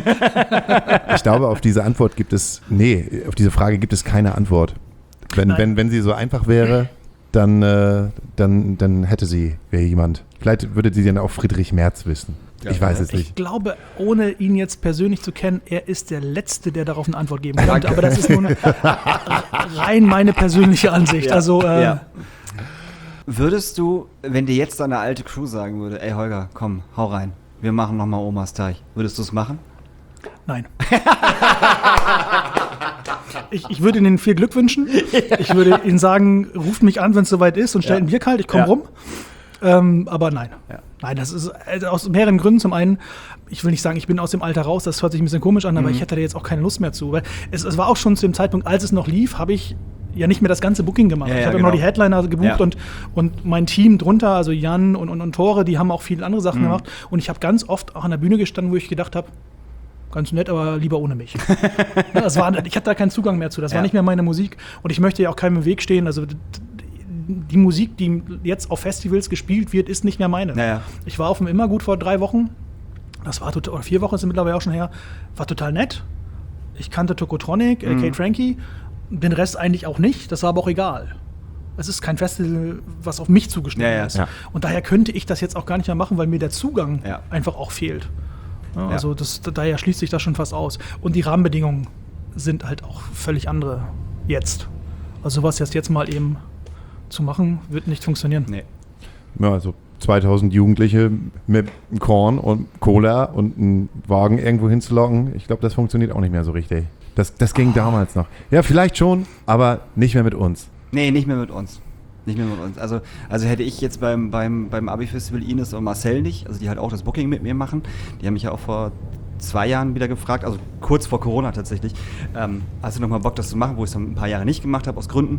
[SPEAKER 2] Ich glaube, auf diese Frage gibt es keine Antwort. Wenn sie so einfach wäre, dann wäre jemand. Vielleicht würde sie dann auch Friedrich Merz wissen. Ja, ich weiß es nicht.
[SPEAKER 4] Ich glaube, ohne ihn jetzt persönlich zu kennen, er ist der Letzte, der darauf eine Antwort geben könnte. Aber das ist nur rein meine persönliche Ansicht. Ja. Also,
[SPEAKER 3] Würdest du, wenn dir jetzt deine alte Crew sagen würde, ey Holger, komm, hau rein, wir machen nochmal Omas Teich, würdest du es machen?
[SPEAKER 4] Nein. Ich würde Ihnen viel Glück wünschen. Ich würde Ihnen sagen, ruft mich an, wenn es soweit ist und stellt ein Bier kalt, ich komme rum. Aber nein. Ja. Nein, das ist aus mehreren Gründen. Zum einen, ich will nicht sagen, ich bin aus dem Alter raus, das hört sich ein bisschen komisch an, aber ich hätte da jetzt auch keine Lust mehr zu. Weil es war auch schon zu dem Zeitpunkt, als es noch lief, habe ich ja nicht mehr das ganze Booking gemacht. Ich habe immer die Headliner gebucht und mein Team drunter, also Jan und Tore, die haben auch viele andere Sachen gemacht. Und ich habe ganz oft auch an der Bühne gestanden, wo ich gedacht habe, ganz nett, aber lieber ohne mich. Ich hatte da keinen Zugang mehr zu. Das war nicht mehr meine Musik. Und ich möchte ja auch keinem im Weg stehen. Also die Musik, die jetzt auf Festivals gespielt wird, ist nicht mehr meine. Ja. Ich war auf dem Immergut vor 3 Wochen. Das war oder 4 Wochen ist mittlerweile auch schon her. War total nett. Ich kannte Tokotronic, Kate Frankie. Den Rest eigentlich auch nicht. Das war aber auch egal. Es ist kein Festival, was auf mich zugeschnitten ist. Ja. Und daher könnte ich das jetzt auch gar nicht mehr machen, weil mir der Zugang einfach auch fehlt. Ja, also daher schließt sich das schon fast aus. Und die Rahmenbedingungen sind halt auch völlig andere jetzt. Also sowas jetzt mal eben zu machen, wird nicht funktionieren. Nee.
[SPEAKER 2] Ja, also 2000 Jugendliche mit einem Korn und Cola und einen Wagen irgendwo hinzulocken, ich glaube, das funktioniert auch nicht mehr so richtig. Das ging damals noch. Ja, vielleicht schon, aber nicht mehr mit uns.
[SPEAKER 3] Nee, nicht mehr mit uns. Nicht mehr mit uns. Also hätte ich jetzt beim Abi-Festival Ines und Marcel nicht, also die halt auch das Booking mit mir machen, die haben mich ja auch vor 2 Jahren wieder gefragt, also kurz vor Corona tatsächlich, hast du noch mal Bock, das zu machen, wo ich es dann ein paar Jahre nicht gemacht habe, aus Gründen.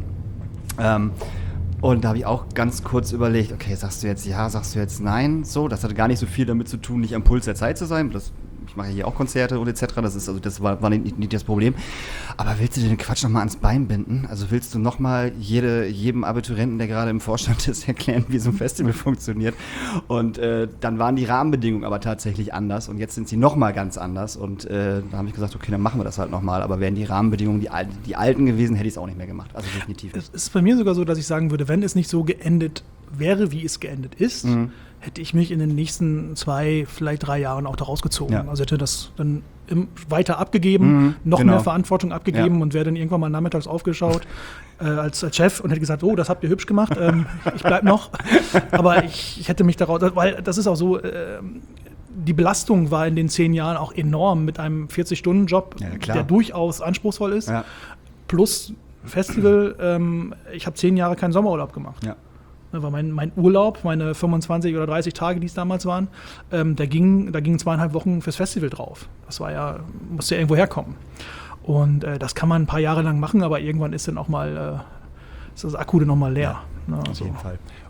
[SPEAKER 3] Und da habe ich auch ganz kurz überlegt, okay, sagst du jetzt ja, sagst du jetzt nein? So, das hatte gar nicht so viel damit zu tun, nicht am Puls der Zeit zu sein. Ich mache hier auch Konzerte und etc. Das war nicht das Problem. Aber willst du dir den Quatsch nochmal ans Bein binden? Also willst du nochmal jedem Abiturienten, der gerade im Vorstand ist, erklären, wie so ein Festival funktioniert? Und dann waren die Rahmenbedingungen aber tatsächlich anders und jetzt sind sie nochmal ganz anders. Und da habe ich gesagt, okay, dann machen wir das halt nochmal. Aber wären die Rahmenbedingungen die alten gewesen, hätte ich es auch nicht mehr gemacht. Also definitiv nicht.
[SPEAKER 4] Es ist bei mir sogar so, dass ich sagen würde, wenn es nicht so geendet wäre, wie es geendet ist, hätte ich mich in den nächsten 2, vielleicht 3 Jahren auch da rausgezogen. Ja. Also hätte das dann weiter abgegeben, mehr Verantwortung abgegeben und wäre dann irgendwann mal nachmittags aufgeschaut als Chef und hätte gesagt, oh, das habt ihr hübsch gemacht, ich bleib noch. Aber ich hätte mich daraus, weil das ist auch so, die Belastung war in den 10 Jahren auch enorm mit einem 40-Stunden-Job, der durchaus anspruchsvoll ist, plus Festival. Ich habe 10 Jahre keinen Sommerurlaub gemacht. Ja. Weil mein Urlaub, meine 25 oder 30 Tage, die es damals waren, da gingen 2,5 Wochen fürs Festival drauf. Das war musste ja irgendwo herkommen. Und das kann man ein paar Jahre lang machen, aber irgendwann ist dann auch mal ist das Akku dann noch mal leer.
[SPEAKER 2] Ja, auf jeden Fall.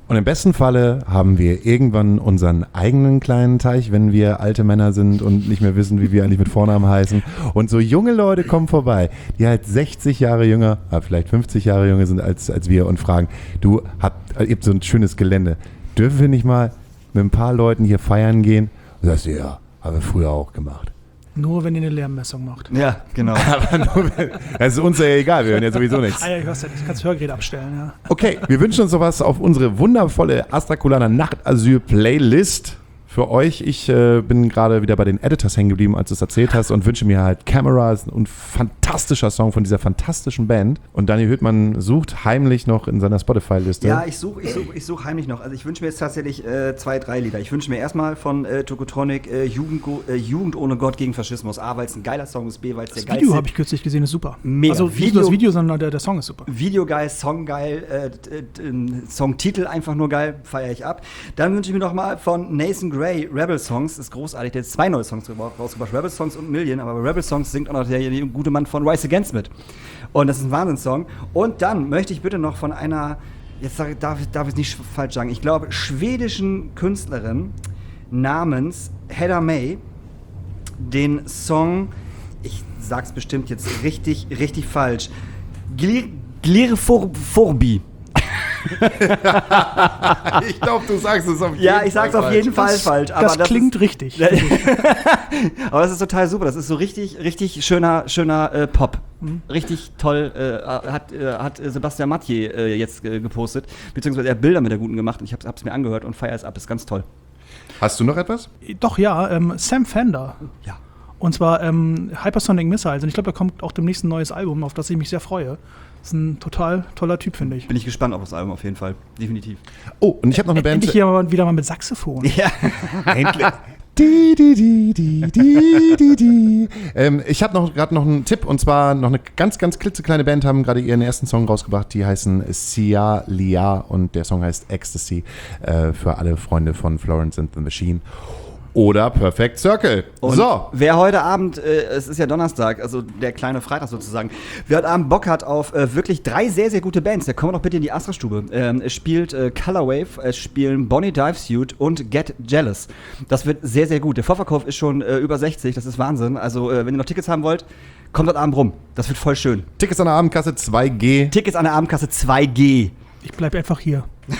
[SPEAKER 2] Und im besten Falle haben wir irgendwann unseren eigenen kleinen Teich, wenn wir alte Männer sind und nicht mehr wissen, wie wir eigentlich mit Vornamen heißen. Und so junge Leute kommen vorbei, die halt 60 Jahre jünger, vielleicht 50 Jahre jünger sind als wir und fragen, ihr habt so ein schönes Gelände. Dürfen wir nicht mal mit ein paar Leuten hier feiern gehen? Und sagst du, ja, haben wir früher auch gemacht.
[SPEAKER 4] Nur wenn ihr eine Lärmmessung macht.
[SPEAKER 3] Ja, genau.
[SPEAKER 2] Aber nur, das ist uns ja egal, wir hören ja sowieso nichts.
[SPEAKER 4] Ah ja, ich kannst das Hörgerät abstellen, ja.
[SPEAKER 2] Okay, wir wünschen uns sowas auf unsere wundervolle Astraculaner Nachtasyl-Playlist für euch. Ich bin gerade wieder bei den Editors hängen geblieben, als du es erzählt hast und wünsche mir halt Cameras, ein fantastischer Song von dieser fantastischen Band. Und Daniel Hüttmann sucht heimlich noch in seiner Spotify-Liste.
[SPEAKER 3] Ja, ich such heimlich noch. Also ich wünsche mir jetzt tatsächlich 2, 3 Lieder. Ich wünsche mir erstmal von Tokotronic Jugend ohne Gott gegen Faschismus. A, weil es ein geiler Song ist, B, weil es der geilste ist.
[SPEAKER 4] Das Video habe ich kürzlich gesehen, ist super.
[SPEAKER 3] Mega.
[SPEAKER 4] Also nicht nur das Video, sondern der Song ist super.
[SPEAKER 3] Video geil, Song geil, Songtitel einfach nur geil, feiere ich ab. Dann wünsche ich mir noch mal von Nathan Gray Rebel Songs, ist großartig, der hat 2 neue Songs rausgebracht, Rebel Songs und Million, aber bei Rebel Songs singt auch noch der gute Mann von Rise Against mit. Und das ist ein Wahnsinnssong. Und dann möchte ich bitte noch von einer, jetzt darf ich es nicht falsch sagen, ich glaube schwedischen Künstlerin namens Hedda May den Song, ich sag's bestimmt jetzt richtig falsch, Glirforbi.
[SPEAKER 2] Ich glaube, du sagst es auf jeden Fall.
[SPEAKER 3] Ja, ich sag's auf jeden Fall falsch. Aber
[SPEAKER 4] das klingt richtig.
[SPEAKER 3] Aber das ist total super. Das ist so richtig schöner Pop. Richtig toll. Hat Sebastian Mathieu jetzt gepostet. Beziehungsweise er hat Bilder mit der Guten gemacht. Und ich hab's mir angehört und feiere es ab. Das ist ganz toll.
[SPEAKER 2] Hast du noch etwas?
[SPEAKER 4] Doch, ja. Sam Fender.
[SPEAKER 3] Ja.
[SPEAKER 4] Und zwar Hypersonic Missiles. Und ich glaube, da kommt auch demnächst ein neues Album, auf das ich mich sehr freue. Das ist ein total toller Typ, finde ich.
[SPEAKER 3] Bin ich gespannt auf das Album auf jeden Fall. Definitiv.
[SPEAKER 2] Oh, und ich habe noch eine Band.
[SPEAKER 4] Endlich hier wieder mal mit Saxophon.
[SPEAKER 3] Ja.
[SPEAKER 2] Endlich. Ich habe gerade noch einen Tipp, und zwar noch eine ganz klitzekleine Band, haben gerade ihren ersten Song rausgebracht, die heißen Sia Lia und der Song heißt Ecstasy, für alle Freunde von Florence and the Machine. Oder Perfect Circle.
[SPEAKER 3] Und
[SPEAKER 2] so.
[SPEAKER 3] Wer heute Abend, es ist ja Donnerstag, also der kleine Freitag sozusagen, wer heute Abend Bock hat auf wirklich 3 sehr, sehr gute Bands, der kommt doch bitte in die Astra-Stube. Es spielt Colorwave, es spielen Bonnie Divesuit und Get Jealous. Das wird sehr, sehr gut. Der Vorverkauf ist schon über 60, das ist Wahnsinn. Also wenn ihr noch Tickets haben wollt, kommt heute Abend rum. Das wird voll schön.
[SPEAKER 2] Tickets an der Abendkasse 2G.
[SPEAKER 3] Tickets an der Abendkasse 2G.
[SPEAKER 4] Ich bleib einfach hier.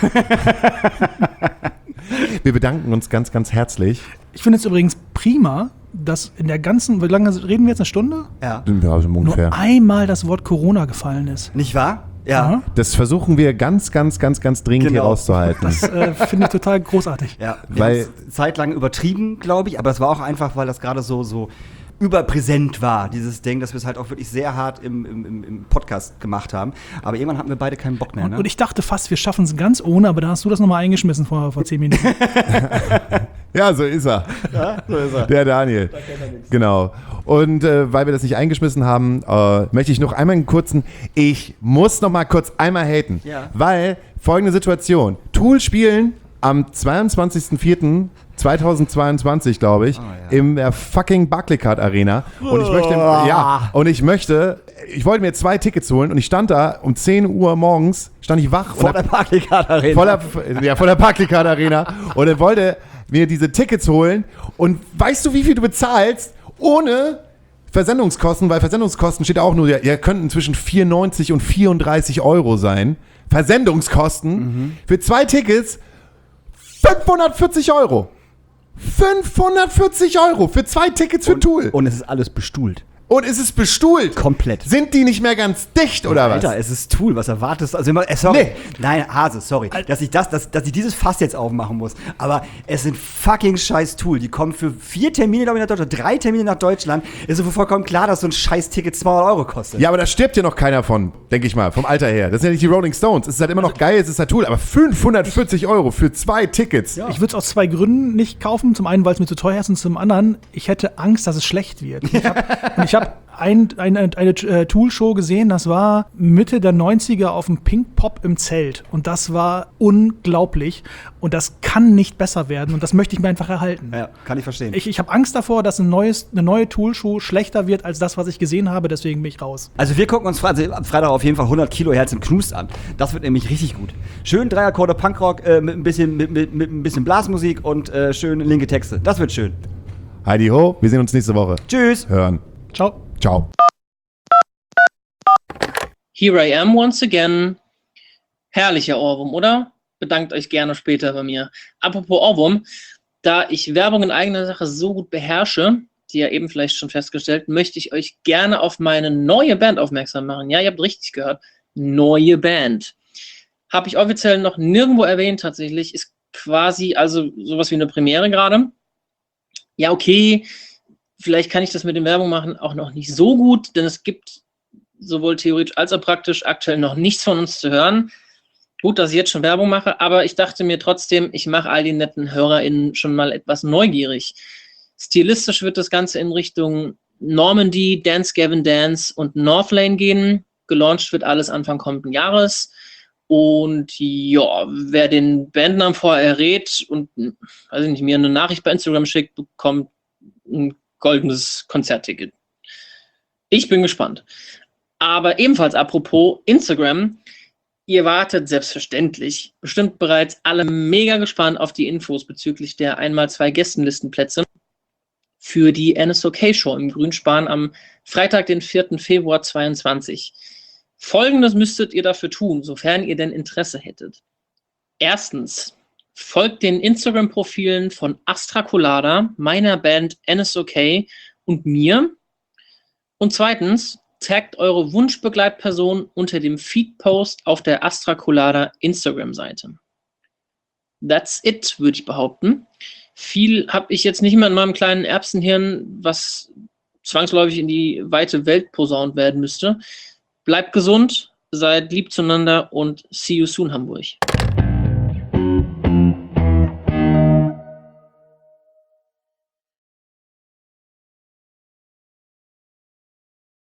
[SPEAKER 2] Wir bedanken uns ganz herzlich.
[SPEAKER 4] Ich finde es übrigens prima, dass in der ganzen, wie lange reden wir jetzt, eine Stunde?
[SPEAKER 3] Ja.
[SPEAKER 2] Ja, so ungefähr.
[SPEAKER 4] Nur einmal das Wort Corona gefallen ist.
[SPEAKER 3] Nicht wahr? Ja.
[SPEAKER 2] Das versuchen wir ganz dringend hier rauszuhalten.
[SPEAKER 4] Das finde ich total großartig.
[SPEAKER 3] Ja,
[SPEAKER 2] Weil
[SPEAKER 3] zeitlang übertrieben, glaube ich, aber das war auch einfach, weil das gerade so überpräsent war, dieses Ding, dass wir es halt auch wirklich sehr hart im Podcast gemacht haben. Aber irgendwann hatten wir beide keinen Bock mehr. Ne?
[SPEAKER 4] Und ich dachte fast, wir schaffen es ganz ohne, aber da hast du das nochmal eingeschmissen vor 10 Minuten.
[SPEAKER 2] Ja, so ist er.
[SPEAKER 3] Ja, so ist er.
[SPEAKER 2] Der Daniel. Genau. Und weil wir das nicht eingeschmissen haben, möchte ich noch einmal ich muss noch mal kurz einmal haten.
[SPEAKER 3] Ja.
[SPEAKER 2] Weil folgende Situation. Tool spielen am 22.04.2022, glaube ich, in der fucking Barclaycard Arena. Und ich wollte mir 2 Tickets holen und ich stand da um 10 Uhr morgens, stand ich wach.
[SPEAKER 3] Vor der Barclaycard Arena.
[SPEAKER 2] Vor der Barclaycard Arena. Und er wollte mir diese Tickets holen. Und weißt du, wie viel du bezahlst ohne Versendungskosten? Weil Versendungskosten steht auch nur, könnten zwischen 94 und 34 Euro sein. Versendungskosten für 2 Tickets 540 Euro. 540 Euro für 2 Tickets für Tool.
[SPEAKER 3] Und es ist alles bestuhlt.
[SPEAKER 2] Und ist es bestuhlt?
[SPEAKER 3] Komplett.
[SPEAKER 2] Sind die nicht mehr ganz dicht, oder was?
[SPEAKER 3] Alter, es ist Tool, was erwartest du? Also, sorry. Nee. Nein, Hase, sorry, dass ich dieses Fass jetzt aufmachen muss. Aber es sind fucking scheiß Tool. Die kommen für 4 Termine, glaube ich, nach Deutschland, 3 Termine nach Deutschland. Ist so vollkommen klar, dass so ein scheiß Ticket 200 Euro kostet.
[SPEAKER 2] Ja, aber da stirbt ja noch keiner von, denke ich mal, vom Alter her. Das sind ja nicht die Rolling Stones. Es ist halt immer noch geil, es ist halt Tool. Aber 540 Euro für 2 Tickets.
[SPEAKER 4] Ja. Ich würde es aus 2 Gründen nicht kaufen. Zum einen, weil es mir zu teuer ist, und zum anderen, ich hätte Angst, dass es schlecht wird. Und ich hab habe eine Tool-Show gesehen, das war Mitte der 90er auf dem Pink Pop im Zelt. Und das war unglaublich. Und das kann nicht besser werden. Und das möchte ich mir einfach erhalten.
[SPEAKER 3] Ja, kann ich verstehen.
[SPEAKER 4] Ich habe Angst davor, dass eine neue Tool-Show schlechter wird als das, was ich gesehen habe. Deswegen bin ich raus.
[SPEAKER 3] Also wir gucken uns am Freitag auf jeden Fall 100 Kilohertz im Knust an. Das wird nämlich richtig gut. Schön Dreiakkorde Punkrock mit ein bisschen Blasmusik und schön linke Texte. Das wird schön.
[SPEAKER 2] Heidi ho, wir sehen uns nächste Woche.
[SPEAKER 3] Tschüss.
[SPEAKER 2] Hören.
[SPEAKER 4] Ciao.
[SPEAKER 2] Ciao.
[SPEAKER 1] Here I am once again. Herrlicher Ohrwurm, oder? Bedankt euch gerne später bei mir. Apropos Ohrwurm, da ich Werbung in eigener Sache so gut beherrsche, die ihr eben vielleicht schon festgestellt, möchte ich euch gerne auf meine neue Band aufmerksam machen. Ja, ihr habt richtig gehört. Neue Band. Habe ich offiziell noch nirgendwo erwähnt tatsächlich. Ist quasi also sowas wie eine Premiere gerade. Ja, okay. Vielleicht kann ich das mit dem Werbung machen auch noch nicht so gut, denn es gibt sowohl theoretisch als auch praktisch aktuell noch nichts von uns zu hören. Gut, dass ich jetzt schon Werbung mache, aber ich dachte mir trotzdem, ich mache all die netten HörerInnen schon mal etwas neugierig. Stilistisch wird das Ganze in Richtung Normandy, Dance Gavin Dance und Northlane gehen. Gelauncht wird alles Anfang kommenden Jahres. Und ja, wer den Bandnamen vorher errät und weiß ich nicht, mir eine Nachricht bei Instagram schickt, bekommt ein goldenes Konzertticket. Ich bin gespannt. Aber ebenfalls apropos Instagram, ihr wartet selbstverständlich bestimmt bereits alle mega gespannt auf die Infos bezüglich der 1x2 Gästenlistenplätze für die NSOK-Show im Grünspan am Freitag, den 4. Februar 2022. Folgendes müsstet ihr dafür tun, sofern ihr denn Interesse hättet. Erstens, folgt den Instagram-Profilen von Astra Colada, meiner Band NSOK und mir. Und zweitens, taggt eure Wunschbegleitperson unter dem Feed-Post auf der Astra Colada Instagram-Seite. That's it, würde ich behaupten. Viel habe ich jetzt nicht mehr in meinem kleinen Erbsenhirn, was zwangsläufig in die weite Welt posaunt werden müsste. Bleibt gesund, seid lieb zueinander und see you soon, Hamburg.